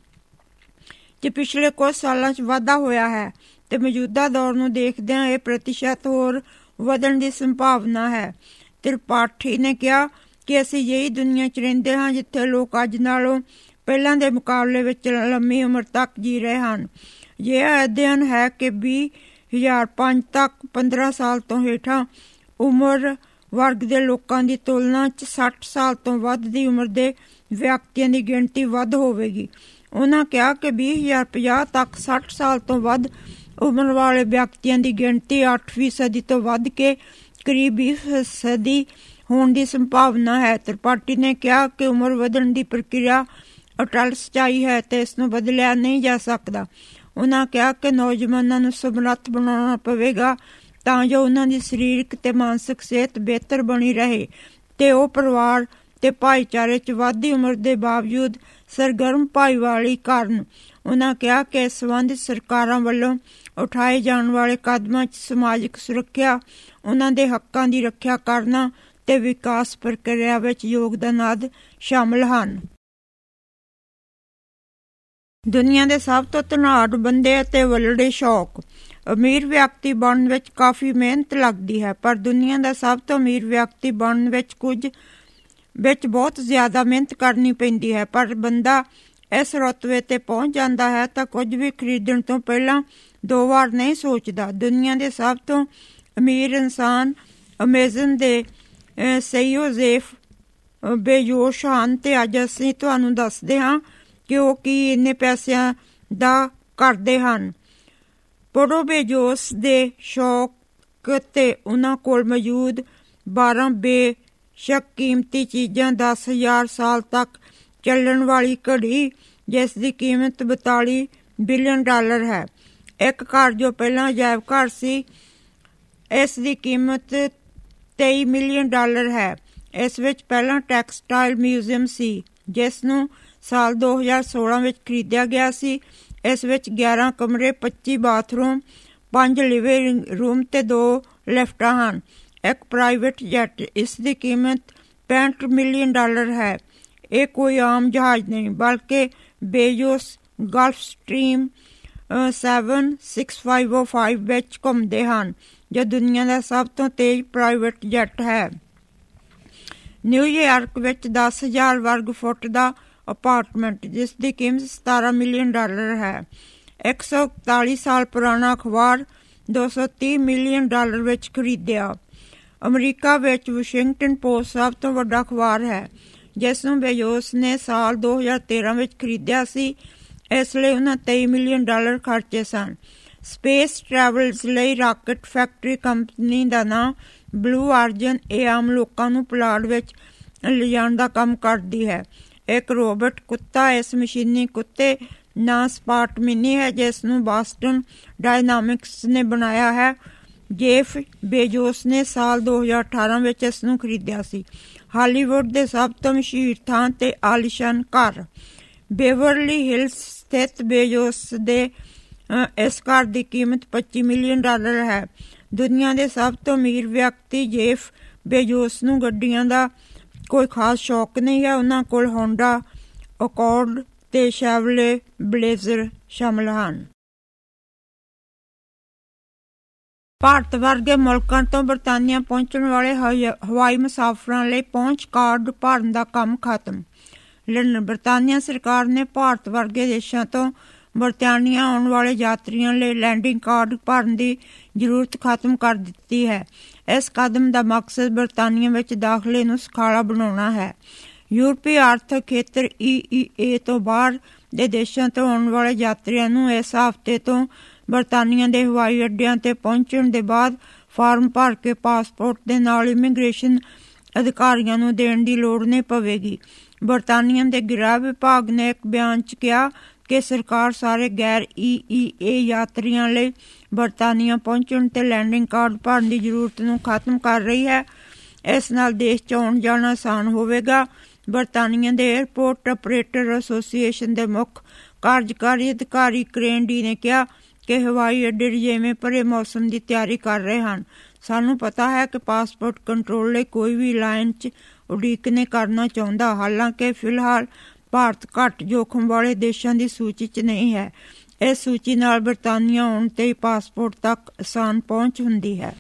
'ਚ ਪਿਛਲੇ ਕੁਝ ਸਾਲਾਂ 'ਚ ਵਾਧਾ ਹੋਇਆ ਹੈ ਤੇ ਮੌਜੂਦਾ ਦੌਰ ਨੂੰ ਦੇਖਦਿਆਂ ਇਹ ਪ੍ਰਤੀਸ਼ਤ ਹੋਰ ਵਧਣ ਦੀ ਸੰਭਾਵਨਾ ਹੈ। ਤ੍ਰਿਪਾਠੀ ਨੇ ਕਿਹਾ ਕਿ ਅਸੀਂ ਅਜਿਹੀ ਦੁਨੀਆ 'ਚ ਰਹਿੰਦੇ ਹਾਂ ਜਿੱਥੇ ਲੋਕ ਅੱਜ ਨਾਲੋਂ ਪਹਿਲਾਂ ਦੇ ਮੁਕਾਬਲੇ ਵਿੱਚ ਲੰਮੀ ਉਮਰ ਤੱਕ ਜੀ ਰਹੇ ਹਨ। ਇਹ ਅਧਿਐਨ ਹੈ ਕਿ ਵੀਹ ਹਜ਼ਾਰ ਪੰਜ ਤੱਕ ਪੰਦਰਾਂ ਸਾਲ ਤੋਂ ਹੇਠਾਂ ਉਮਰ ਵਰਗ ਦੇ ਲੋਕਾਂ ਦੀ ਤੁਲਨਾ 'ਚ ਸੱਠ ਸਾਲ ਤੋਂ ਵੱਧ ਦੀ ਉਮਰ ਦੇ ਵਿਅਕਤੀਆਂ ਦੀ ਗਿਣਤੀ ਵੱਧ ਹੋਵੇਗੀ। ਉਹਨਾਂ ਕਿਹਾ ਕਿ ਵੀਹ ਹਜ਼ਾਰ ਪੰਜਾਹ ਤੱਕ ਸੱਠ ਸਾਲ ਤੋਂ ਵੱਧ ਉਮਰ ਵਾਲੇ ਵਿਅਕਤੀਆਂ ਦੀ ਗਿਣਤੀ ਅੱਠ ਫੀਸਦੀ ਤੋਂ ਵੱਧ ਕੇ ਕਰੀਬ ਵੀਹ ਫੀਸਦੀ ਹੋਣ ਦੀ ਸੰਭਾਵਨਾ ਹੈ। ਤ੍ਰਿਪਾਠੀ ਨੇ ਕਿਹਾ ਕਿ ਉਮਰ ਵਧਣ ਦੀ ਪ੍ਰਕਿਰਿਆ ਅਟਲ ਸੱਚਾਈ ਹੈ ਤੇ ਇਸ ਨੂੰ ਬਦਲਿਆ ਨਹੀਂ ਜਾ ਸਕਦਾ। ਉਹਨਾਂ ਕਿਹਾ ਕਿ ਨੌਜਵਾਨਾਂ ਨੂੰ ਸਮਰੱਥ ਬਣਾਉਣਾ ਪਵੇਗਾ ਤਾਂ ਜੋ ਉਹਨਾਂ ਦੀ ਸਰੀਰਕ ਤੇ ਮਾਨਸਿਕ ਸਿਹਤ ਬਿਹਤਰ ਬਣੀ ਰਹੇ ਤੇ ਉਹ ਪਰਿਵਾਰ ਤੇ ਭਾਈਚਾਰੇ 'ਚ ਵੱਧਦੀ ਉਮਰ ਦੇ ਬਾਵਜੂਦ ਸਰਗਰਮ ਭਾਈਵਾਲੀ ਕਰਨ। ਉਹਨਾਂ ਕਿਹਾ ਕਿ ਇਸ ਸੰਬੰਧ ਸਰਕਾਰਾਂ ਵੱਲੋਂ ਉਠਾਏ ਜਾਣ ਵਾਲੇ ਕਦਮਾਂ 'ਚ ਸਮਾਜਿਕ ਸੁਰੱਖਿਆ, ਉਹਨਾਂ ਦੇ ਹੱਕਾਂ ਦੀ ਰੱਖਿਆ ਕਰਨਾ ਤੇ ਵਿਕਾਸ ਪ੍ਰਕਿਰਿਆ ਵਿੱਚ ਯੋਗਦਾਨ ਆਦਿ ਸ਼ਾਮਲ ਹਨ। ਦੁਨੀਆ ਦੇ ਸਭ ਤੋਂ ਧਨਾਢ ਬੰਦੇ ਅਤੇ ਵੱਲੜੇ ਸ਼ੌਕ। ਅਮੀਰ ਵਿਅਕਤੀ ਬਣਨ ਵਿੱਚ ਕਾਫੀ ਮਿਹਨਤ ਲੱਗਦੀ ਹੈ, ਪਰ ਦੁਨੀਆ ਦਾ ਸਭ ਤੋਂ ਅਮੀਰ ਵਿਅਕਤੀ ਬਣਨ ਵਿੱਚ ਕੁਝ ਵਿੱਚ ਬਹੁਤ ਜ਼ਿਆਦਾ ਮਿਹਨਤ ਕਰਨੀ ਪੈਂਦੀ ਹੈ। ਪਰ ਬੰਦਾ ਇਸ ਰੁਤਬੇ 'ਤੇ ਪਹੁੰਚ ਜਾਂਦਾ ਹੈ ਤਾਂ ਕੁਝ ਵੀ ਖਰੀਦਣ ਤੋਂ ਪਹਿਲਾਂ ਦੋ ਵਾਰ ਨਹੀਂ ਸੋਚਦਾ। ਦੁਨੀਆ ਦੇ ਸਭ ਤੋਂ ਅਮੀਰ ਇਨਸਾਨ ਅਮੇਜ਼ਨ ਦੇ ਸੀਈਓ ਜੇਫ ਬੇਜ਼ੋਸ ਹਨ ਤੇ ਅੱਜ ਅਸੀਂ ਤੁਹਾਨੂੰ ਦੱਸਦੇ ਹਾਂ ਕਿ ਉਹ ਕੀ ਇੰਨੇ ਪੈਸਿਆਂ ਦਾ ਕਰਦੇ ਹਨ। ਪੜੋ ਬੇਜ਼ੋਸ ਦੇ ਸ਼ੌਕ ਤੇ ਉਹਨਾਂ ਕੋਲ ਮੌਜੂਦ ਬਾਰਾਂ ਬੇਸ਼ੱਕ ਕੀਮਤੀ ਚੀਜ਼ਾਂ, ਦਸ ਹਜ਼ਾਰ ਸਾਲ ਤੱਕ ਚੱਲਣ ਵਾਲੀ ਘੜੀ ਜਿਸ ਦੀ ਕੀਮਤ ਬਤਾਲੀ ਬਿਲੀਅਨ ਡਾਲਰ ਹੈ। ਇੱਕ ਘਰ ਜੋ ਪਹਿਲਾਂ ਅਜਾਇਬ ਘਰ ਸੀ, ਇਸ ਦੀ ਕੀਮਤ ਤੇਈ ਮਿਲੀਅਨ ਡਾਲਰ ਹੈ। ਇਸ ਵਿੱਚ ਪਹਿਲਾਂ ਟੈਕਸਟਾਈਲ ਮਿਊਜ਼ੀਅਮ ਸੀ ਜਿਸ ਨੂੰ ਸਾਲ ਦੋ ਹਜ਼ਾਰ ਸੋਲਾਂ ਵਿੱਚ ਖਰੀਦਿਆ ਗਿਆ ਸੀ। ਇਸ ਵਿੱਚ ਗਿਆਰਾਂ ਕਮਰੇ, ਪੱਚੀ ਬਾਥਰੂਮ, ਪੰਜ ਲਿਵਿੰਗ ਰੂਮ ਤੇ ਦੋ ਲਿਫਟਾਂ ਹਨ। ਇੱਕ ਪ੍ਰਾਈਵੇਟ ਜੈਟ, ਇਸ ਦੀ ਕੀਮਤ ਪੈਂਹਠ ਮਿਲੀਅਨ ਡਾਲਰ ਹੈ। ਇਹ ਕੋਈ ਆਮ ਜਹਾਜ਼ ਨਹੀਂ ਬਲਕਿ Bezos Gulfstream seven six five O five ਵਿੱਚ ਘੁੰਮਦੇ ਹਨ, ਜੋ ਦੁਨੀਆ ਦਾ ਸਭ ਤੋਂ ਤੇਜ਼ ਪ੍ਰਾਈਵੇਟ ਜੈਟ ਹੈ। ਨਿਊਯਾਰਕ ਵਿੱਚ ਦਸ ਹਜ਼ਾਰ ਵਰਗ ਫੁੱਟ ਦਾ ਅਪਾਰਟਮੈਂਟ ਜਿਸ ਦੀ ਕੀਮਤ ਸਤਾਰਾਂ ਮਿਲੀਅਨ ਡਾਲਰ ਹੈ। ਇੱਕ ਸੌ ਇਕਤਾਲੀ ਸਾਲ ਪੁਰਾਣਾ ਅਖਬਾਰ ਦੋ ਸੌ ਤੀਹ ਮਿਲੀਅਨ ਡਾਲਰ ਵਿੱਚ ਖਰੀਦਿਆ। ਅਮਰੀਕਾ ਵਿੱਚ ਵਾਸ਼ਿੰਗਟਨ ਪੋਸਟ ਸਭ ਤੋਂ ਵੱਡਾ ਅਖਬਾਰ ਹੈ ਜਿਸ ਨੂੰ ਬੇਜੋਸ ਨੇ ਸਾਲ ਦੋ ਹਜ਼ਾਰ ਤੇਰਾਂ ਵਿੱਚ ਖਰੀਦਿਆ ਸੀ। ਇਸ ਲਈ ਉਹਨਾਂ ਤੇਈ ਮਿਲੀਅਨ ਡਾਲਰ ਖਰਚੇ ਸਨ। ਸਪੇਸ ਟਰੈਵਲਸ ਲਈ ਰਾਕਟ ਫੈਕਟਰੀ ਕੰਪਨੀ ਦਾ ਨਾਂ ਬਲੂ ਆਰਜਨ ਇਹ ਆਮ ਲੋਕਾਂ ਨੂੰ ਪੁਲਾੜ ਵਿੱਚ ਲਿਜਾਣ ਦਾ ਕੰਮ ਕਰਦੀ ਹੈ। ਇੱਕ ਰੋਬੋਟ ਕੁੱਤਾ ਇਸ ਮਸ਼ੀਨੀ ਕੁੱਤੇ ਨਾਂ ਸਪਾਟ ਮਿਨੀ ਹੈ ਜਿਸ ਨੂੰ ਬਾਸਟਨ ਡਾਇਨਾਮਿਕਸ ਨੇ ਬਣਾਇਆ ਹੈ। ਜੇਫ ਬੇਜੋਸ ਨੇ ਸਾਲ ਦੋ ਹਜ਼ਾਰ ਅਠਾਰਾਂ ਵਿੱਚ ਇਸ ਨੂੰ ਖਰੀਦਿਆ ਸੀ। ਹਾਲੀਵੁੱਡ ਦੇ ਸਭ ਤੋਂ ਮਸ਼ਹੂਰ ਥਾਂ ਤੇ ਆਲੀਸ਼ਾਨ ਘਰ ਬੇਵਰਲੀ ਹਿਲਸ ਸਥਿਤ ਬੇਜੋਸ ਦੇ ਇਸ ਘਰ ਦੀ ਕੀਮਤ ਪੱਚੀ ਮਿਲੀਅਨ ਡਾਲਰ ਹੈ। ਦੁਨੀਆ ਦੇ ਸਭ ਤੋਂ ਅਮੀਰ ਵਿਅਕਤੀ ਜੇਫ ਬੇਜੋਸ ਨੂੰ ਗੱਡੀਆਂ ਦਾ ਕੋਈ ਖਾਸ ਸ਼ੌਕ ਨਹੀਂ ਹੈ। ਉਹਨਾਂ ਕੋਲ ਹੋਂਡਾ ਅਕੋਰਡ ਤੇ ਸ਼ੈਵਲੇ ਬਲੇਜ਼ਰ ਸ਼ਾਮਲ ਹਨ। ਭਾਰਤ ਵਰਗੇ ਮੁਲਕਾਂ ਤੋਂ ਬਰਤਾਨੀਆ ਪਹੁੰਚਣ ਵਾਲੇ ਹਵਾਈ ਮੁਸਾਫਰਾਂ ਲਈ ਪਹੁੰਚ ਕਾਰਡ ਭਰਨ ਦਾ ਕੰਮ ਖਤਮ। ਲੰਡਨ ਬਰਤਾਨੀਆ ਸਰਕਾਰ ਨੇ ਭਾਰਤ ਵਰਗੇ ਦੇਸ਼ਾਂ ਤੋਂ ਬਰਤਾਨੀਆ ਆਉਣ ਵਾਲੇ ਯਾਤਰੀਆਂ ਲਈ ਲੈਂਡਿੰਗ ਕਾਰਡ ਭਰਨ ਦੀ ਜ਼ਰੂਰਤ ਖਤਮ ਕਰ ਦਿੱਤੀ ਹੈ। ਇਸ ਕਦਮ ਦਾ ਮਕਸਦ ਬਰਤਾਨੀਆ ਵਿੱਚ ਦਾਖਲੇ ਨੂੰ ਸੁਖਾਲਾ ਬਣਾਉਣਾ ਹੈ। ਯੂਰਪੀ ਆਰਥਿਕ ਖੇਤਰ ਈ ਈ ਏ ਤੋਂ ਬਾਹਰ ਦੇ ਦੇਸ਼ਾਂ ਤੋਂ ਆਉਣ ਵਾਲੇ ਯਾਤਰੀਆਂ ਨੂੰ ਇਸ ਹਫ਼ਤੇ ਤੋਂ ਬਰਤਾਨੀਆ ਦੇ ਹਵਾਈ ਅੱਡਿਆਂ ਤੇ ਪਹੁੰਚਣ ਦੇ ਬਾਅਦ ਫਾਰਮ ਭਰ ਕੇ ਪਾਸਪੋਰਟ ਦੇ ਨਾਲ ਇਮੀਗ੍ਰੇਸ਼ਨ ਅਧਿਕਾਰੀਆਂ ਨੂੰ ਦੇਣ ਦੀ ਲੋੜ ਨਹੀਂ ਪਵੇਗੀ। ਬਰਤਾਨੀਆ ਦੇ ਗ੍ਰਹਿ ਵਿਭਾਗ ਨੇ ਇੱਕ ਬਿਆਨ 'ਚ ਕਿਹਾ ਕਿ ਸਰਕਾਰ ਸਾਰੇ ਗੈਰ ਈ ਈ ਏ ਯਾਤਰੀਆਂ ਲਈ ਬਰਤਾਨੀਆ ਪਹੁੰਚਣ ਤੇ ਲੈਂਡਿੰਗ ਕਾਰਡ ਭਰਨ ਦੀ ਜ਼ਰੂਰਤ ਨੂੰ ਖਤਮ ਕਰ ਰਹੀ ਹੈ। ਇਸ ਨਾਲ ਦੇਸ਼ 'ਚ ਆਉਣ ਜਾਣਾ ਆਸਾਨ ਹੋਵੇਗਾ। ਬਰਤਾਨੀਆ ਦੇ ਏਅਰਪੋਰਟ ਆਪਰੇਟਰ ਐਸੋਸੀਏਸ਼ਨ ਦੇ ਮੁੱਖ ਕਾਰਜਕਾਰੀ ਅਧਿਕਾਰੀ ਕਰੇਨ ਡੀ ਨੇ ਕਿਹਾ ਕਿ ਹਵਾਈ ਅੱਡੇ ਰਜੇਵੇਂ ਭਰੇ ਮੌਸਮ ਦੀ ਤਿਆਰੀ ਕਰ ਰਹੇ ਹਨ। ਸਾਨੂੰ ਪਤਾ ਹੈ ਕਿ ਪਾਸਪੋਰਟ ਕੰਟਰੋਲ ਲਈ ਕੋਈ ਵੀ ਲਾਈਨ 'ਚ ਉਡੀਕ ਨਹੀਂ ਕਰਨਾ ਚਾਹੁੰਦਾ। ਹਾਲਾਂਕਿ ਫਿਲਹਾਲ ਭਾਰਤ ਘੱਟ ਜੋਖਮ ਵਾਲੇ ਦੇਸ਼ਾਂ ਦੀ ਸੂਚੀ 'ਚ ਨਹੀਂ ਹੈ। ਇਸ ਸੂਚੀ ਨਾਲ ਬਰਤਾਨੀਆ ਆਉਣ ਤੇ ਹੀ ਪਾਸਪੋਰਟ ਤੱਕ ਆਸਾਨ ਪਹੁੰਚ ਹੁੰਦੀ ਹੈ।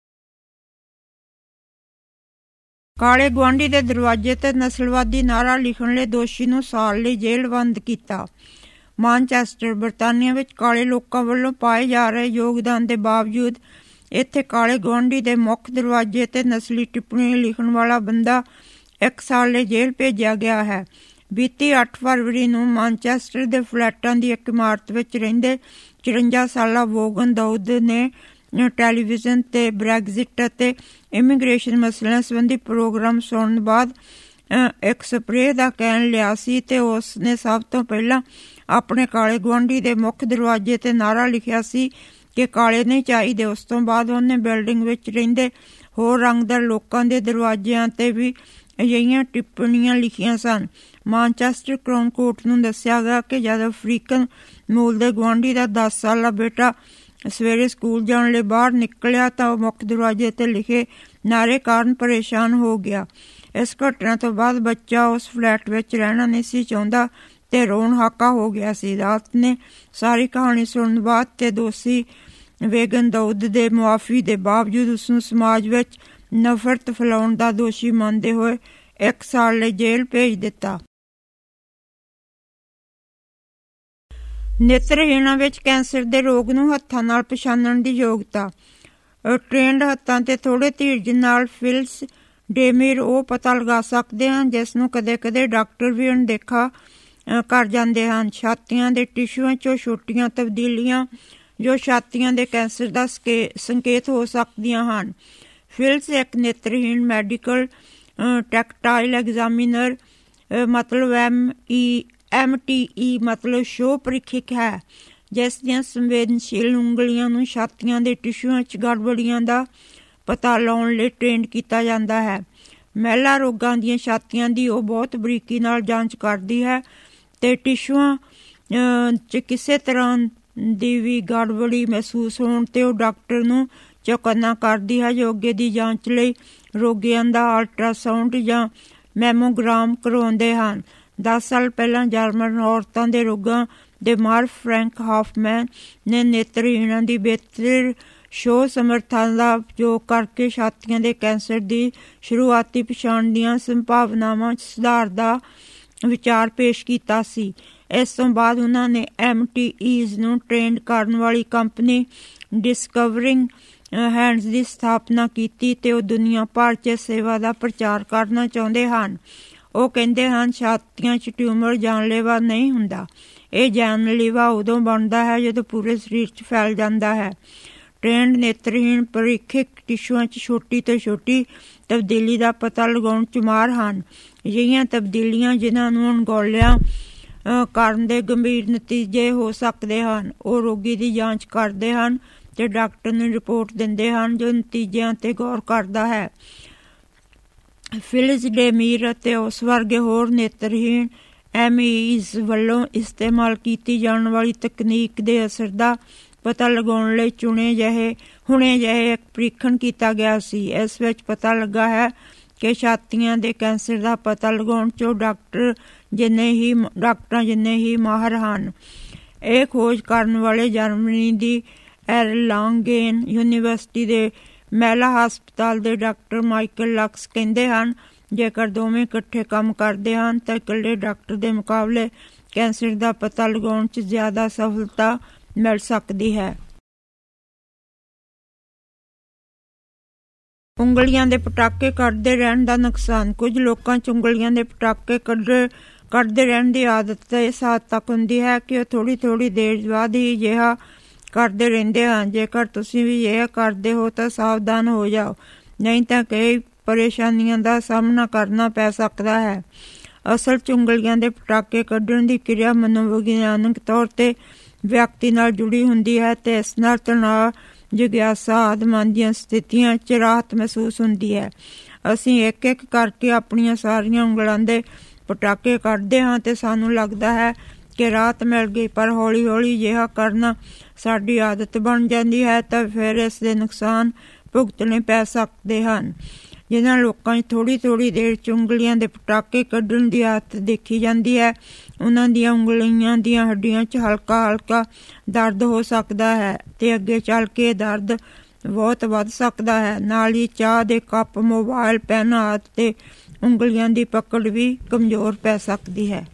ਕਾਲੇ ਗੁਆਂਢੀ ਦੇ ਦਰਵਾਜ਼ੇ ਤੇ ਨਸਲਵਾਦੀ ਨਾਅਰਾ ਲਿਖਣ ਲਈ ਦੋਸ਼ੀ ਨੂੰ ਸਾਲ ਲਈ ਜੇਲ੍ਹ ਬੰਦ ਕੀਤਾ। ਮਾਨਚੈਸਟਰ ਬਰਤਾਨੀਆ ਵਿੱਚ ਕਾਲੇ ਲੋਕਾਂ ਵੱਲੋਂ ਪਾਏ ਜਾ ਰਹੇ ਯੋਗਦਾਨ ਦੇ ਬਾਵਜੂਦ ਇੱਥੇ ਕਾਲੇ ਗੁਆਂਢੀ ਦੇ ਮੁੱਖ ਦਰਵਾਜ਼ੇ ਤੇ ਨਸਲੀ ਟਿੱਪਣੀ ਲਿਖਣ ਵਾਲਾ ਬੰਦਾ ਇੱਕ ਸਾਲ ਲਈ ਜੇਲ੍ਹ ਭੇਜਿਆ ਗਿਆ ਹੈ। ਬੀਤੀ ਅੱਠ ਫਰਵਰੀ ਨੂੰ ਮਾਨਚੈਸਟਰ ਦੇ ਫਲੈਟਾਂ ਦੀ ਇੱਕ ਇਮਾਰਤ ਵਿੱਚ ਰਹਿੰਦੇ ਚੁਰੰਜਾ ਸਾਲਾ ਵੋਗਨ ਦਾਊਦ ਨੇ ਟੈਲੀਵਿਜ਼ਨ ਤੇ ਬ੍ਰੈਗਜ਼ਿਟ ਅਤੇ ਇਮੀਗ੍ਰੇਸ਼ਨ ਮਸਲਿਆਂ ਸੰਬੰਧੀ ਪ੍ਰੋਗਰਾਮ ਸੁਣਨ ਬਾਅਦ ਇੱਕ ਸਪਰੇਅ ਦਾ ਕੈਨ ਲਿਆ ਸੀ ਤੇ ਉਸ ਨੇ ਸਭ ਤੋਂ ਪਹਿਲਾਂ ਆਪਣੇ ਕਾਲੇ ਗੁਆਂਢੀ ਦੇ ਮੁੱਖ ਦਰਵਾਜ਼ੇ ਤੇ ਨਾਅਰਾ ਲਿਖਿਆ ਸੀ ਕਿ ਕਾਲੇ ਨਹੀਂ ਚਾਹੀਦੇ। ਉਸ ਤੋਂ ਬਾਅਦ ਉਹਨੇ ਬਿਲਡਿੰਗ ਵਿੱਚ ਰਹਿੰਦੇ ਹੋਰ ਰੰਗਦਾਰ ਲੋਕਾਂ ਦੇ ਦਰਵਾਜ਼ਿਆਂ ਤੇ ਵੀ ਅਜਿਹੀਆਂ ਟਿੱਪਣੀਆਂ ਲਿਖੀਆਂ ਸਨ। ਮਾਨਚੈਸਟਰ ਕਰਾਊਨ ਕੋਰਟ ਨੂੰ ਦੱਸਿਆ ਗਿਆ ਕਿ ਜਦ ਅਫਰੀਕਨ ਮੂਲ ਦੇ ਗੁਆਂਢੀ ਦਾ ਦਸ ਸਾਲਾ ਬੇਟਾ ਸਵੇਰੇ ਸਕੂਲ ਜਾਣ ਲਈ ਬਾਹਰ ਨਿਕਲਿਆ ਤਾਂ ਉਹ ਮੁੱਖ ਦਰਵਾਜ਼ੇ ਤੇ ਲਿਖੇ ਨਾਅਰੇ ਕਾਰਨ ਪਰੇਸ਼ਾਨ ਹੋ ਗਿਆ। ਇਸ ਘਟਨਾ ਤੋਂ ਬਾਅਦ ਬੱਚਾ ਉਸ ਫਲੈਟ ਵਿੱਚ ਰਹਿਣਾ ਨਹੀਂ ਸੀ ਚਾਹੁੰਦਾ ਤੇ ਰੋਣ ਹਾਕਾ ਹੋ ਗਿਆ ਸੀ। ਅਦਾਲਤ ਨੇ ਸਾਰੀ ਕਹਾਣੀ ਸੁਣਨ ਬਾਅਦ ਤੇ ਦੋਸ਼ੀ ਵੇਗਨ ਦਾਊਦ ਦੇ ਮੁਆਫੀ ਦੇ ਬਾਵਜੂਦ ਉਸਨੂੰ ਸਮਾਜ ਵਿੱਚ ਨਫ਼ਰਤ ਫੈਲਾਉਣ ਦਾ ਦੋਸ਼ੀ ਮੰਨਦੇ ਹੋਏ ਇੱਕ ਸਾਲ ਲਈ ਜੇਲ੍ਹ ਭੇਜ ਦਿੱਤਾ। ਨੇਤਰਹੀਣਾਂ ਵਿੱਚ ਕੈਂਸਰ ਦੇ ਰੋਗ ਨੂੰ ਹੱਥਾਂ ਨਾਲ ਪਛਾਣਨ ਦੀ ਯੋਗਤਾ। ਟ੍ਰੇਨਡ ਹੱਥਾਂ ਤੇ ਥੋੜੇ ਧੀਰਜ ਨਾਲ ਫਿਲਸ ਡੇਮੀਰ ਉਹ ਪਤਾ ਲਗਾ ਸਕਦੇ ਹਨ ਜਿਸ ਨੂੰ ਕਦੇ ਕਦੇ ਡਾਕਟਰ ਵੀ ਅਣਦੇਖਾ ਕਰ ਜਾਂਦੇ ਹਨ। ਛਾਤੀਆਂ ਦੇ ਟਿਸ਼ੂਆਂ 'ਚੋਂ ਛੋਟੀਆਂ ਤਬਦੀਲੀਆਂ ਜੋ ਛਾਤੀਆਂ ਦੇ ਕੈਂਸਰ ਦਾ ਸਕੇ ਸੰਕੇਤ ਹੋ ਸਕਦੀਆਂ ਹਨ। ਫਿਲਸ ਇੱਕ ਨੇਤਰਹੀਣ ਮੈਡੀਕਲ ਟੈਕਟਾਈਲ ਐਗਜ਼ਾਮੀਨਰ ਮਤਲਬ M E M T E ਮਤਲਬ ਸ਼ੋਅ ਪ੍ਰੀਖਿਕ ਹੈ, ਜਿਸ ਦੀਆਂ ਸੰਵੇਦਨਸ਼ੀਲ ਉਂਗਲੀਆਂ ਨੂੰ ਛਾਤੀਆਂ ਦੇ ਟਿਸ਼ੂਆਂ 'ਚ ਗੜਬੜੀਆਂ ਦਾ ਪਤਾ ਲਾਉਣ ਲਈ ਟ੍ਰੇਨਡ ਕੀਤਾ ਜਾਂਦਾ ਹੈ। ਮਹਿਲਾ ਰੋਗਾਂ ਦੀਆਂ ਛਾਤੀਆਂ ਦੀ ਉਹ ਬਹੁਤ ਬਰੀਕੀ ਨਾਲ ਜਾਂਚ ਕਰਦੀ ਹੈ ਅਤੇ ਟਿਸ਼ੂਆਂ 'ਚ ਕਿਸੇ ਤਰ੍ਹਾਂ ਦੀ ਵੀ ਗੜਬੜੀ ਮਹਿਸੂਸ ਹੋਣ 'ਤੇ ਉਹ ਡਾਕਟਰ ਨੂੰ ਚੌਕੰਨਾ ਕਰਦੀ ਹੈ, ਜੋ ਅੱਗੇ ਦੀ ਜਾਂਚ ਲਈ ਰੋਗੀਆਂ ਦਾ ਅਲਟਰਾਸਾਊਂਡ ਜਾਂ ਮੈਮੋਗ੍ਰਾਮ ਕਰਵਾਉਂਦੇ ਹਨ। ਦਸ ਸਾਲ ਪਹਿਲਾਂ ਜਰਮਨ ਔਰਤਾਂ ਦੇ ਰੋਗਾਂ ਦੇ ਮਾਹਰ ਫਰੈਂਕ ਹਾਫਮੈਨ ਨੇ ਨੇਤਰਹੀਣਾਂ ਦੀ ਬਿਹਤਰ ਸ਼ੋਅ ਸਮਰੱਥਾ ਦਾ ਉਪਯੋਗ ਕਰਕੇ ਛਾਤੀਆਂ ਦੇ ਕੈਂਸਰ ਦੀ ਸ਼ੁਰੂਆਤੀ ਪਛਾਣ ਦੀਆਂ ਸੰਭਾਵਨਾਵਾਂ 'ਚ ਸੁਧਾਰ ਦਾ ਵਿਚਾਰ ਪੇਸ਼ ਕੀਤਾ ਸੀ। ਇਸ ਤੋਂ ਬਾਅਦ ਉਹਨਾਂ ਨੇ ਐਮ ਟੀ ਈਜ਼ ਨੂੰ ਟ੍ਰੇਨਡ ਕਰਨ ਵਾਲੀ ਕੰਪਨੀ ਡਿਸਕਵਰਿੰਗ ਹੈਂਡਸ ਦੀ ਸਥਾਪਨਾ ਕੀਤੀ ਅਤੇ ਉਹ ਦੁਨੀਆ ਭਰ 'ਚ ਸੇਵਾ ਦਾ ਪ੍ਰਚਾਰ ਕਰਨਾ ਚਾਹੁੰਦੇ ਹਨ। ਉਹ ਕਹਿੰਦੇ ਹਨ, ਛਾਤੀਆਂ 'ਚ ਟਿਊਮਰ ਜਾਨਲੇਵਾ ਨਹੀਂ ਹੁੰਦਾ। ਇਹ ਜਾਨਲੇਵਾ ਉਦੋਂ ਬਣਦਾ ਹੈ ਜਦੋਂ ਪੂਰੇ ਸਰੀਰ 'ਚ ਫੈਲ ਜਾਂਦਾ ਹੈ। ਟ੍ਰੇਨਡ ਨੇਤਰਹੀਣ ਪ੍ਰੀਖਿਕ ਟਿਸ਼ੂਆਂ 'ਚ ਛੋਟੀ ਤੋਂ ਛੋਟੀ ਤਬਦੀਲੀ ਦਾ ਪਤਾ ਲਗਾਉਣ 'ਚ ਮਾਹਰ ਹਨ। ਅਜਿਹੀਆਂ ਤਬਦੀਲੀਆਂ ਜਿਨ੍ਹਾਂ ਨੂੰ ਅਣਗੌਲਿਆਂ ਕਰਨ ਦੇ ਗੰਭੀਰ ਨਤੀਜੇ ਹੋ ਸਕਦੇ ਹਨ। ਉਹ ਰੋਗੀ ਦੀ ਜਾਂਚ ਕਰਦੇ ਹਨ ਅਤੇ ਡਾਕਟਰ ਨੂੰ ਰਿਪੋਰਟ ਦਿੰਦੇ ਹਨ, ਜੋ ਨਤੀਜਿਆਂ 'ਤੇ ਗੌਰ ਕਰਦਾ ਹੈ। ਫਿਲਿਸ ਡੇ ਮੀਰ ਅਤੇ ਉਸ ਵਰਗੇ ਹੋਰ ਨੇਤਰਹੀਣ ਐਮ ਈਜ਼ ਵੱਲੋਂ ਇਸਤੇਮਾਲ ਕੀਤੀ ਜਾਣ ਵਾਲੀ ਤਕਨੀਕ ਦੇ ਅਸਰ ਦਾ ਪਤਾ ਲਗਾਉਣ ਲਈ ਚੁਣੇ ਜਿਹੇ ਹੁਣੇ ਜਿਹੇ ਇੱਕ ਪ੍ਰੀਖਣ ਕੀਤਾ ਗਿਆ ਸੀ। ਇਸ ਵਿੱਚ ਪਤਾ ਲੱਗਾ ਹੈ ਕਿ ਛਾਤੀਆਂ ਦੇ ਕੈਂਸਰ ਦਾ ਪਤਾ ਲਗਾਉਣ 'ਚ ਉਹ ਡਾਕਟਰ ਜਿੰਨੇ ਹੀ ਡਾਕਟਰਾਂ ਜਿੰਨੇ ਹੀ ਮਾਹਰ ਹਨ। ਇਹ ਖੋਜ ਕਰਨ ਵਾਲੇ ਜਰਮਨੀ ਦੀ ਐਰਲਾਂਗੇਨ ਯੂਨੀਵਰਸਿਟੀ ਦੇ ਮਹਿਲਾ ਹਸਪਤਾਲ ਦੇ ਡਾਕਟਰ ਮਾਈਕਲ ਲਕਸ ਕਹਿੰਦੇ ਹਨ, ਜੇਕਰ ਦੋਵੇਂ ਇਕੱਠੇ ਕੰਮ ਕਰਦੇ ਹਨ ਤਾਂ ਇਕੱਲੇ ਡਾਕਟਰ ਦੇ ਮੁਕਾਬਲੇ ਕੈਂਸਰ ਦਾ ਪਤਾ ਲਗਾਉਣ 'ਚ ਜ਼ਿਆਦਾ ਸਫਲਤਾ ਮਿਲ ਸਕਦੀ ਹੈ। ਉਂਗਲੀਆਂ ਦੇ ਪਟਾਕੇ ਕੱਢਦੇ ਰਹਿਣ ਦਾ ਨੁਕਸਾਨ। ਕੁਝ ਲੋਕਾਂ 'ਚ ਉਂਗਲੀਆਂ ਦੇ ਪਟਾਕੇ ਕੱਢ ਕੱਢਦੇ ਰਹਿਣ ਦੀ ਆਦਤ ਇਸ ਹੱਦ ਤੱਕ ਹੁੰਦੀ ਹੈ ਕਿ ਉਹ ਥੋੜ੍ਹੀ ਥੋੜ੍ਹੀ ਦੇਰ ਬਾਅਦ ਹੀ ਅਜਿਹਾ ਕਰਦੇ ਰਹਿੰਦੇ ਹਨ। ਜੇਕਰ ਤੁਸੀਂ ਵੀ ਇਹ ਕਰਦੇ ਹੋ ਤਾਂ ਸਾਵਧਾਨ ਹੋ ਜਾਓ, ਨਹੀਂ ਤਾਂ ਕਈ ਪਰੇਸ਼ਾਨੀਆਂ ਦਾ ਸਾਹਮਣਾ ਕਰਨਾ ਪੈ ਸਕਦਾ ਹੈ। ਅਸਲ 'ਚ ਉਂਗਲੀਆਂ ਦੇ ਪਟਾਕੇ ਕੱਢਣ ਦੀ ਕਿਰਿਆ ਮਨੋਵਿਗਿਆਨਕ ਤੌਰ 'ਤੇ ਵਿਅਕਤੀ ਨਾਲ ਜੁੜੀ ਹੁੰਦੀ ਹੈ ਅਤੇ ਇਸ ਨਾਲ ਤਣਾਅ, ਜਿਗਿਆਸਾ ਆਦਿ ਮਨ ਦੀਆਂ ਸਥਿਤੀਆਂ 'ਚ ਰਾਹਤ ਮਹਿਸੂਸ ਹੁੰਦੀ ਹੈ। ਅਸੀਂ ਇੱਕ ਇੱਕ ਕਰਕੇ ਆਪਣੀਆਂ ਸਾਰੀਆਂ ਉਂਗਲਾਂ ਦੇ ਪਟਾਕੇ ਕੱਢਦੇ ਹਾਂ ਅਤੇ ਸਾਨੂੰ ਲੱਗਦਾ ਹੈ ਕਿ ਰਾਹਤ ਮਿਲ ਗਈ, ਪਰ ਹੌਲੀ ਹੌਲੀ ਅਜਿਹਾ ਕਰਨਾ ਸਾਡੀ ਆਦਤ ਬਣ ਜਾਂਦੀ ਹੈ ਤਾਂ ਫਿਰ ਇਸ ਦੇ ਨੁਕਸਾਨ ਭੁਗਤਣੇ ਪੈ ਸਕਦੇ ਹਨ। ਜਿਨ੍ਹਾਂ ਲੋਕਾਂ 'ਚ ਥੋੜ੍ਹੀ ਥੋੜ੍ਹੀ ਦੇਰ 'ਚ ਉਂਗਲੀਆਂ ਦੇ ਪਟਾਕੇ ਕੱਢਣ ਦੀ ਆਦਤ ਦੇਖੀ ਜਾਂਦੀ ਹੈ, ਉਹਨਾਂ ਦੀਆਂ ਉਂਗਲੀਆਂ ਦੀਆਂ ਹੱਡੀਆਂ 'ਚ ਹਲਕਾ ਹਲਕਾ ਦਰਦ ਹੋ ਸਕਦਾ ਹੈ ਅਤੇ ਅੱਗੇ ਚੱਲ ਕੇ ਦਰਦ ਬਹੁਤ ਵੱਧ ਸਕਦਾ ਹੈ। ਨਾਲ ਹੀ ਚਾਹ ਦੇ ਕੱਪ, ਮੋਬਾਈਲ, ਪੈਨ ਆਦਿ 'ਤੇ ਉਂਗਲੀਆਂ ਦੀ ਪਕੜ ਵੀ ਕਮਜ਼ੋਰ ਪੈ ਸਕਦੀ ਹੈ।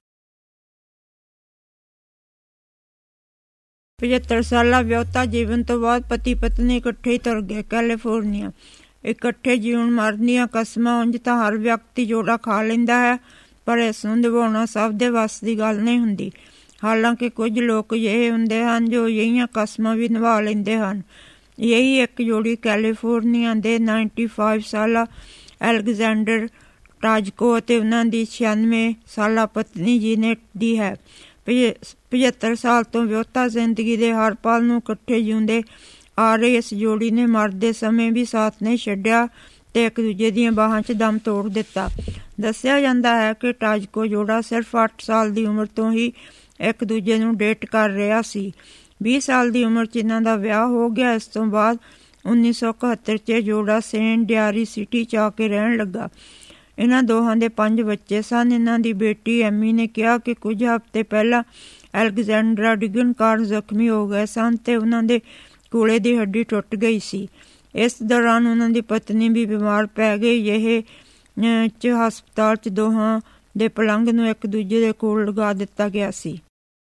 ਪਝੱਤਰ ਸਾਲਾ ਵਿਆਹੁਤਾ ਜੀਵਨ ਤੋਂ ਬਾਅਦ ਪਤੀ ਪਤਨੀ ਇਕੱਠੇ ਹੀ ਤੁਰ ਗਏ। ਕੈਲੀਫੋਰਨੀਆ। ਇਕੱਠੇ ਜੀਵਨ ਮਰਨ ਦੀਆਂ ਕਸਮਾਂ ਉਂਝ ਤਾਂ ਹਰ ਵਿਅਕਤੀ ਜੋੜਾ ਖਾ ਲੈਂਦਾ ਹੈ, ਪਰ ਇਸ ਨੂੰ ਨਿਭਾਉਣਾ ਸਭ ਦੇ ਵੱਸ ਦੀ ਗੱਲ ਨਹੀਂ ਹੁੰਦੀ। ਹਾਲਾਂਕਿ ਕੁਝ ਲੋਕ ਅਜਿਹੇ ਹੁੰਦੇ ਹਨ ਜੋ ਅਜਿਹੀਆਂ ਕਸਮਾਂ ਵੀ ਨਿਭਾ ਲੈਂਦੇ ਹਨ। ਇਹੀ ਇੱਕ ਜੋੜੀ ਕੈਲੀਫੋਰਨੀਆ ਦੇ ਪਚਾਨਵੇਂ ਸਾਲਾ ਐਲਗਜ਼ੈਂਡਰ ਟਾਜਕੋ ਅਤੇ ਉਹਨਾਂ ਦੀ ਛਿਆਨਵੇਂ ਸਾਲਾ ਪਤਨੀ ਜੀਨੇਟ ਦੀ ਹੈ। ਪਝੱਤਰ ਸਾਲ ਤੋਂ ਵਿਆਹੁਤਾ ਜ਼ਿੰਦਗੀ ਦੇ ਹਰ ਪਲ ਨੂੰ ਇਕੱਠੇ ਜਿਉਂਦੇ ਆ ਰਹੇ ਇਸ ਜੋੜੀ ਨੇ ਮਰਦੇ ਸਮੇਂ ਵੀ ਸਾਥ ਨਹੀਂ ਛੱਡਿਆ ਅਤੇ ਇੱਕ ਦੂਜੇ ਦੀਆਂ ਬਾਹਾਂ 'ਚ ਦਮ ਤੋੜ ਦਿੱਤਾ। ਦੱਸਿਆ ਜਾਂਦਾ ਹੈ ਕਿ ਟਾਜਕੋ ਜੋੜਾ ਸਿਰਫ ਅੱਠ ਸਾਲ ਦੀ ਉਮਰ ਤੋਂ ਹੀ ਇੱਕ ਦੂਜੇ ਨੂੰ ਡੇਟ ਕਰ ਰਿਹਾ ਸੀ। ਵੀਹ ਸਾਲ ਦੀ ਉਮਰ 'ਚ ਇਹਨਾਂ ਦਾ ਵਿਆਹ ਹੋ ਗਿਆ। ਇਸ ਤੋਂ ਬਾਅਦ ਉੱਨੀ ਸੌ ਇਕਹੱਤਰ 'ਚ ਜੋੜਾ ਸੇਂਟ ਡਿਆਰੀ ਸਿਟੀ 'ਚ ਆ ਕੇ ਰਹਿਣ ਲੱਗਾ। ਇਹਨਾਂ ਦੋਹਾਂ ਦੇ ਪੰਜ ਬੱਚੇ ਸਨ। ਇਹਨਾਂ ਦੀ ਬੇਟੀ ਐਮੀ ਨੇ ਕਿਹਾ ਕਿ ਕੁਝ ਹਫ਼ਤੇ ਪਹਿਲਾਂ ਅਲੈਗਜ਼ੈਂਡਰਾ ਡਿੱਗਣ ਕਾਰਨ ਜ਼ਖਮੀ ਹੋ ਗਏ ਸਨ ਅਤੇ ਉਹਨਾਂ ਦੇ ਕੂਲੇ ਦੀ ਹੱਡੀ ਟੁੱਟ ਗਈ ਸੀ। ਇਸ ਦੌਰਾਨ ਉਹਨਾਂ ਦੀ ਪਤਨੀ ਵੀ ਬਿਮਾਰ ਪੈ ਗਈ। ਇਹ 'ਚ ਹਸਪਤਾਲ 'ਚ ਦੋਹਾਂ ਦੇ ਪਲੰਗ ਨੂੰ ਇੱਕ ਦੂਜੇ ਦੇ ਕੋਲ ਲਗਾ ਦਿੱਤਾ ਗਿਆ ਸੀ।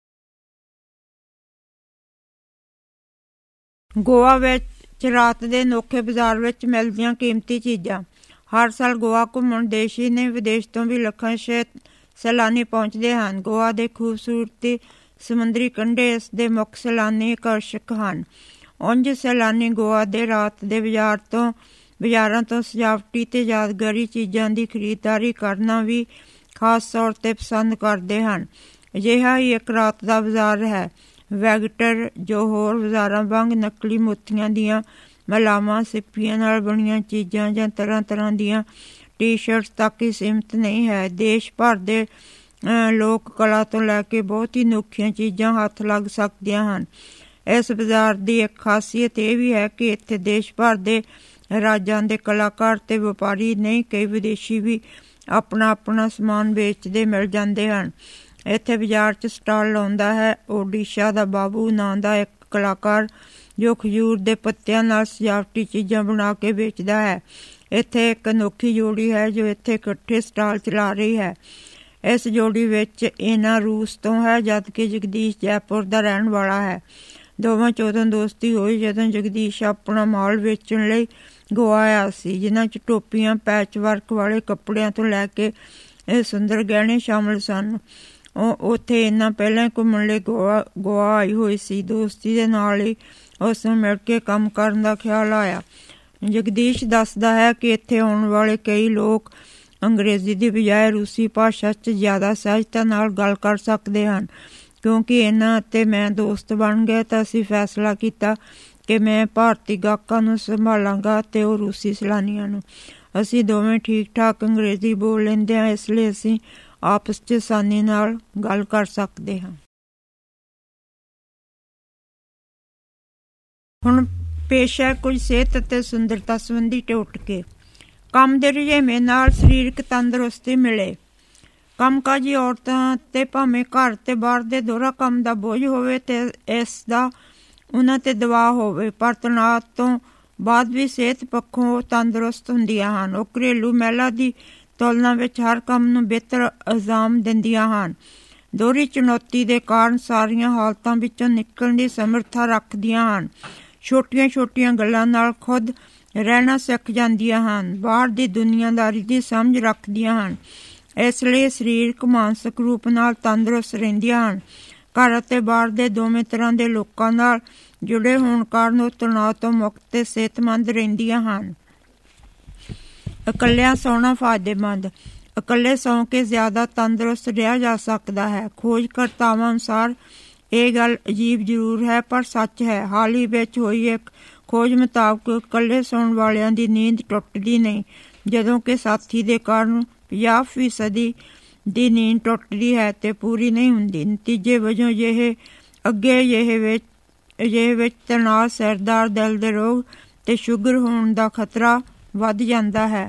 ਗੋਆ ਵਿੱਚ ਰਾਤ ਦੇ ਅਨੋਖੇ ਬਾਜ਼ਾਰ ਵਿੱਚ ਮਿਲਦੀਆਂ ਕੀਮਤੀ ਚੀਜ਼ਾਂ। ਹਰ ਸਾਲ ਗੋਆ ਘੁੰਮਣ ਦੇਸ਼ ਹੀ ਨਹੀਂ, ਵਿਦੇਸ਼ ਤੋਂ ਵੀ ਲੱਖਾਂ ਸੈਲਾਨੀ ਪਹੁੰਚਦੇ ਹਨ। ਗੋਆ ਦੇ ਖੂਬਸੂਰਤੀ ਸਮੁੰਦਰੀ ਕੰਢੇ ਇਸ ਦੇ ਮੁੱਖ ਸੈਲਾਨੀ ਆਕਰਸ਼ਕ ਹਨ। ਉਂਝ ਸੈਲਾਨੀ ਗੋਆ ਦੇ ਰਾਤ ਦੇ ਬਾਜ਼ਾਰ ਤੋਂ ਬਾਜ਼ਾਰਾਂ ਤੋਂ ਸਜਾਵਟੀ ਅਤੇ ਯਾਦਗਾਰੀ ਚੀਜ਼ਾਂ ਦੀ ਖਰੀਦਦਾਰੀ ਕਰਨਾ ਵੀ ਖਾਸ ਤੌਰ 'ਤੇ ਪਸੰਦ ਕਰਦੇ ਹਨ। ਅਜਿਹਾ ਹੀ ਇੱਕ ਰਾਤ ਦਾ ਬਾਜ਼ਾਰ ਹੈ ਵੈਗਟਰ, ਜੋ ਹੋਰ ਬਾਜ਼ਾਰਾਂ ਵਾਂਗ ਨਕਲੀ ਮੋਤੀਆਂ ਦੀਆਂ ਮਲਾਵਾਂ, ਸਿੱਪੀਆਂ ਨਾਲ ਬਣੀਆਂ ਚੀਜ਼ਾਂ ਜਾਂ ਤਰ੍ਹਾਂ ਤਰ੍ਹਾਂ ਦੀਆਂ ਟੀ ਸ਼ਰਟਸ ਤੱਕ ਹੀ ਸੀਮਿਤ ਨਹੀਂ ਹੈ। ਦੇਸ਼ ਭਰ ਦੇ ਲੋਕ ਕਲਾ ਤੋਂ ਲੈ ਕੇ ਬਹੁਤ ਹੀ ਅਨੋਖੀਆਂ ਚੀਜ਼ਾਂ ਹੱਥ ਲੱਗ ਸਕਦੀਆਂ ਹਨ। ਇਸ ਬਾਜ਼ਾਰ ਦੀ ਇੱਕ ਖਾਸੀਅਤ ਇਹ ਵੀ ਹੈ ਕਿ ਇੱਥੇ ਦੇਸ਼ ਭਰ ਦੇ ਰਾਜਾਂ ਦੇ ਕਲਾਕਾਰ ਅਤੇ ਵਪਾਰੀ ਨਹੀਂ, ਕਈ ਵਿਦੇਸ਼ੀ ਵੀ ਆਪਣਾ ਆਪਣਾ ਸਮਾਨ ਵੇਚਦੇ ਮਿਲ ਜਾਂਦੇ ਹਨ। ਇੱਥੇ ਬਾਜ਼ਾਰ 'ਚ ਸਟਾਲ ਲਾਉਂਦਾ ਹੈ ਓਡੀਸ਼ਾ ਦਾ ਬਾਬੂ ਨਾਂ ਦਾ ਇੱਕ ਕਲਾਕਾਰ, ਜੋ ਖਜੂਰ ਦੇ ਪੱਤਿਆਂ ਨਾਲ ਸਜਾਵਟੀ ਚੀਜ਼ਾਂ ਬਣਾ ਕੇ ਵੇਚਦਾ ਹੈ। ਇੱਥੇ ਇੱਕ ਅਨੋਖੀ ਜੋੜੀ ਹੈ ਜੋ ਇੱਥੇ ਇਕੱਠੇ ਸਟਾਲ ਚਲਾ ਰਹੀ ਹੈ। ਇਸ ਜੋੜੀ ਵਿੱਚ ਏਨਾ ਰੂਸ ਤੋਂ ਹੈ, ਜਦਕਿ ਜਗਦੀਸ਼ ਜੈਪੁਰ ਦਾ ਰਹਿਣ ਵਾਲਾ ਹੈ। ਦੋਵਾਂ 'ਚ ਉਦੋਂ ਦੋਸਤੀ ਹੋਈ ਜਦੋਂ ਜਗਦੀਸ਼ ਆਪਣਾ ਮਾਲ ਵੇਚਣ ਲਈ ਗੋਆ ਆਇਆ ਸੀ, ਜਿਨ੍ਹਾਂ 'ਚ ਟੋਪੀਆਂ, ਪੈਚ ਵਰਕ ਵਾਲੇ ਕੱਪੜਿਆਂ ਤੋਂ ਲੈ ਕੇ ਇਹ ਸੁੰਦਰ ਗਹਿਣੇ ਸ਼ਾਮਲ ਸਨ। ਉਹ ਉੱਥੇ ਇੰਨਾ ਪਹਿਲਾਂ ਘੁੰਮਣ ਲਈ ਗੋਆ ਗੋਆ ਆਈ ਹੋਈ ਸੀ। ਦੋਸਤੀ ਦੇ ਨਾਲ ਹੀ ਉਸ ਨੂੰ ਮਿਲ ਕੇ ਕੰਮ ਕਰਨ ਦਾ ਖਿਆਲ ਆਇਆ। ਜਗਦੀਸ਼ ਦੱਸਦਾ ਹੈ ਕਿ ਇੱਥੇ ਆਉਣ ਵਾਲੇ ਕਈ ਲੋਕ ਅੰਗਰੇਜ਼ੀ ਦੀ ਬਜਾਏ ਰੂਸੀ ਭਾਸ਼ਾ 'ਚ ਜ਼ਿਆਦਾ ਸਹਿਜਤਾ ਨਾਲ ਗੱਲ ਕਰ ਸਕਦੇ ਹਨ। ਕਿਉਂਕਿ ਇਹਨਾਂ ਅਤੇ ਮੈਂ ਦੋਸਤ ਬਣ ਗਏ ਤਾਂ ਅਸੀਂ ਫੈਸਲਾ ਕੀਤਾ ਕਿ ਮੈਂ ਭਾਰਤੀ ਗਾਹਕਾਂ ਨੂੰ ਸੰਭਾਲਾਂਗਾ ਅਤੇ ਉਹ ਰੂਸੀ ਸੈਲਾਨੀਆਂ ਨੂੰ। ਅਸੀਂ ਦੋਵੇਂ ਠੀਕ ਠਾਕ ਅੰਗਰੇਜ਼ੀ ਬੋਲ ਲੈਂਦੇ ਹਾਂ, ਇਸ ਲਈ ਅਸੀਂ ਆਪਸ 'ਚ ਆਸਾਨੀ ਨਾਲ ਗੱਲ ਕਰ ਸਕਦੇ ਹਾਂ। ਹੁਣ ਪੇਸ਼ ਹੈ ਕੁਝ ਸਿਹਤ ਅਤੇ ਸੁੰਦਰਤਾ ਸੰਬੰਧੀ ਟੋਟਕੇ। ਕੰਮ ਦੇ ਰੁਝੇਵੇਂ ਨਾਲ ਸਰੀਰਕ ਤੰਦਰੁਸਤੀ ਮਿਲੇ। ਕੰਮਕਾਜੀ ਔਰਤਾਂ 'ਤੇ ਭਾਵੇਂ ਘਰ ਅਤੇ ਬਾਹਰ ਦੇ ਦੋਹਰਾ ਕੰਮ ਦਾ ਬੋਝ ਹੋਵੇ ਅਤੇ ਇਸ ਦਾ ਉਹਨਾਂ 'ਤੇ ਦਬਾਅ ਹੋਵੇ, ਪਰ ਤਣਾਅ ਤੋਂ ਬਾਅਦ ਵੀ ਸਿਹਤ ਪੱਖੋਂ ਤੰਦਰੁਸਤ ਹੁੰਦੀਆਂ ਹਨ। ਉਹ ਘਰੇਲੂ ਮਹਿਲਾ ਦੀ ਤੁਲਨਾ ਵਿੱਚ ਹਰ ਕੰਮ ਨੂੰ ਬਿਹਤਰ ਅੰਜਾਮ ਦਿੰਦੀਆਂ ਹਨ। ਦੋਹਰੀ ਚੁਣੌਤੀ ਦੇ ਕਾਰਨ ਸਾਰੀਆਂ ਹਾਲਤਾਂ ਵਿੱਚੋਂ ਨਿਕਲਣ ਦੀ ਸਮਰੱਥਾ ਰੱਖਦੀਆਂ ਹਨ। ਛੋਟੀਆਂ ਛੋਟੀਆਂ ਗੱਲਾਂ ਨਾਲ ਖੁਦ ਰਹਿਣਾ ਸਿੱਖ ਜਾਂਦੀਆਂ ਹਨ। ਬਾਹਰ ਦੀ ਦੁਨੀਆਦਾਰੀ ਦੀ ਸਮਝ ਰੱਖਦੀਆਂ ਹਨ, ਇਸ ਲਈ ਸਰੀਰਕ ਮਾਨਸਿਕ ਰੂਪ ਨਾਲ ਤੰਦਰੁਸਤ ਰਹਿੰਦੀਆਂ ਹਨ। ਘਰ ਅਤੇ ਬਾਹਰ ਦੇ ਦੋਵੇਂ ਤਰ੍ਹਾਂ ਦੇ ਲੋਕਾਂ ਨਾਲ ਜੁੜੇ ਹੋਣ ਕਾਰਨ ਉਹ ਤਣਾਅ ਤੋਂ ਮੁਕਤ ਅਤੇ ਸਿਹਤਮੰਦ ਰਹਿੰਦੀਆਂ ਹਨ। ਇਕੱਲਿਆਂ ਸੌਣਾ ਫਾਇਦੇਮੰਦ। ਇਕੱਲੇ ਸੌਂ ਕੇ ਜ਼ਿਆਦਾ ਤੰਦਰੁਸਤ ਰਿਹਾ ਜਾ ਸਕਦਾ ਹੈ। ਖੋਜਕਰਤਾਵਾਂ ਅਨੁਸਾਰ ਇਹ ਗੱਲ ਅਜੀਬ ਜ਼ਰੂਰ ਹੈ ਪਰ ਸੱਚ ਹੈ। ਹਾਲ ਹੀ ਵਿੱਚ ਹੋਈ ਇੱਕ ਖੋਜ ਮੁਤਾਬਕ ਇਕੱਲੇ ਸੌਣ ਵਾਲਿਆਂ ਦੀ ਨੀਂਦ ਟੁੱਟਦੀ ਨਹੀਂ, ਜਦੋਂ ਕਿ ਸਾਥੀ ਦੇ ਕਾਰਨ ਪੰਜਾਹ ਫੀਸਦੀ ਦੀ ਨੀਂਦ ਟੁੱਟਦੀ ਹੈ ਅਤੇ ਪੂਰੀ ਨਹੀਂ ਹੁੰਦੀ। ਨਤੀਜੇ ਵਜੋਂ ਅਜਿਹੇ ਅੱਗੇ ਅਜਿਹੇ ਵਿੱਚ ਅਜਿਹੇ ਵਿੱਚ ਤਣਾਅ, ਸਿਰਦਾਰ, ਦਿਲ ਦੇ ਰੋਗ ਅਤੇ ਸ਼ੂਗਰ ਹੋਣ ਦਾ ਖਤਰਾ ਵੱਧ ਜਾਂਦਾ ਹੈ।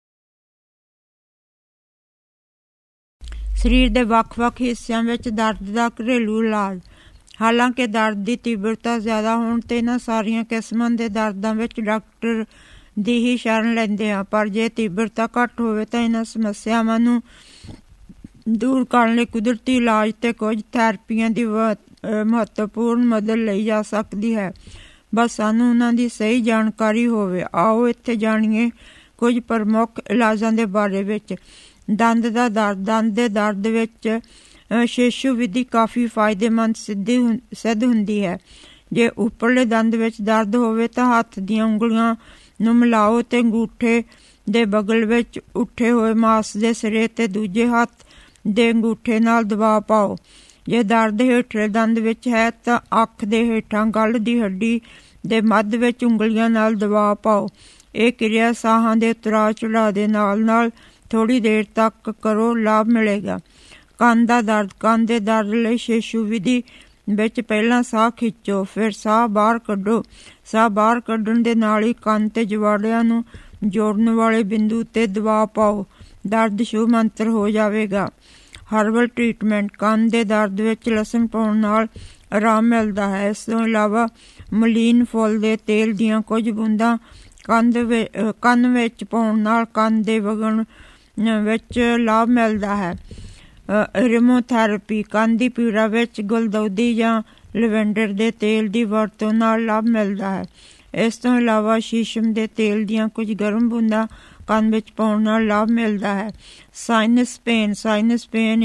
ਸਰੀਰ ਦੇ ਵੱਖ-ਵੱਖ ਹਿੱਸਿਆਂ ਵਿੱਚ ਦਰਦ ਦਾ ਘਰੇਲੂ ਇਲਾਜ। ਹਾਲਾਂਕਿ ਦਰਦ ਦੀ ਤੀਬਰਤਾ ਜ਼ਿਆਦਾ ਹੋਣ 'ਤੇ ਇਹਨਾਂ ਸਾਰੀਆਂ ਕਿਸਮਾਂ ਦੇ ਦਰਦਾਂ ਵਿੱਚ ਡਾਕਟਰ ਦੀ ਹੀ ਸ਼ਰਨ ਲੈਂਦੇ ਹਾਂ, ਪਰ ਜੇ ਤੀਬਰਤਾ ਘੱਟ ਹੋਵੇ ਤਾਂ ਇਹਨਾਂ ਸਮੱਸਿਆਵਾਂ ਨੂੰ ਦੂਰ ਕਰਨ ਲਈ ਕੁਦਰਤੀ ਇਲਾਜ ਅਤੇ ਕੁਝ ਥੈਰੇਪੀਆਂ ਦੀ ਮਹੱਤਵਪੂਰਨ ਮਦਦ ਲਈ ਜਾ ਸਕਦੀ ਹੈ। ਬਸ ਸਾਨੂੰ ਉਹਨਾਂ ਦੀ ਸਹੀ ਜਾਣਕਾਰੀ ਹੋਵੇ। ਆਓ ਇੱਥੇ ਜਾਣੀਏ ਕੁਝ ਪ੍ਰਮੁੱਖ ਇਲਾਜਾਂ ਦੇ ਬਾਰੇ ਵਿੱਚ। ਦੰਦ ਦਾ ਦਰਦ। ਦੰਦ ਦੇ ਦਰਦ ਵਿੱਚ ਸ਼ੇਸ਼ੂ ਵਿਧੀ ਕਾਫੀ ਫਾਇਦੇਮੰਦ ਸਿੱਧੀ ਸਿੱਧ ਹੁੰਦੀ ਹੈ। ਜੇ ਉੱਪਰਲੇ ਦੰਦ ਵਿੱਚ ਦਰਦ ਹੋਵੇ ਤਾਂ ਹੱਥ ਦੀਆਂ ਉਂਗਲੀਆਂ ਨੂੰ ਮਿਲਾਓ ਅਤੇ ਅੰਗੂਠੇ ਦੇ ਬਗਲ ਵਿੱਚ ਉੱਠੇ ਹੋਏ ਮਾਸ ਦੇ ਸਿਰੇ ਅਤੇ ਦੂਜੇ ਹੱਥ ਦੇ ਅੰਗੂਠੇ ਨਾਲ ਦਬਾਅ ਪਾਓ। ਜੇ ਦਰਦ ਹੇਠਲੇ ਦੰਦ ਵਿੱਚ ਹੈ ਤਾਂ ਅੱਖ ਦੇ ਹੇਠਾਂ ਗੱਲ੍ਹ ਦੀ ਹੱਡੀ ਦੇ ਮੱਧ ਵਿੱਚ ਉਂਗਲੀਆਂ ਨਾਲ ਦਬਾਅ ਪਾਓ। ਇਹ ਕਿਰਿਆ ਸਾਹਾਂ ਦੇ ਉਤਰਾਅ ਚੜਾਅ ਦੇ ਨਾਲ ਨਾਲ ਥੋੜ੍ਹੀ ਦੇਰ ਤੱਕ ਕਰੋ, ਲਾਭ ਮਿਲੇਗਾ। ਕੰਨ ਦਾ ਦਰਦ। ਕੰਨ ਦੇ ਦਰਦ ਲਈ ਸ਼ੇਸ਼ੂ ਵਿਧੀ ਵਿੱਚ ਪਹਿਲਾਂ ਸਾਹ ਖਿੱਚੋ, ਫਿਰ ਸਾਹ ਬਾਹਰ ਕੱਢੋ। ਸਾਹ ਬਾਹਰ ਕੱਢਣ ਦੇ ਨਾਲ ਹੀ ਕੰਨ ਅਤੇ ਜਵਾੜਿਆਂ ਨੂੰ ਜੋੜਨ ਵਾਲੇ ਬਿੰਦੂ 'ਤੇ ਦਬਾਅ ਪਾਓ। ਦਰਦ ਛੂ ਮੰਤਰ ਹੋ ਜਾਵੇਗਾ। Herbal treatment. ਕੰਨ ਦੇ ਦਰਦ ਵਿੱਚ ਲਸਣ ਪਾਉਣ ਨਾਲ ਆਰਾਮ ਮਿਲਦਾ ਹੈ। ਇਸ ਤੋਂ ਇਲਾਵਾ ਮਲੀਨ ਫੁੱਲ ਦੇ ਤੇਲ ਦੀਆਂ ਕੁਝ ਬੂੰਦਾਂ ਕੰਨ ਕੰਨ ਵਿੱਚ ਪਾਉਣ ਨਾਲ ਕੰਨ ਦੇ ਵਗਣ ਵਿੱਚ ਲਾਭ ਮਿਲਦਾ ਹੈ। ਰਿਮੋਥੈਰੇਪੀ। ਕੰਨ ਦੀ ਪੀੜਾ ਵਿੱਚ ਗੁਲਦੌਦੀ ਜਾਂ ਲਵੈਂਡਰ ਦੇ ਤੇਲ ਦੀ ਵਰਤੋਂ ਨਾਲ ਲਾਭ ਮਿਲਦਾ ਹੈ। ਇਸ ਤੋਂ ਇਲਾਵਾ ਸ਼ੀਸ਼ਮ ਦੇ ਤੇਲ ਦੀਆਂ ਕੁਝ ਗਰਮ ਬੂੰਦਾਂ ਕੰਨ ਵਿੱਚ ਪਾਉਣ ਨਾਲ ਲਾਭ ਮਿਲਦਾ ਹੈ। Sinus pain. ਸਾਈਨਸ ਪੇਨ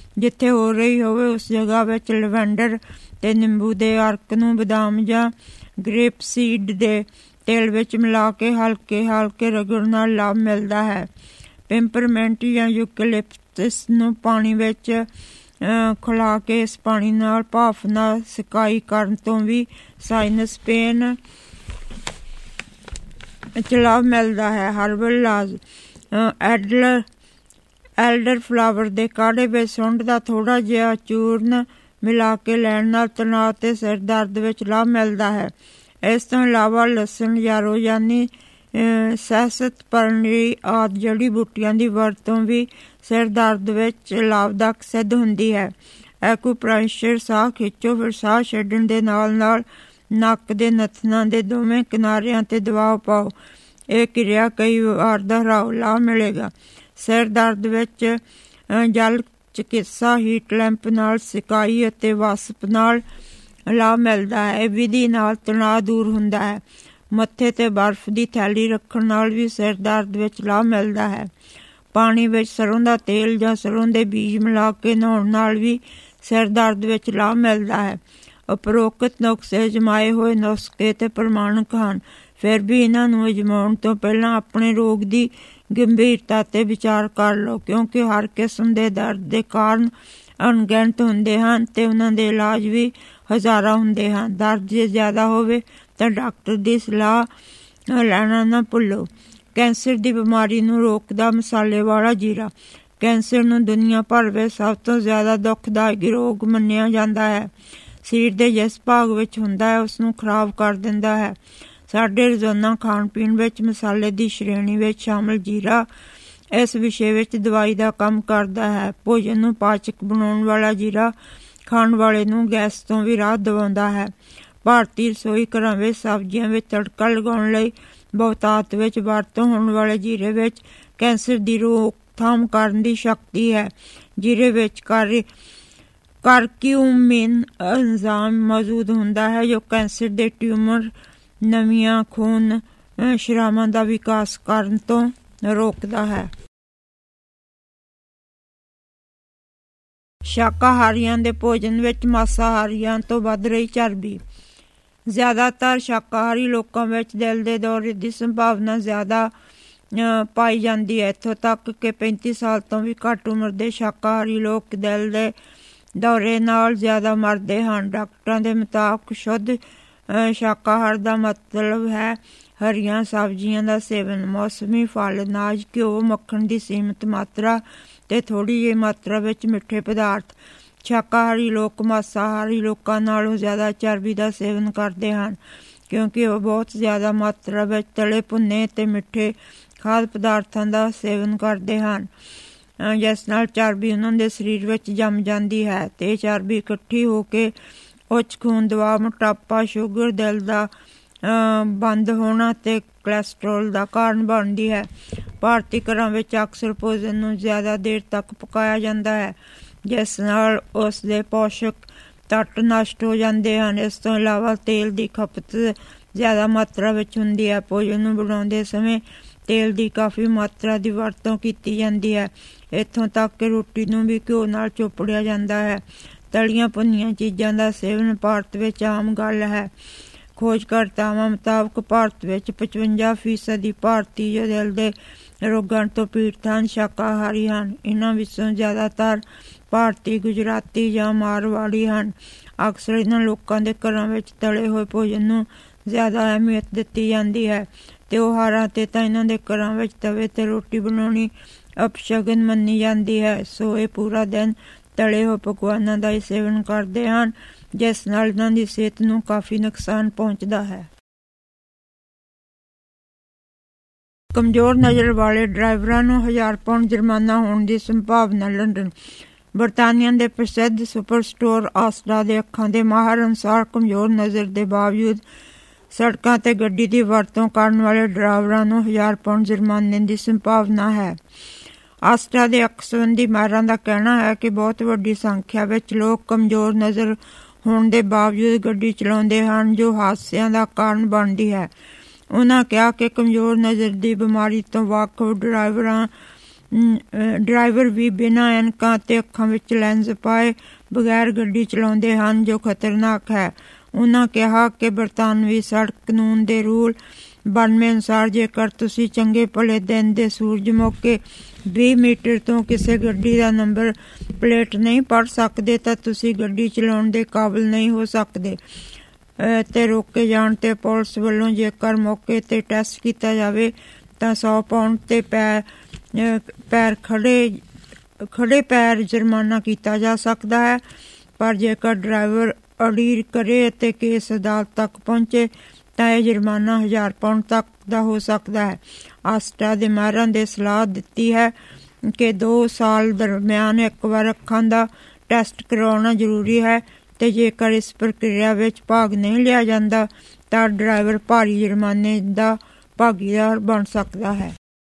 ਜਿੱਥੇ ਹੋ ਰਹੀ ਹੋਵੇ ਉਸ ਜਗ੍ਹਾ ਵਿੱਚ ਲਵੈਂਡਰ ਅਤੇ ਨਿੰਬੂ ਦੇ ਅਰਕ ਨੂੰ ਬਦਾਮ ਜਾਂ ਗ੍ਰੇਪ ਸੀਡ ਦੇ ਤੇਲ ਵਿੱਚ ਮਿਲਾ ਕੇ ਹਲਕੇ ਹਲਕੇ ਰਗੜ ਨਾਲ ਲਾਭ ਮਿਲਦਾ ਹੈ। ਪਿੰਪਰਮੈਂਟ ਜਾਂ ਯੂਕਲਿਪਟਸ ਨੂੰ ਪਾਣੀ ਵਿੱਚ ਖੁਲਾ ਕੇ ਇਸ ਪਾਣੀ ਨਾਲ ਭਾਫ਼ ਨਾਲ ਸਿਕਾਈ ਕਰਨ ਤੋਂ ਵੀ ਸਾਈਨਸ ਪੇਨ ਵਿੱਚ ਲਾਭ ਮਿਲਦਾ ਹੈ। ਹਰਬਲ ਇਲਾਜ ਐਡਲਰ ਐਲਡਰ ਫਲਾਵਰ ਦੇ ਕਾੜੇ ਵਿੱਚ ਸੁੰਡ ਦਾ ਥੋੜ੍ਹਾ ਜਿਹਾ ਚੂਰਨ ਮਿਲਾ ਕੇ ਲੈਣ ਨਾਲ ਤਣਾਅ ਅਤੇ ਸਿਰ ਦਰਦ ਵਿੱਚ ਲਾਭ ਮਿਲਦਾ ਹੈ। ਇਸ ਤੋਂ ਇਲਾਵਾ ਲਸਣ ਜਾਂ ਰੋਜ਼ਾਨੀ ਸਿਹਤ ਪਰਨੀ ਆਦਿ ਜੜੀ ਬੂਟੀਆਂ ਦੀ ਵਰਤੋਂ ਵੀ ਸਿਰ ਦਰਦ ਵਿੱਚ ਲਾਭਦਾਇਕ ਸਿੱਧ ਹੁੰਦੀ ਹੈ। ਐਕੂਪ੍ਰੈਸ਼ਰ ਸਾਹ ਖਿੱਚੋ, ਫਿਰ ਸਾਹ ਛੱਡਣ ਦੇ ਨਾਲ ਨਾਲ ਨੱਕ ਦੇ ਨਥਨਾਂ ਦੇ ਦੋਵੇਂ ਕਿਨਾਰਿਆਂ 'ਤੇ ਦਬਾਅ ਪਾਓ। ਇਹ ਕਿਰਿਆ ਕਈ ਵਾਰ ਦੁਹਰਾਓ, ਲਾਭ ਮਿਲੇਗਾ। ਸਿਰ ਦਰਦ ਵਿੱਚ ਜਲ ਚਿਕਿਤਸਾ ਹੀਟ ਲੈਂਪ ਨਾਲ ਸਿਕਾਈ ਅਤੇ ਵਾਸਪ ਨਾਲ ਲਾਭ ਮਿਲਦਾ ਹੈ। ਇਹ ਵਿਧੀ ਨਾਲ ਤਣਾਅ ਦੂਰ ਹੁੰਦਾ ਹੈ। ਮੱਥੇ 'ਤੇ ਬਰਫ਼ ਦੀ ਥੈਲੀ ਰੱਖਣ ਨਾਲ ਵੀ ਸਿਰ ਦਰਦ ਵਿੱਚ ਲਾਭ ਮਿਲਦਾ ਹੈ। ਪਾਣੀ ਵਿੱਚ ਸਰੋਂ ਦਾ ਤੇਲ ਜਾਂ ਸਰੋਂ ਦੇ ਬੀਜ ਮਿਲਾ ਕੇ ਨਹਾਉਣ ਨਾਲ ਵੀ ਸਿਰ ਦਰਦ ਵਿੱਚ ਲਾਭ ਮਿਲਦਾ ਹੈ। ਉਪਰੋਕਤ ਨੁਸਖੇ ਅਜਮਾਏ ਹੋਏ ਨੁਸਖੇ ਅਤੇ ਪ੍ਰਮਾਣਿਕ ਹਨ। ਫਿਰ ਵੀ ਇਹਨਾਂ ਨੂੰ ਅਜਮਾਉਣ ਤੋਂ ਪਹਿਲਾਂ ਆਪਣੇ ਰੋਗ ਦੀ ਗੰਭੀਰਤਾ 'ਤੇ ਵਿਚਾਰ ਕਰ ਲਓ, ਕਿਉਂਕਿ ਹਰ ਕਿਸਮ ਦੇ ਦਰਦ ਦੇ ਕਾਰਨ ਅਣਗਿਣਤ ਹੁੰਦੇ ਹਨ ਅਤੇ ਉਹਨਾਂ ਦੇ ਇਲਾਜ ਵੀ ਹਜ਼ਾਰਾਂ ਹੁੰਦੇ ਹਨ। ਦਰਦ ਜੇ ਜ਼ਿਆਦਾ ਹੋਵੇ ਤਾਂ ਡਾਕਟਰ ਦੀ ਸਲਾਹ ਲੈਣਾ ਨਾ ਭੁੱਲੋ। ਕੈਂਸਰ ਦੀ ਬਿਮਾਰੀ ਨੂੰ ਰੋਕਦਾ ਮਸਾਲੇ ਵਾਲਾ ਜੀਰਾ। ਕੈਂਸਰ ਨੂੰ ਦੁਨੀਆ ਭਰ ਵਿੱਚ ਸਭ ਤੋਂ ਜ਼ਿਆਦਾ ਦੁਖਦਾਇਕ ਰੋਗ ਮੰਨਿਆ ਜਾਂਦਾ ਹੈ। ਸਰੀਰ ਦੇ ਜਿਸ ਭਾਗ ਵਿੱਚ ਹੁੰਦਾ ਹੈ ਉਸ ਨੂੰ ਖਰਾਬ ਕਰ ਦਿੰਦਾ ਹੈ। ਸਾਡੇ ਰੋਜ਼ਾਨਾ ਖਾਣ ਪੀਣ ਵਿੱਚ ਮਸਾਲੇ ਦੀ ਸ਼੍ਰੇਣੀ ਵਿੱਚ ਸ਼ਾਮਲ ਜੀਰਾ ਇਸ ਵਿਸ਼ੇ ਵਿੱਚ ਦਵਾਈ ਦਾ ਕੰਮ ਕਰਦਾ ਹੈ। ਭੋਜਨ ਨੂੰ ਪਾਚਕ ਬਣਾਉਣ ਵਾਲਾ ਜੀਰਾ ਖਾਣ ਵਾਲੇ ਨੂੰ ਗੈਸ ਤੋਂ ਵੀ ਰਾਹਤ ਦਿਵਾਉਂਦਾ ਹੈ। ਭਾਰਤੀ ਰਸੋਈ ਘਰਾਂ ਵਿੱਚ ਸਬਜ਼ੀਆਂ ਵਿੱਚ ਤੜਕਾ ਲਗਾਉਣ ਲਈ ਬਹੁਤਾਤ ਵਿੱਚ ਵਰਤੋਂ ਹੋਣ ਵਾਲੇ ਜੀਰੇ ਵਿੱਚ ਕੈਂਸਰ ਦੀ ਰੋਕਥਾਮ ਕਰਨ ਦੀ ਸ਼ਕਤੀ ਹੈ। ਜੀਰੇ ਵਿੱਚ ਕਰ ਕਰਕਿਊਮਿਨ ਐਂਜ਼ਾਈਮ ਮੌਜੂਦ ਹੁੰਦਾ ਹੈ ਜੋ ਕੈਂਸਰ ਦੇ ਟਿਊਮਰ, ਨਵੀਆਂ ਖੂਨ ਸ਼ਰਾਵਾਂ ਦਾ ਵਿਕਾਸ ਕਰਨ ਤੋਂ ਰੋਕਦਾ ਹੈ। ਸ਼ਾਕਾਹਾਰੀਆਂ ਦੇ ਭੋਜਨ ਵਿੱਚ ਮਾਸਾਹਾਰੀਆਂ ਤੋਂ ਵੱਧ ਰਹੀ ਚਰਬੀ। ਜ਼ਿਆਦਾਤਰ ਸ਼ਾਕਾਹਾਰੀ ਲੋਕਾਂ ਵਿੱਚ ਦਿਲ ਦੇ ਦੌਰੇ ਦੀ ਸੰਭਾਵਨਾ ਜ਼ਿਆਦਾ ਪਾਈ ਜਾਂਦੀ ਹੈ। ਇੱਥੋਂ ਤੱਕ ਕਿ ਪੈਂਤੀ ਸਾਲ ਤੋਂ ਵੀ ਘੱਟ ਉਮਰ ਦੇ ਸ਼ਾਕਾਹਾਰੀ ਲੋਕ ਦਿਲ ਦੇ ਦੌਰੇ ਨਾਲ ਜ਼ਿਆਦਾ ਮਰਦੇ ਹਨ। ਡਾਕਟਰਾਂ ਦੇ ਮੁਤਾਬਕ ਸ਼ੁੱਧ ਸ਼ਾਕਾਹਾਰ ਦਾ ਮਤਲਬ ਹੈ ਹਰੀਆਂ ਸਬਜ਼ੀਆਂ ਦਾ ਸੇਵਨ, ਮੌਸਮੀ ਫਲ, ਅਨਾਜ, ਘਿਓ, ਮੱਖਣ ਦੀ ਸੀਮਤ ਮਾਤਰਾ ਅਤੇ ਥੋੜ੍ਹੀ ਜਿਹੀ ਮਾਤਰਾ ਵਿੱਚ ਮਿੱਠੇ ਪਦਾਰਥ। ਸ਼ਾਕਾਹਾਰੀ ਲੋਕ ਮਾਸਾਹਾਰੀ ਲੋਕਾਂ ਨਾਲੋਂ ਜ਼ਿਆਦਾ ਚਰਬੀ ਦਾ ਸੇਵਨ ਕਰਦੇ ਹਨ ਕਿਉਂਕਿ ਉਹ ਬਹੁਤ ਜ਼ਿਆਦਾ ਮਾਤਰਾ ਵਿੱਚ ਤਲੇ ਭੁੰਨੇ ਅਤੇ ਮਿੱਠੇ ਖਾਦ ਪਦਾਰਥਾਂ ਦਾ ਸੇਵਨ ਕਰਦੇ ਹਨ, ਜਿਸ ਨਾਲ ਚਰਬੀ ਉਹਨਾਂ ਦੇ ਸਰੀਰ ਵਿੱਚ ਜੰਮ ਜਾਂਦੀ ਹੈ ਅਤੇ ਇਹ ਚਰਬੀ ਇਕੱਠੀ ਹੋ ਕੇ ਉੱਚ ਖੂਨ ਦਬਾਅ, ਮੋਟਾਪਾ, ਸ਼ੂਗਰ, ਦਿਲ ਦਾ ਬੰਦ ਹੋਣਾ ਅਤੇ ਕੋਲੈਸਟਰੋਲ ਦਾ ਕਾਰਨ ਬਣਦੀ ਹੈ। ਭਾਰਤੀ ਘਰਾਂ ਵਿੱਚ ਅਕਸਰ ਭੋਜਨ ਨੂੰ ਜ਼ਿਆਦਾ ਦੇਰ ਤੱਕ ਪਕਾਇਆ ਜਾਂਦਾ ਹੈ ਜਿਸ ਨਾਲ ਉਸ ਦੇ ਪੋਸ਼ਕ ਤੱਤ ਨਸ਼ਟ ਹੋ ਜਾਂਦੇ ਹਨ। ਇਸ ਤੋਂ ਇਲਾਵਾ ਤੇਲ ਦੀ ਖਪਤ ਜ਼ਿਆਦਾ ਮਾਤਰਾ ਵਿੱਚ ਹੁੰਦੀ ਹੈ। ਭੋਜਨ ਨੂੰ ਬਣਾਉਂਦੇ ਸਮੇਂ ਤੇਲ ਦੀ ਕਾਫੀ ਮਾਤਰਾ ਦੀ ਵਰਤੋਂ ਕੀਤੀ ਜਾਂਦੀ ਹੈ, ਇੱਥੋਂ ਤੱਕ ਕਿ ਰੋਟੀ ਨੂੰ ਵੀ ਘਿਓ ਨਾਲ ਚੋਪੜਿਆ ਜਾਂਦਾ ਹੈ। ਤਲੀਆਂ ਭੁੰਨੀਆਂ ਚੀਜ਼ਾਂ ਦਾ ਸੇਵਨ ਭਾਰਤ ਵਿੱਚ ਆਮ ਗੱਲ ਹੈ। ਖੋਜਕਰਤਾਵਾਂ ਮੁਤਾਬਕ ਭਾਰਤ ਵਿੱਚ ਪਚਵੰਜਾ ਫੀਸਦੀ ਭਾਰਤੀ ਜੋ ਦਿਲ ਦੇ ਰੋਗਾਂ ਤੋਂ ਪੀੜਤ ਹਨ ਸ਼ਾਕਾਹਾਰੀ ਹਨ। ਇਹਨਾਂ ਵਿੱਚੋਂ ਜ਼ਿਆਦਾਤਰ ਭਾਰਤੀ, ਗੁਜਰਾਤੀ ਜਾਂ ਮਾਰਵਾੜੀ ਹਨ। ਅਕਸਰ ਇਹਨਾਂ ਲੋਕਾਂ ਦੇ ਘਰਾਂ ਵਿੱਚ ਤਲੇ ਹੋਏ ਭੋਜਨ ਨੂੰ ਜ਼ਿਆਦਾ ਅਹਿਮੀਅਤ ਦਿੱਤੀ ਜਾਂਦੀ ਹੈ। ਤਿਉਹਾਰਾਂ 'ਤੇ ਤਾਂ ਇਹਨਾਂ ਦੇ ਘਰਾਂ ਵਿੱਚ ਤਵੇ 'ਤੇ ਰੋਟੀ ਬਣਾਉਣੀ ਅਪਸ਼ਗਨ ਮੰਨੀ ਜਾਂਦੀ ਹੈ, ਸੋ ਇਹ ਪੂਰਾ ਦਿਨ ਤਲੇ ਹੋਏ ਪਕਵਾਨਾਂ ਦਾ ਹੀ ਸੇਵਨ ਕਰਦੇ ਹਨ ਜਿਸ ਨਾਲ ਇਹਨਾਂ ਦੀ ਸਿਹਤ ਨੂੰ ਕਾਫੀ ਨੁਕਸਾਨ ਪਹੁੰਚਦਾ ਹੈ। ਕਮਜ਼ੋਰ ਨਜ਼ਰ ਵਾਲੇ ਡਰਾਈਵਰਾਂ ਨੂੰ ਹਜ਼ਾਰ ਪਾਉਂਡ ਜੁਰਮਾਨਾ ਹੋਣ ਦੀ ਸੰਭਾਵਨਾ। ਲੰਡਨ। ਬਰਤਾਨੀਆ ਦੇ ਪ੍ਰਸਿੱਧ ਸੁਪਰ ਸਟੋਰ ਆਸਟਾ ਦੇ ਅੱਖਾਂ ਦੇ ਮਾਹਰ ਅਨੁਸਾਰ ਕਮਜ਼ੋਰ ਨਜ਼ਰ ਦੇ ਬਾਵਜੂਦ ਸੜਕਾਂ 'ਤੇ ਗੱਡੀ ਦੀ ਵਰਤੋਂ ਕਰਨ ਵਾਲੇ ਡਰਾਈਵਰਾਂ ਨੂੰ ਹਜ਼ਾਰ ਪਾਉਂਡ ਜੁਰਮਾਨੇ ਦੀ ਸੰਭਾਵਨਾ ਹੈ। ਆਸਟਾ ਦੇ ਅੱਖ ਸੰਬੰਧੀ ਮਾਹਿਰਾਂ ਦਾ ਕਹਿਣਾ ਹੈ ਕਿ ਬਹੁਤ ਵੱਡੀ ਸੰਖਿਆ ਵਿੱਚ ਲੋਕ ਕਮਜ਼ੋਰ ਨਜ਼ਰ ਹੋਣ ਦੇ ਬਾਵਜੂਦ ਗੱਡੀ ਚਲਾਉਂਦੇ ਹਨ ਜੋ ਹਾਦਸਿਆਂ ਦਾ ਕਾਰਨ ਬਣਦੀ ਹੈ। ਉਹਨਾਂ ਕਿਹਾ ਕਿ ਕਮਜ਼ੋਰ ਨਜ਼ਰ ਦੀ ਬਿਮਾਰੀ ਤੋਂ ਵਾਕਫ ਡਰਾਈਵਰਾਂ ਡਰਾਈਵਰ ਵੀ ਬਿਨਾਂ ਐਨਕਾਂ ਅਤੇ ਅੱਖਾਂ ਵਿੱਚ ਲੈਂਸ ਪਾਏ ਬਗੈਰ ਗੱਡੀ ਚਲਾਉਂਦੇ ਹਨ, ਜੋ ਖਤਰਨਾਕ ਹੈ। ਉਹਨਾਂ ਕਿਹਾ ਕਿ ਬਰਤਾਨਵੀ ਸੜਕ ਕਾਨੂੰਨ ਦੇ ਰੂਲ ਬਾਨਵੇਂ ਅਨੁਸਾਰ ਜੇਕਰ ਤੁਸੀਂ ਚੰਗੇ ਭਲੇ ਦਿਨ ਦੇ ਸੂਰਜ ਮੌਕੇ ਵੀਹ ਮੀਟਰ ਤੋਂ ਕਿਸੇ ਗੱਡੀ ਦਾ ਨੰਬਰ ਪਲੇਟ ਨਹੀਂ ਪੜ੍ਹ ਸਕਦੇ ਤਾਂ ਤੁਸੀਂ ਗੱਡੀ ਚਲਾਉਣ ਦੇ ਕਾਬਲ ਨਹੀਂ ਹੋ ਸਕਦੇ ਤੇ ਰੋਕੇ ਜਾਣ ਤੇ ਪੁਲਿਸ ਵੱਲੋਂ ਜੇਕਰ ਮੌਕੇ ਤੇ ਟੈਸਟ ਕੀਤਾ ਜਾਵੇ ਤਾਂ ਸੌ ਪਾਉਂਡ ਤੇ ਪੈਰ ਪੈਰ ਖੜੇ ਖੜੇ ਪੈਰ ਜੁਰਮਾਨਾ ਕੀਤਾ ਜਾ ਸਕਦਾ ਹੈ। ਪਰ ਜੇਕਰ ਡਰਾਈਵਰ ਅੜੀਰ ਕਰੇ ਅਤੇ ਕੇਸ ਅਦਾਲਤ ਤੱਕ ਪਹੁੰਚੇ ਤਾਂ ਇਹ ਜੁਰਮਾਨਾ ਹਜ਼ਾਰ ਪਾਉਂਡ ਤੱਕ ਦਾ ਹੋ ਸਕਦਾ ਹੈ। ਆਸਟਾ ਦੇ ਮਾਹਿਰਾਂ ਨੇ ਸਲਾਹ ਦਿੱਤੀ ਹੈ ਕਿ ਦੋ ਸਾਲ ਦਰਮਿਆਨ ਇੱਕ ਵਾਰ ਅੱਖਾਂ ਦਾ ਟੈਸਟ ਕਰਵਾਉਣਾ ਜ਼ਰੂਰੀ ਹੈ ਤੇ ਜੇਕਰ ਇਸ ਪ੍ਰਕਿਰਿਆ ਵਿੱਚ ਭਾਗ ਨਹੀਂ ਲਿਆ ਜਾਂਦਾ ਤਾਂ ਡਰਾਈਵਰ ਭਾਰੀ ਜੁਰਮਾਨੇ ਦਾ ਭਾਗੀਦਾਰ ਬਣ ਸਕਦਾ ਹੈ।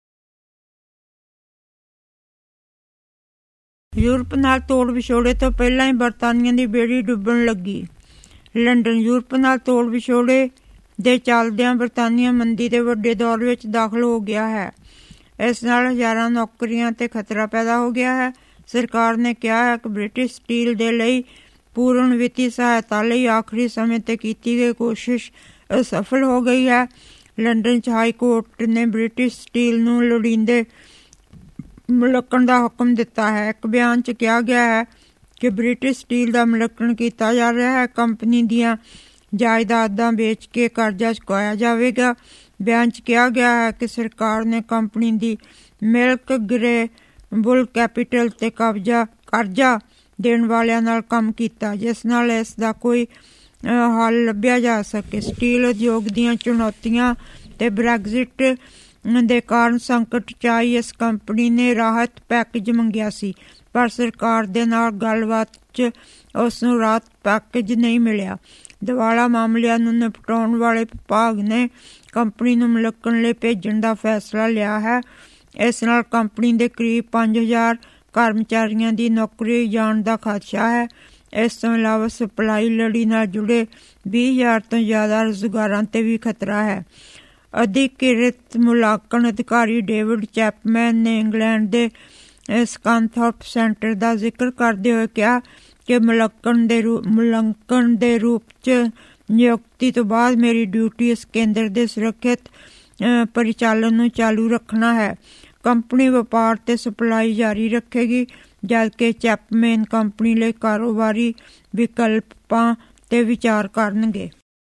ਯੂਰਪ ਨਾਲ ਤੋੜ ਵਿਛੋੜੇ ਤੋਂ ਪਹਿਲਾਂ ਹੀ ਬਰਤਾਨੀਆ ਦੀ ਬੇੜੀ ਡੁੱਬਣ ਲੱਗੀ। ਲੰਡਨ ਯੂਰਪ ਨਾਲ ਤੋੜ ਵਿਛੋੜੇ ਦੇ ਚੱਲਦਿਆਂ ਬਰਤਾਨੀਆ ਮੰਦੀ ਦੇ ਵੱਡੇ ਦੌਰ ਵਿੱਚ ਦਾਖਲ ਹੋ ਗਿਆ ਹੈ। ਇਸ ਨਾਲ ਹਜ਼ਾਰਾਂ ਨੌਕਰੀਆਂ ਤੇ ਖਤਰਾ ਪੈਦਾ ਹੋ ਗਿਆ ਹੈ। ਸਰਕਾਰ ਨੇ ਕਿਹਾ ਹੈ ਕਿ ਬ੍ਰਿਟਿਸ਼ ਸਟੀਲ ਦੇ ਲਈ ਪੂਰਨ ਵਿੱਤੀ ਸਹਾਇਤਾ ਲਈ ਆਖਰੀ ਸਮੇਂ ਤੇ ਕੀਤੀ ਗਈ ਕੋਸ਼ਿਸ਼ ਅਸਫਲ ਹੋ ਗਈ ਹੈ। ਲੰਡਨ 'ਚ ਹਾਈ ਕੋਰਟ ਨੇ ਬ੍ਰਿਟਿਸ਼ ਸਟੀਲ ਨੂੰ ਲੋੜੀਂਦੇ ਮੁਲੱਕਣ ਦਾ ਹੁਕਮ ਦਿੱਤਾ ਹੈ। ਇੱਕ ਬਿਆਨ 'ਚ ਕਿਹਾ ਗਿਆ ਹੈ ਕਿ ਬ੍ਰਿਟਿਸ਼ ਸਟੀਲ ਦਾ ਮੁਲੱਕਣ ਕੀਤਾ ਜਾ ਰਿਹਾ ਹੈ। ਕੰਪਨੀ ਦੀਆਂ ਜਾਇਦਾਦਾਂ ਵੇਚ ਕੇ ਕਰਜ਼ਾ ਚੁਕਾਇਆ ਜਾਵੇਗਾ। ਬਿਆਨ 'ਚ ਕਿਹਾ ਗਿਆ ਹੈ ਕਿ ਸਰਕਾਰ ਨੇ ਕੰਪਨੀ ਦੀ ਮਿਲਕ ਗ੍ਰੇ ਬੁੱਲ ਕੈਪੀਟਲ ਤੇ ਕਬਜ਼ਾ ਕਰਜ਼ਾ ਦੇਣ ਵਾਲਿਆਂ ਨਾਲ ਕੰਮ ਕੀਤਾ, ਜਿਸ ਨਾਲ ਇਸ ਦਾ ਕੋਈ ਹੱਲ ਲੱਭਿਆ ਜਾ ਸਕੇ। ਸਟੀਲ ਉਦਯੋਗ ਦੀਆਂ ਚੁਣੌਤੀਆਂ ਤੇ ਬ੍ਰੈਗਜ਼ਿਟ ਦੇ ਕਾਰਨ ਸੰਕਟ 'ਚ ਆਈ ਇਸ ਕੰਪਨੀ ਨੇ ਰਾਹਤ ਪੈਕੇਜ ਮੰਗਿਆ ਸੀ, ਪਰ ਸਰਕਾਰ ਦੇ ਨਾਲ ਗੱਲਬਾਤ 'ਚ ਉਸ ਨੂੰ ਰਾਹਤ ਪੈਕੇਜ ਨਹੀਂ ਮਿਲਿਆ। ਦਿਵਾਲਾ ਮਾਮਲਿਆਂ ਨੂੰ ਨਿਪਟਾਉਣ ਵਾਲੇ ਵਿਭਾਗ ਨੇ ਕੰਪਨੀ ਨੂੰ ਮੁਲੱਕਣ ਲਈ ਭੇਜਣ ਦਾ ਫੈਸਲਾ ਲਿਆ ਹੈ। ਇਸ ਨਾਲ ਕੰਪਨੀ ਦੇ ਕਰੀਬ ਪੰਜ ਹਜ਼ਾਰ ਕਰਮਚਾਰੀਆਂ ਦੀ ਨੌਕਰੀ ਜਾਣ ਦਾ ਖਦਸ਼ਾ ਹੈ। ਇਸ ਤੋਂ ਇਲਾਵਾ ਸਪਲਾਈ ਲੜੀ ਨਾਲ ਜੁੜੇ ਵੀਹ ਹਜ਼ਾਰ ਤੋਂ ਜ਼ਿਆਦਾ ਰੁਜ਼ਗਾਰਾਂ 'ਤੇ ਵੀ ਖਤਰਾ ਹੈ। ਅਧਿਕ੍ਰਿਤ ਮੁਲਾਂਕਣ ਅਧਿਕਾਰੀ ਡੇਵਿਡ ਚੈਪਮੈਨ ਨੇ ਇੰਗਲੈਂਡ ਦੇ ਸਕਾਨਥੋਰਪ ਸੈਂਟਰ ਦਾ ਜ਼ਿਕਰ ਕਰਦੇ ਹੋਏ ਕਿਹਾ ਕਿ ਮੁਲੱਕਣ ਦੇ ਰੂ ਮੁਲਾਂਕਣ ਦੇ ਰੂਪ 'ਚ ਨਿਯੁਕਤੀ ਤੋਂ ਬਾਅਦ ਮੇਰੀ ਡਿਊਟੀ ਇਸ ਕੇਂਦਰ ਦੇ ਸੁਰੱਖਿਅਤ ਪਰਿਚਾਲਨ ਨੂੰ ਚਾਲੂ ਰੱਖਣਾ ਹੈ। ਕੰਪਨੀ ਵਪਾਰ ਤੇ ਸਪਲਾਈ ਜਾਰੀ ਰੱਖੇਗੀ, ਜਦਕਿ ਚੈਪਮੈਨ ਕੰਪਨੀ ਲਈ ਕਾਰੋਬਾਰੀ ਵਿਕਲਪਾਂ ਤੇ ਵਿਚਾਰ ਕਰਨਗੇ।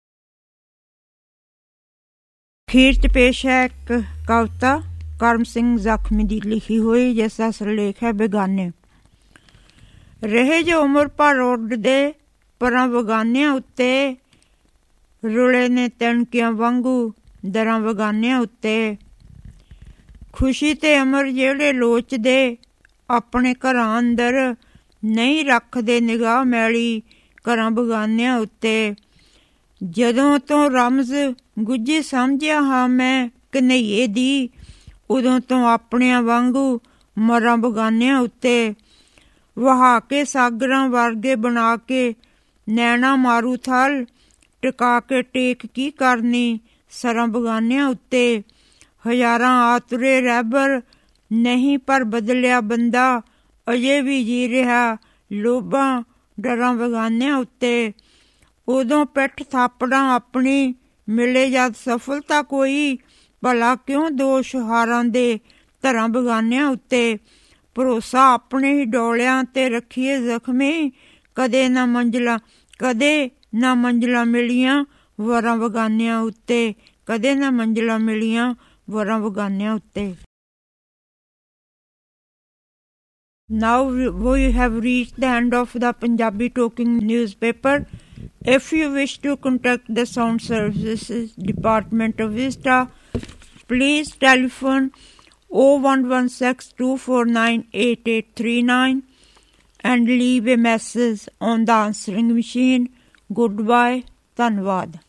ਅਖੀਰ 'ਚ ਪੇਸ਼ ਹੈ ਇੱਕ ਕਵਿਤਾ ਕਰਮ ਸਿੰਘ ਜ਼ਖਮੀ ਦੀ ਲਿਖੀ ਹੋਈ, ਜਿਸ ਦਾ ਸਿਰਲੇਖ ਹੈ ਬੇਗਾਨੇ। ਰਹੇ ਜੋ ਉਮਰ ਭਰ ਉੱਡਦੇ ਪਰਾਂ ਬਗਾਨਿਆਂ ਉੱਤੇ, ਰੁਲੇ ਨੇ ਤਿਣਕਿਆਂ ਵਾਂਗੂ ਦਰਾਂ ਬਗਾਨਿਆਂ ਉੱਤੇ। ਖੁਸ਼ੀ ਤੇ ਅਮਰ ਜਿਹੜੇ ਲੋਚਦੇ ਆਪਣੇ ਘਰਾਂ ਅੰਦਰ, ਨਹੀਂ ਰੱਖਦੇ ਨਿਗਾਹ ਮੈਲੀ ਘਰਾਂ ਬਗਾਨਿਆਂ ਉੱਤੇ। ਜਦੋਂ ਤੋਂ ਰਮਜ਼ ਗੁੱਝੀ ਸਮਝਿਆ ਹਾਂ ਮੈਂ ਕਨ੍ਹਈਏ ਦੀ, ਉਦੋਂ ਤੋਂ ਆਪਣਿਆਂ ਵਾਂਗੂ ਮਰਾਂ ਬਗਾਨਿਆਂ ਉੱਤੇ। ਵਹਾ ਕੇ ਸਾਗਰਾਂ ਵਰਗੇ ਬਣਾ ਕੇ ਨੈਣਾ ਮਾਰੂ ਥਲ, ਟਿਕਾ ਕੇ ਟੇਕ ਕੀ ਕਰਨੀ ਸਰਾਂ ਬਗਾਨਿਆਂ ਉੱਤੇ। ਹਜ਼ਾਰਾਂ ਆਤੁਰੇ ਰਹਿਬਰ ਨਹੀਂ ਪਰ ਬਦਲਿਆ ਬੰਦਾ, ਅਜੇ ਵੀ ਜੀ ਰਿਹਾ ਲੋਭਾਂ ਡਰਾਂ ਬਗਾਨਿਆਂ ਉੱਤੇ। ਉਦੋਂ ਪਿੱਠ ਥਾਪੜਾਂ ਆਪਣੀ ਮਿਲੇ ਜਦ ਸਫਲਤਾ ਕੋਈ, ਭਲਾ ਕਿਉਂ ਦੋਸ਼ ਹਾਰਾਂ ਦੇ ਧਰਾਂ ਬਗਾਨਿਆਂ ਉੱਤੇ। ਭਰੋਸਾ ਆਪਣੇ ਹੀ ਡੋਲਿਆਂ ਤੇ ਰੱਖੀਏ ਜ਼ਖਮੀ, ਕਦੇ ਨਾ ਮੰਜ਼ਿਲਾਂ ਕਦੇ ਨਾ ਮੰਜ਼ਿਲਾਂ ਮਿਲੀਆਂ ਵਰਾਂ ਬਗਾਨਿਆਂ ਉੱਤੇ, ਕਦੇ ਨਾ ਮੰਜ਼ਿਲਾਂ ਮਿਲੀਆਂ ਵਰਾਂ ਬਗਾਨਿਆਂ ਉੱਤੇ। Now we have reached the end of the Punjabi Talking newspaper. If you wish to contact the Sound Services Department of Vista, please telephone oh one one six two four nine eight eight three nine and leave a message on the answering machine. Goodbye. ਧੰਨਵਾਦ।